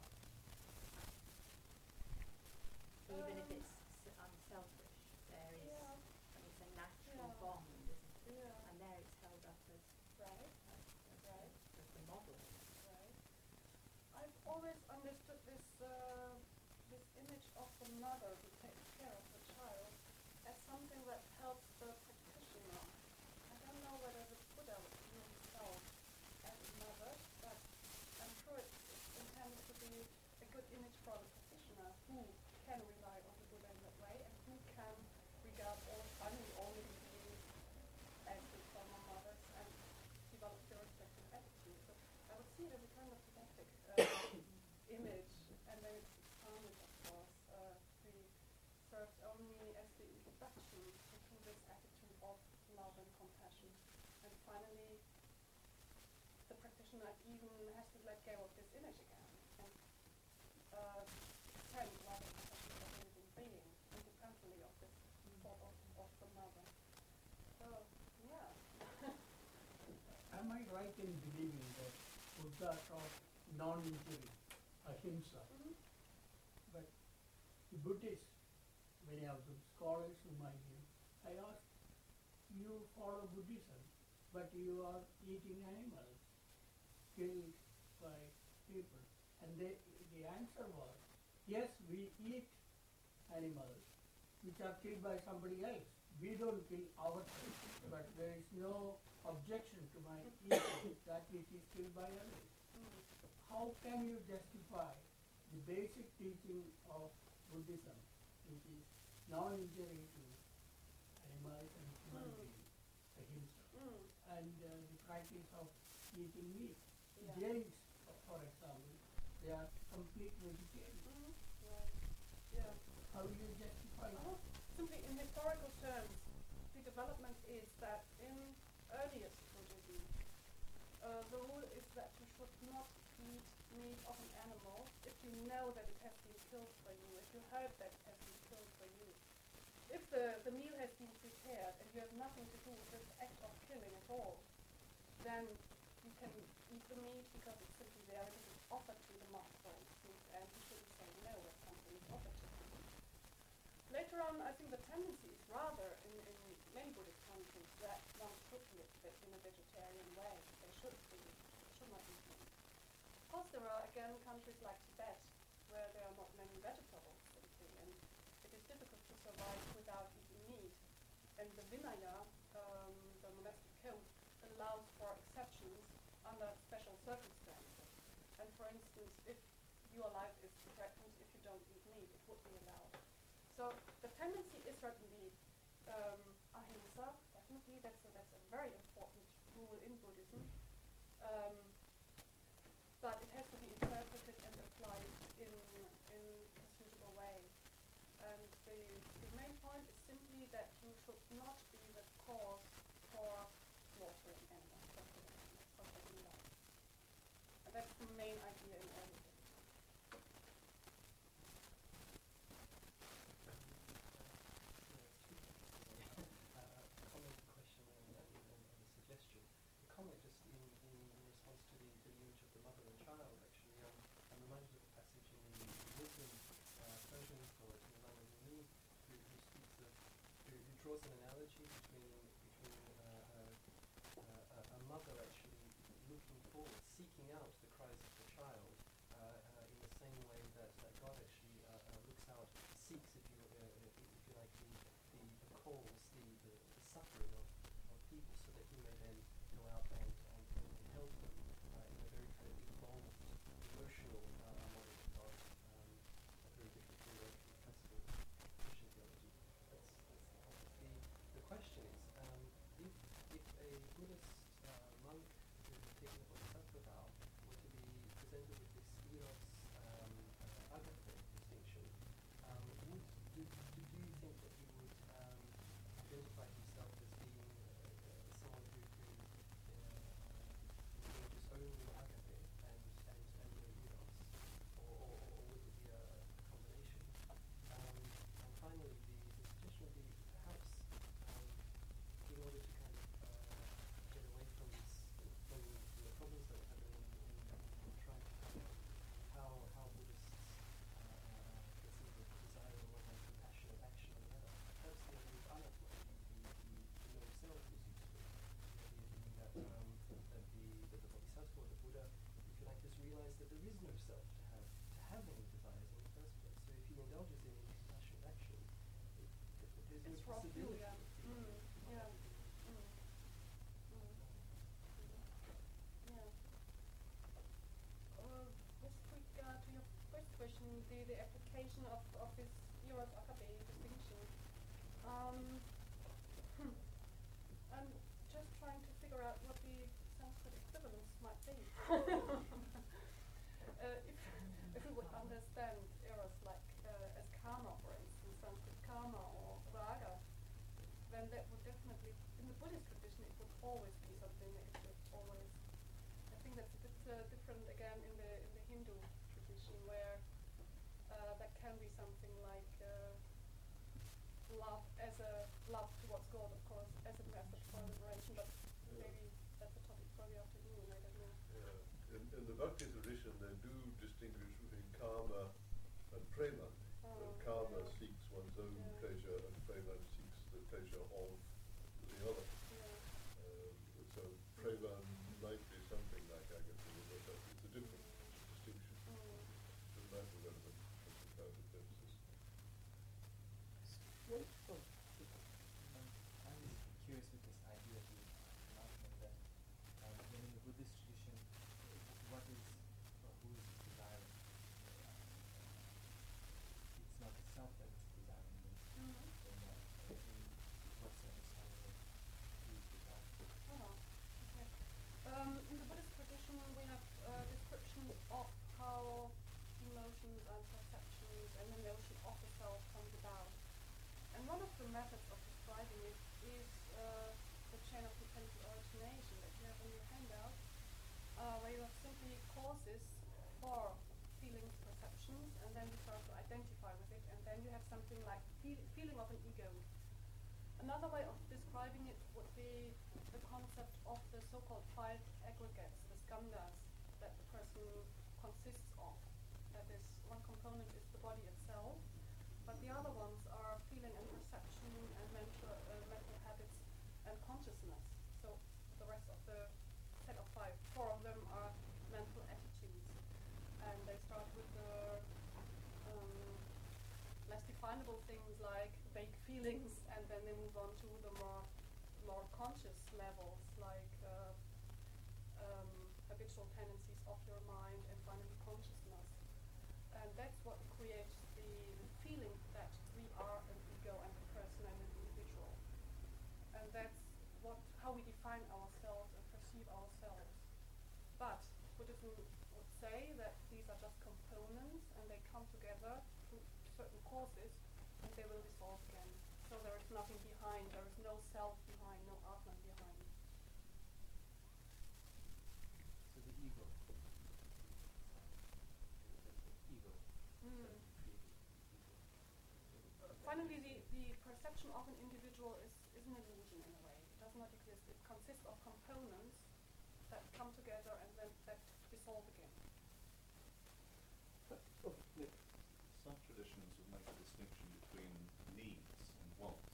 Even if it's unselfish, there is it's a natural bond, isn't it? Yeah. And there it's held up as as the model. Right. I've always understood this image of the mother who takes care of the child as something that helps the practitioner. I don't know whether the Buddha would view himself as a mother, but I'm sure it's intended to be a good image for the practitioner who can rely on the Buddha in that way and who can regard all living beings as his former mothers and develop their respective attitudes. So I would see it as a kind of didactic image, and then it's expanded, of course, to be served only as the introduction to this attitude of love and compassion. And finally, the practitioner even has to let go of this image again and send love and compassion for the living being, independently of this thought of the mother. So, yeah. Am I right in believing that Buddha taught non-injury, ahimsa? But the Buddhists, many of them scholars whom I knew, I asked, you follow Buddhism, but you are eating animals killed by people. And the answer was, yes, we eat animals which are killed by somebody else. We don't kill ourselves, but there is no objection to my eating that which is killed by others. How can you justify the basic teaching of Buddhism, which is non-injury to animals and human beings, ahimsa, and the practice of eating meat? Jains, for example, they are complete vegetarians. Right. Yeah. How do you justify that? Simply in historical terms, the development is that in earliest Buddhism, the rule is that you should not eat meat of an animal if you know that it has been killed for you, if you heard that it has been killed for you. If the meal has been prepared and you have nothing to do with this act of killing at all, then you can eat the meat because it's simply there, because it's offered to the monk, for instance, and you shouldn't say no when something is offered to you. Later on, I think the tendency is rather, in many Buddhist countries, that one should live in a vegetarian way. They should not eat meat. Of course, there are, again, countries like Tibet, where there are not many vegetables, simply, and it is difficult to survive without eating meat. And the Vinaya, the monastic code, allows for exceptions under special circumstances. And for instance, if your life is threatened, if you don't eat meat, it would be allowed. So the tendency is certainly ahimsa, definitely, that's a very important rule in Buddhism. But it has to be interpreted and applied in a suitable way. And the main point is simply that you should not be the cause for slaughtering animals, and that's the main idea in everything. Comment, question, and a suggestion. A comment just in response to the image of the mother and child, actually. I'm reminded of a passage in the Muslim Persian poet, Imam Rumi, who draws an analogy between a mother actually looking forward, seeking out the cries of the child, in the same way that God actually looks out, seeks, if you like, the calls, the suffering of people, so that he may then go out and help them in a very kind of evolved, emotional model of God, very different to the classical Christian theology. The question is, if a Buddhist monk who has taken the Bodhisattva vow were to be presented with this eros agape distinction, do you think that he would identify himself as being someone who engages only agape and no eros, or would it be a combination? And finally, the suggestion would be perhaps in order to kind of get away from the problems that we're having in trying to tackle how Buddhists conceive of desire on one hand, compassion and action on the other. Perhaps the idea of anatma, the no self, is useful. The idea that the Bodhisattva or the Buddha, if you like, has realized that there is no self to have any desires in the first place. So if he indulges in compassionate action, there's no possibility. With regard to your first question, the application of this eros agape distinction, I'm just trying to figure out what the Sanskrit equivalence might be. If we would understand eros like as karma, for instance, Sanskrit karma or raga, then that would definitely, in the Buddhist tradition, it would always be something negative, always. I think that's a bit different again in the Hindu tradition, where that can be something like love as a love towards God, of course, as a method for liberation, but maybe that's a topic for the afternoon, I don't know. Yeah. In the Bhakti tradition, they do distinguish between karma and prema. Karma seeks one's own pleasure, and prema seeks the pleasure of the other. So prema might be something like agape, but it's a different distinction. It might be relevant for comparative purposes. I'm curious with this idea of the announcement that when in the Buddhist tradition, what is or who is desiring? It's not the self that is desiring, but in what's the understanding of who is desiring? In the Buddhist tradition, we have descriptions of how emotions and perceptions and the notion of the self comes about. And one of the methods of describing it is the chain of mechanical origination that you have in your handout, where you have simply causes for feelings, perceptions, and then you start to identify with it, and then you have something like feeling of an ego. Another way of describing it would be the concept of the so-called 5 aggregates, the skandhas, that the person consists of. That is, one component is the body itself, but the other ones are feeling and perception and mental habits and consciousness. So the rest of the set of 5, 4 of them are mental attitudes, and they start with the less definable things like vague feelings, and then they move on to the more conscious levels like habitual tendencies of your mind, and finally consciousness. And that's what creates the feeling that we are an ego and a person and an individual. And that's how we define ourselves and perceive ourselves. But Buddhism would say that these are just components, and they come together through certain causes, and they will dissolve again. So there is nothing behind, there is no self behind, no Atman behind. So the ego. Finally, the perception of an individual is an illusion in a way. It does not exist. It consists of components that come together and then that dissolve again. Some traditions would make a distinction between needs and wants.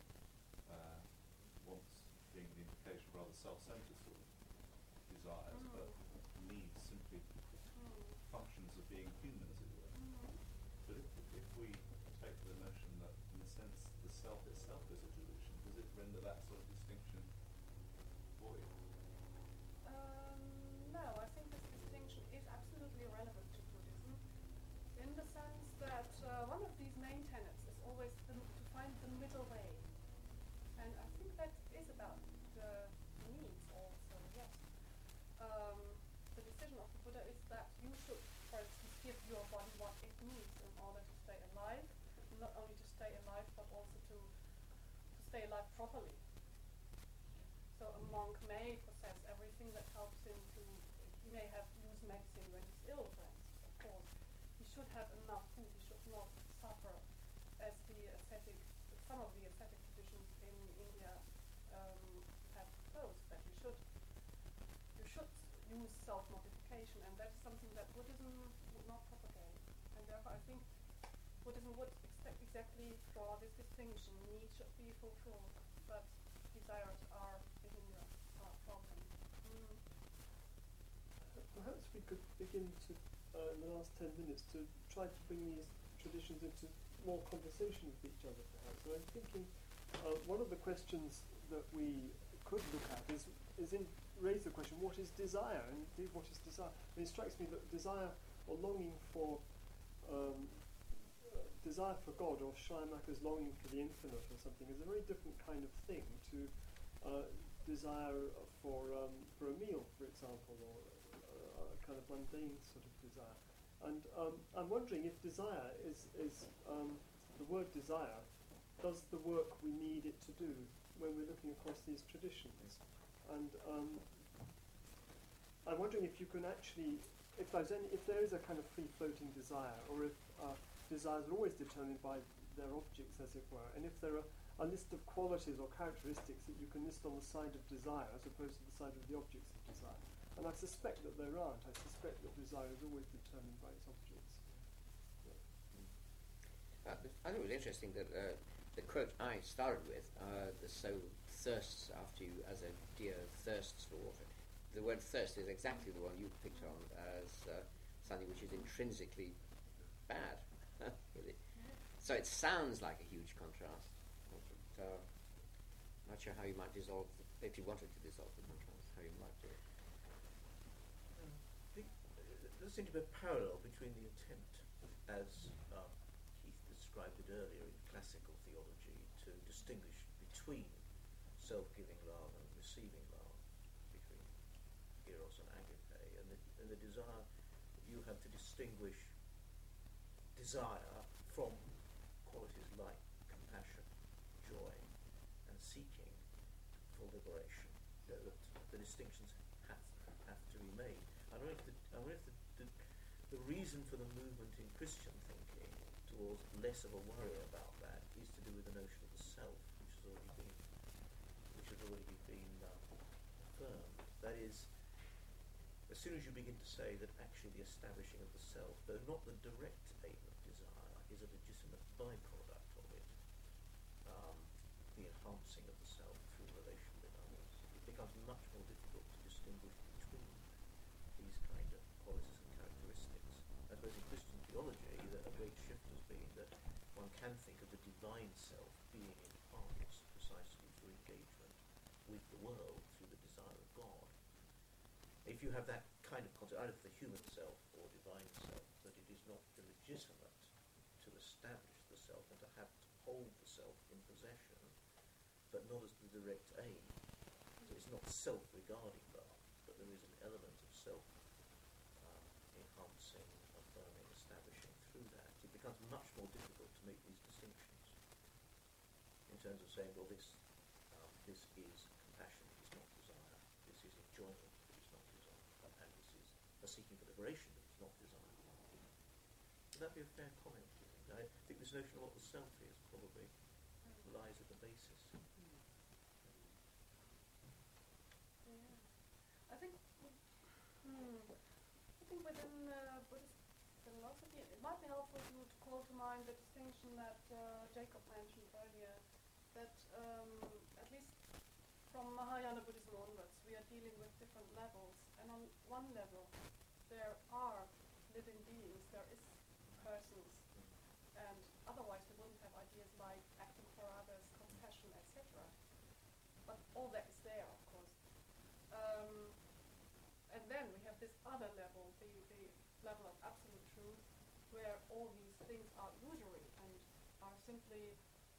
Wants being the indication of rather self-centered sort of desires, but needs simply functions of being human, as it were. But if we take the notion that, in a sense, the self itself is a delusion, does it render that sort of distinction void? No, I think this distinction is absolutely relevant to Buddhism, in the sense that one of these main tenets is always to find the middle way. And I think that is about the needs also, yes. The decision of the Buddha is that you should, for instance, give your body what it needs in order to stay alive, not only to stay alive, but also to stay alive properly. So a monk may possess everything that helps him to, he may have use medicine when he's ill, for instance, of course. He should have enough food, he should not suffer, as some of the ascetic traditions in India have proposed, that you should use self-mortification, and that's something that Buddhism would not propagate. And therefore I think Buddhism would exactly draw this distinction. Needs should be fulfilled, but desires are the hindrance, are a problem. Perhaps we could begin to, in the last 10 minutes, to try to bring these traditions into more conversation with each other, perhaps. So I'm thinking one of the questions that we could look at raise the question, what is desire? And indeed, what is desire? And it strikes me that desire or longing for desire for God, or Schleiermacher's longing for the infinite or something, is a very different kind of thing to desire for a meal, for example, or a kind of mundane sort of desire. And I'm wondering if desire is the word desire does the work we need it to do when we're looking across these traditions. And I'm wondering if you can actually, if there is a kind of free-floating desire, or if desires are always determined by their objects, as it were, and if there are a list of qualities or characteristics that you can list on the side of desire as opposed to the side of the objects of desire. And I suspect that there aren't. I suspect that desire is always determined by its objects. I thought it was interesting that the quote I started with, the soul thirsts after you as a deer thirsts for water. The word thirst is exactly the one you picked on as something which is intrinsically bad. Really. So it sounds like a huge contrast. But, not sure how you might dissolve, if you wanted to dissolve the contrast, how you might do it. There seems to be a parallel between the attempt, as Keith described it earlier in classical theology, to distinguish between self-giving love and receiving love, between eros and agape, and the desire that you have to distinguish desire from qualities like compassion, joy, and seeking for liberation. That the distinctions have to be made. I wonder if the reason for the movement in Christian thinking towards less of a worry about that is to do with the notion of the self, which has already been affirmed. That is, as soon as you begin to say that actually the establishing of the self, though not the direct aim of desire, is a legitimate byproduct of it, the enhancing of the self through relation with others, it becomes much more difficult to distinguish between these kind of qualities and characteristics. I suppose in Christian theology, a great shift has been that one can think of the divine self being enhanced precisely through engagement with the world through the desire of God. If you have that kind of concept, either for the human self or divine self, that it is not illegitimate to establish the self and to have to hold the self in possession, but not as the direct aim. So it's not self-regarding love, but there is an element of self-enhancing, affirming, establishing through that. It becomes much more difficult to make these distinctions in terms of saying, well, this is compassion, it is not desire. This is enjoyment, it is not desire. And this is a seeking for liberation, it is not desire. Would that be a fair comment, do you think? I think this notion of what the self is probably lies at the basis. I think within Buddhist philosophy, it might be helpful to call to mind the distinction that Jacob mentioned earlier, that at least from Mahayana Buddhism onwards, we are dealing with different levels. And on one level, there are living beings, there is persons, and otherwise we wouldn't have ideas like acting for others, compassion, etc. But all that is there, of course. And then we have this other level, the level of absolute truth, where all these things are illusory and are simply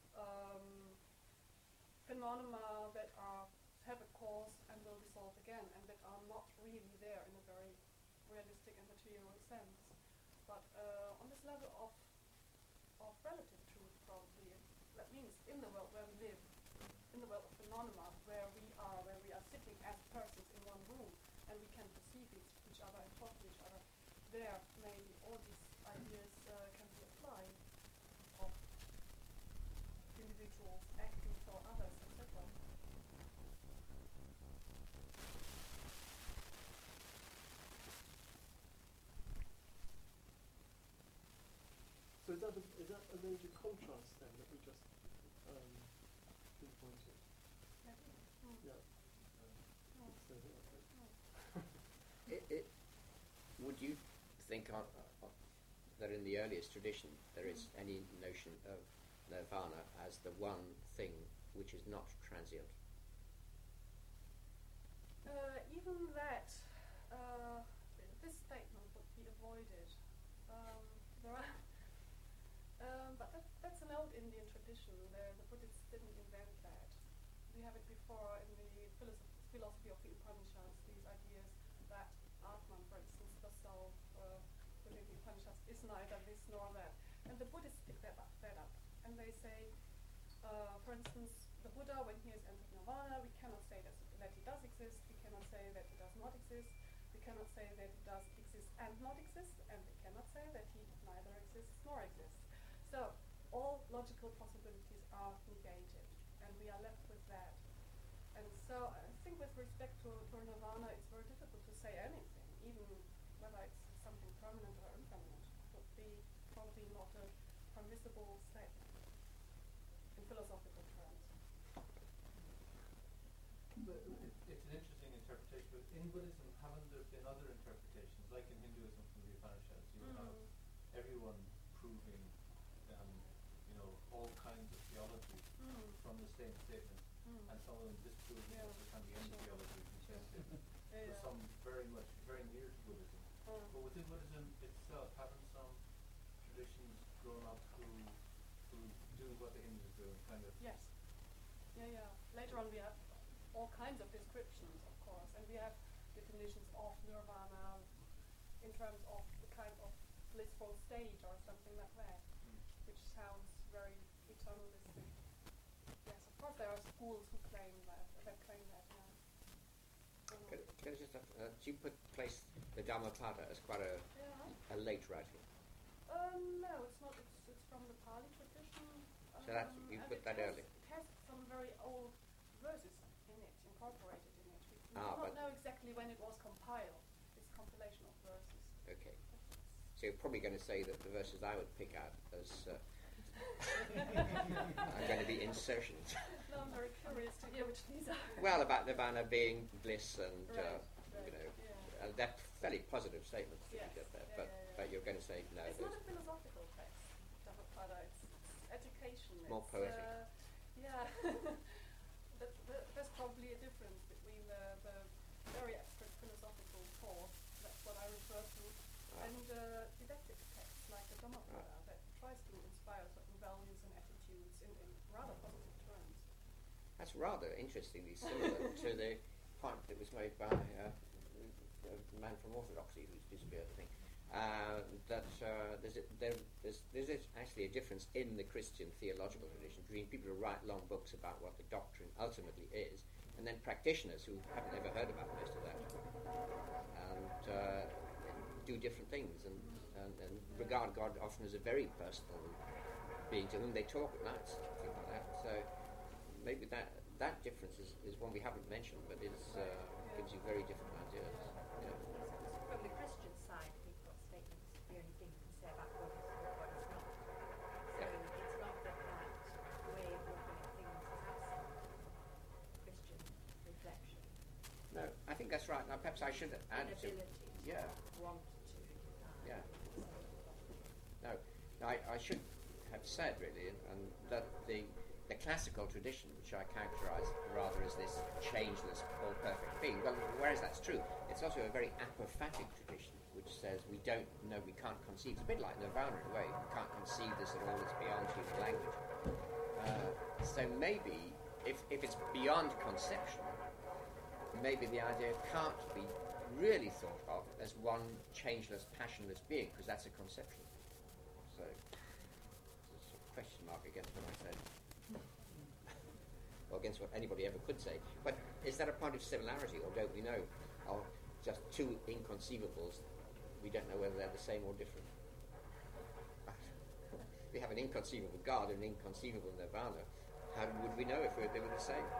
phenomena that have a cause and will dissolve again, and that are not really there in a very realistic and material sense. But on this level of relative truth, probably, that means in the world where we live, in the world of phenomena, where we are sitting as persons in one room, and we can perceive each other and talk to each other, there maybe all these ideas can be applied, of individuals acting for others, etc. So is that a major contrast then that we just pinpointed? Yeah. So, would you think that in the earliest tradition there is any notion of nirvana as the one thing which is not transient? Even that, this statement would be avoided. There are, but that's an old Indian tradition. The Buddhists didn't invent that. We have it before in the philosophy of the Upanishads, these ideas that Atman, for instance, the soul, within the Upanishads, is neither this nor that. And the Buddhists pick that up. And they say, for instance, the Buddha, when he has entered nirvana, we cannot say that he does exist, we cannot say that he does not exist, we cannot say that he does exist and not exist, and we cannot say that he neither exists nor exists. So all logical possibilities are negated, and we are left with that. And so I think with respect to nirvana, it's very difficult to say anything, even whether it's something permanent or impermanent. It would be probably not a permissible statement in philosophical terms. But it's an interesting interpretation, but in Buddhism, haven't there been other interpretations, like in Hinduism from the Upanishads? You have everyone proving all kinds of theology from the same statement, and some of them disproving that there can be any theology from the same statement. So some very near to Buddhism. But within Buddhism itself, haven't some traditions grown up who do what the Hindus do, kind of? Yes. Yeah. Later on we have all kinds of descriptions, of course, and we have definitions of nirvana in terms of the kind of blissful state or something like that, which sounds very eternalistic. Yes, of course, there are schools who claim that. Yeah. Can I just do you place the Dhammapada as quite a late writing? No, it's not. It's from the Pali tradition. So that's you put that early. It has some very old verses in it, incorporated in it. We do Ah, not know exactly when it was compiled. This compilation of verses. Okay. So you're probably going to say that the verses I would pick out as are going to be insertions. No, I'm very curious to hear which these are. Well, about Nirvana being bliss and Right, you know, they're fairly positive statements that you Yes, get there. yeah, But you're going to say no. It's not a philosophical text, Dhammapada. It's education. More it's, poetic. Yeah. There's probably a difference between the very abstract philosophical thought, that's what I refer to, and didactic texts like the Dhammapada that tries to inspire certain values and attitudes in rather positive terms. That's rather interestingly similar to the point that was made by a man from Orthodoxy who's disappeared, I think. There's actually a difference in the Christian theological tradition between people who write long books about what the doctrine ultimately is, and then practitioners who haven't ever heard about most of that, and do different things, and regard God often as a very personal being to whom they talk at night, things like that. So maybe that difference is one we haven't mentioned, but gives you very different ideas. Yeah. From the Christian side, we've got statements, the only thing you can say about God is what God is not. So it's not that way of looking at things has some Christian reflection. No, I think that's right. Now, perhaps I should add to... Yeah. Want to. Yeah. No, I should have said, really, and that the classical tradition, which I characterise rather as this changeless, all-perfect being, well, whereas that's true, it's also a very apophatic tradition, which says we don't know, we can't conceive. It's a bit like Nirvana in a way. We can't conceive this at all. It's beyond human language. So maybe, if it's beyond conception, maybe the idea can't be really thought of as one changeless, passionless being, because that's a conception. So, it's a question mark against what I said. Or against what anybody ever could say. But is that a point of similarity, or don't we know? Or just two inconceivables, we don't know whether they're the same or different? We have an inconceivable God and an inconceivable Nirvana. How would we know if they were the same?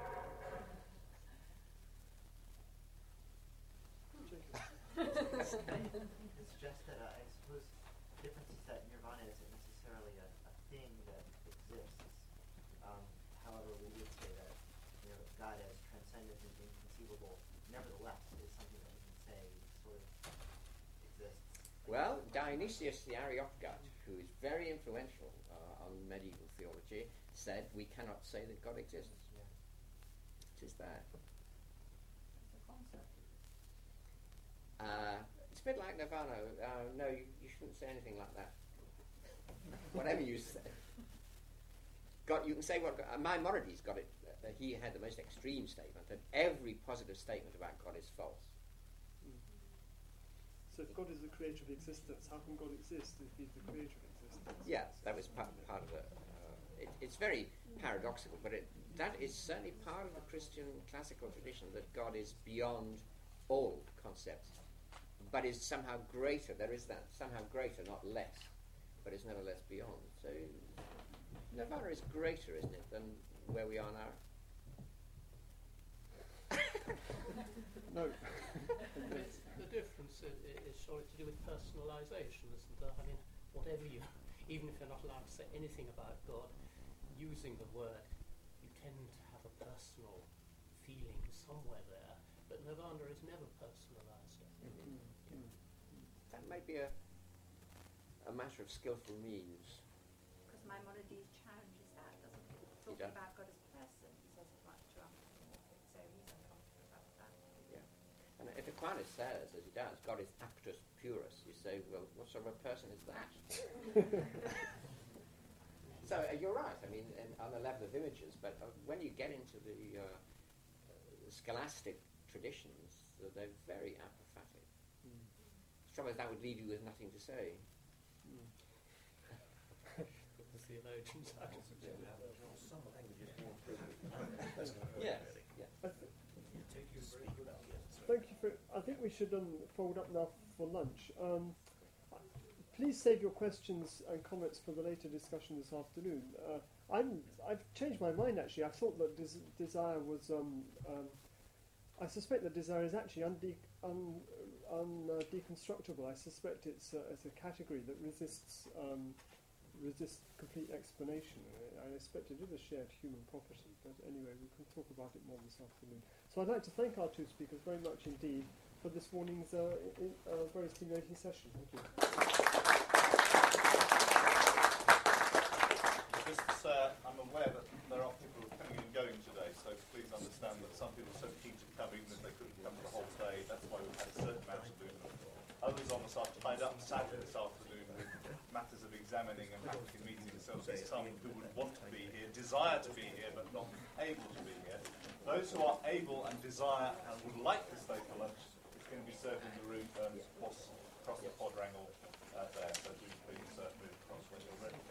It's just that I suppose the difference is that Nirvana isn't necessarily a thing that exists. However, we would say that God as transcendent and inconceivable, nevertheless, is something that we can say sort of exists. Well, Dionysius the Areopagite, who is very influential on medieval theology, said we cannot say that God exists. Yeah. It is that. It's a concept. It's a bit like Nirvana. No, you shouldn't say anything like that. Whatever you say. God, you can say what Maimonides got it. He had the most extreme statement that every positive statement about God is false. So if God is the creator of existence, how can God exist if he's the creator of existence? Yeah, that was part of it. It's very paradoxical, but that is certainly part of the Christian classical tradition, that God is beyond all concepts, but is somehow greater. There is that, somehow greater, not less, but is nevertheless beyond. So Nirvana is greater, isn't it, than where we are now? No. The difference is surely to do with personalisation, isn't there? I mean, whatever you, even if you're not allowed to say anything about God, using the word, you tend to have a personal feeling somewhere there. But Nirvana is never personalised. That might be a matter of skillful means. Because Maimonides challenges that, doesn't he? He Talking does. about God as person, he says it's much too anthropomorphic, so he's uncomfortable about that. Yeah. And if Aquinas says, as he does, God is actus purus, you say, well, what sort of a person is that? So you're right, I mean, on the level of images, but when you get into the scholastic traditions, they're very apophatic. The trouble is that would leave you with nothing to say. theologians out of it. Some languages more Thank you for. I think we should fold up now for lunch. Please save your questions and comments for the later discussion this afternoon. I've changed my mind actually. I thought that desire was. I suspect that desire is actually deconstructible. I suspect it's a category that resists complete explanation. I expect it is a shared human property, but anyway, we can talk about it more this afternoon. So I'd like to thank our two speakers very much indeed for this morning's very stimulating session. Thank you. Just, I'm aware that there are people coming and going today, so please understand that some people are so keen to come even if they couldn't come for the whole day. That's why we've had a certain amount of movement. Others on us are tied up sadly this afternoon with matters of examining and faculty meetings, so there's some who would want to be here, desire to be here, but not able to be here. Those who are able and desire and would like to stay for lunch, it's going to be served in the room across the quadrangle there, so do please move across when you're ready.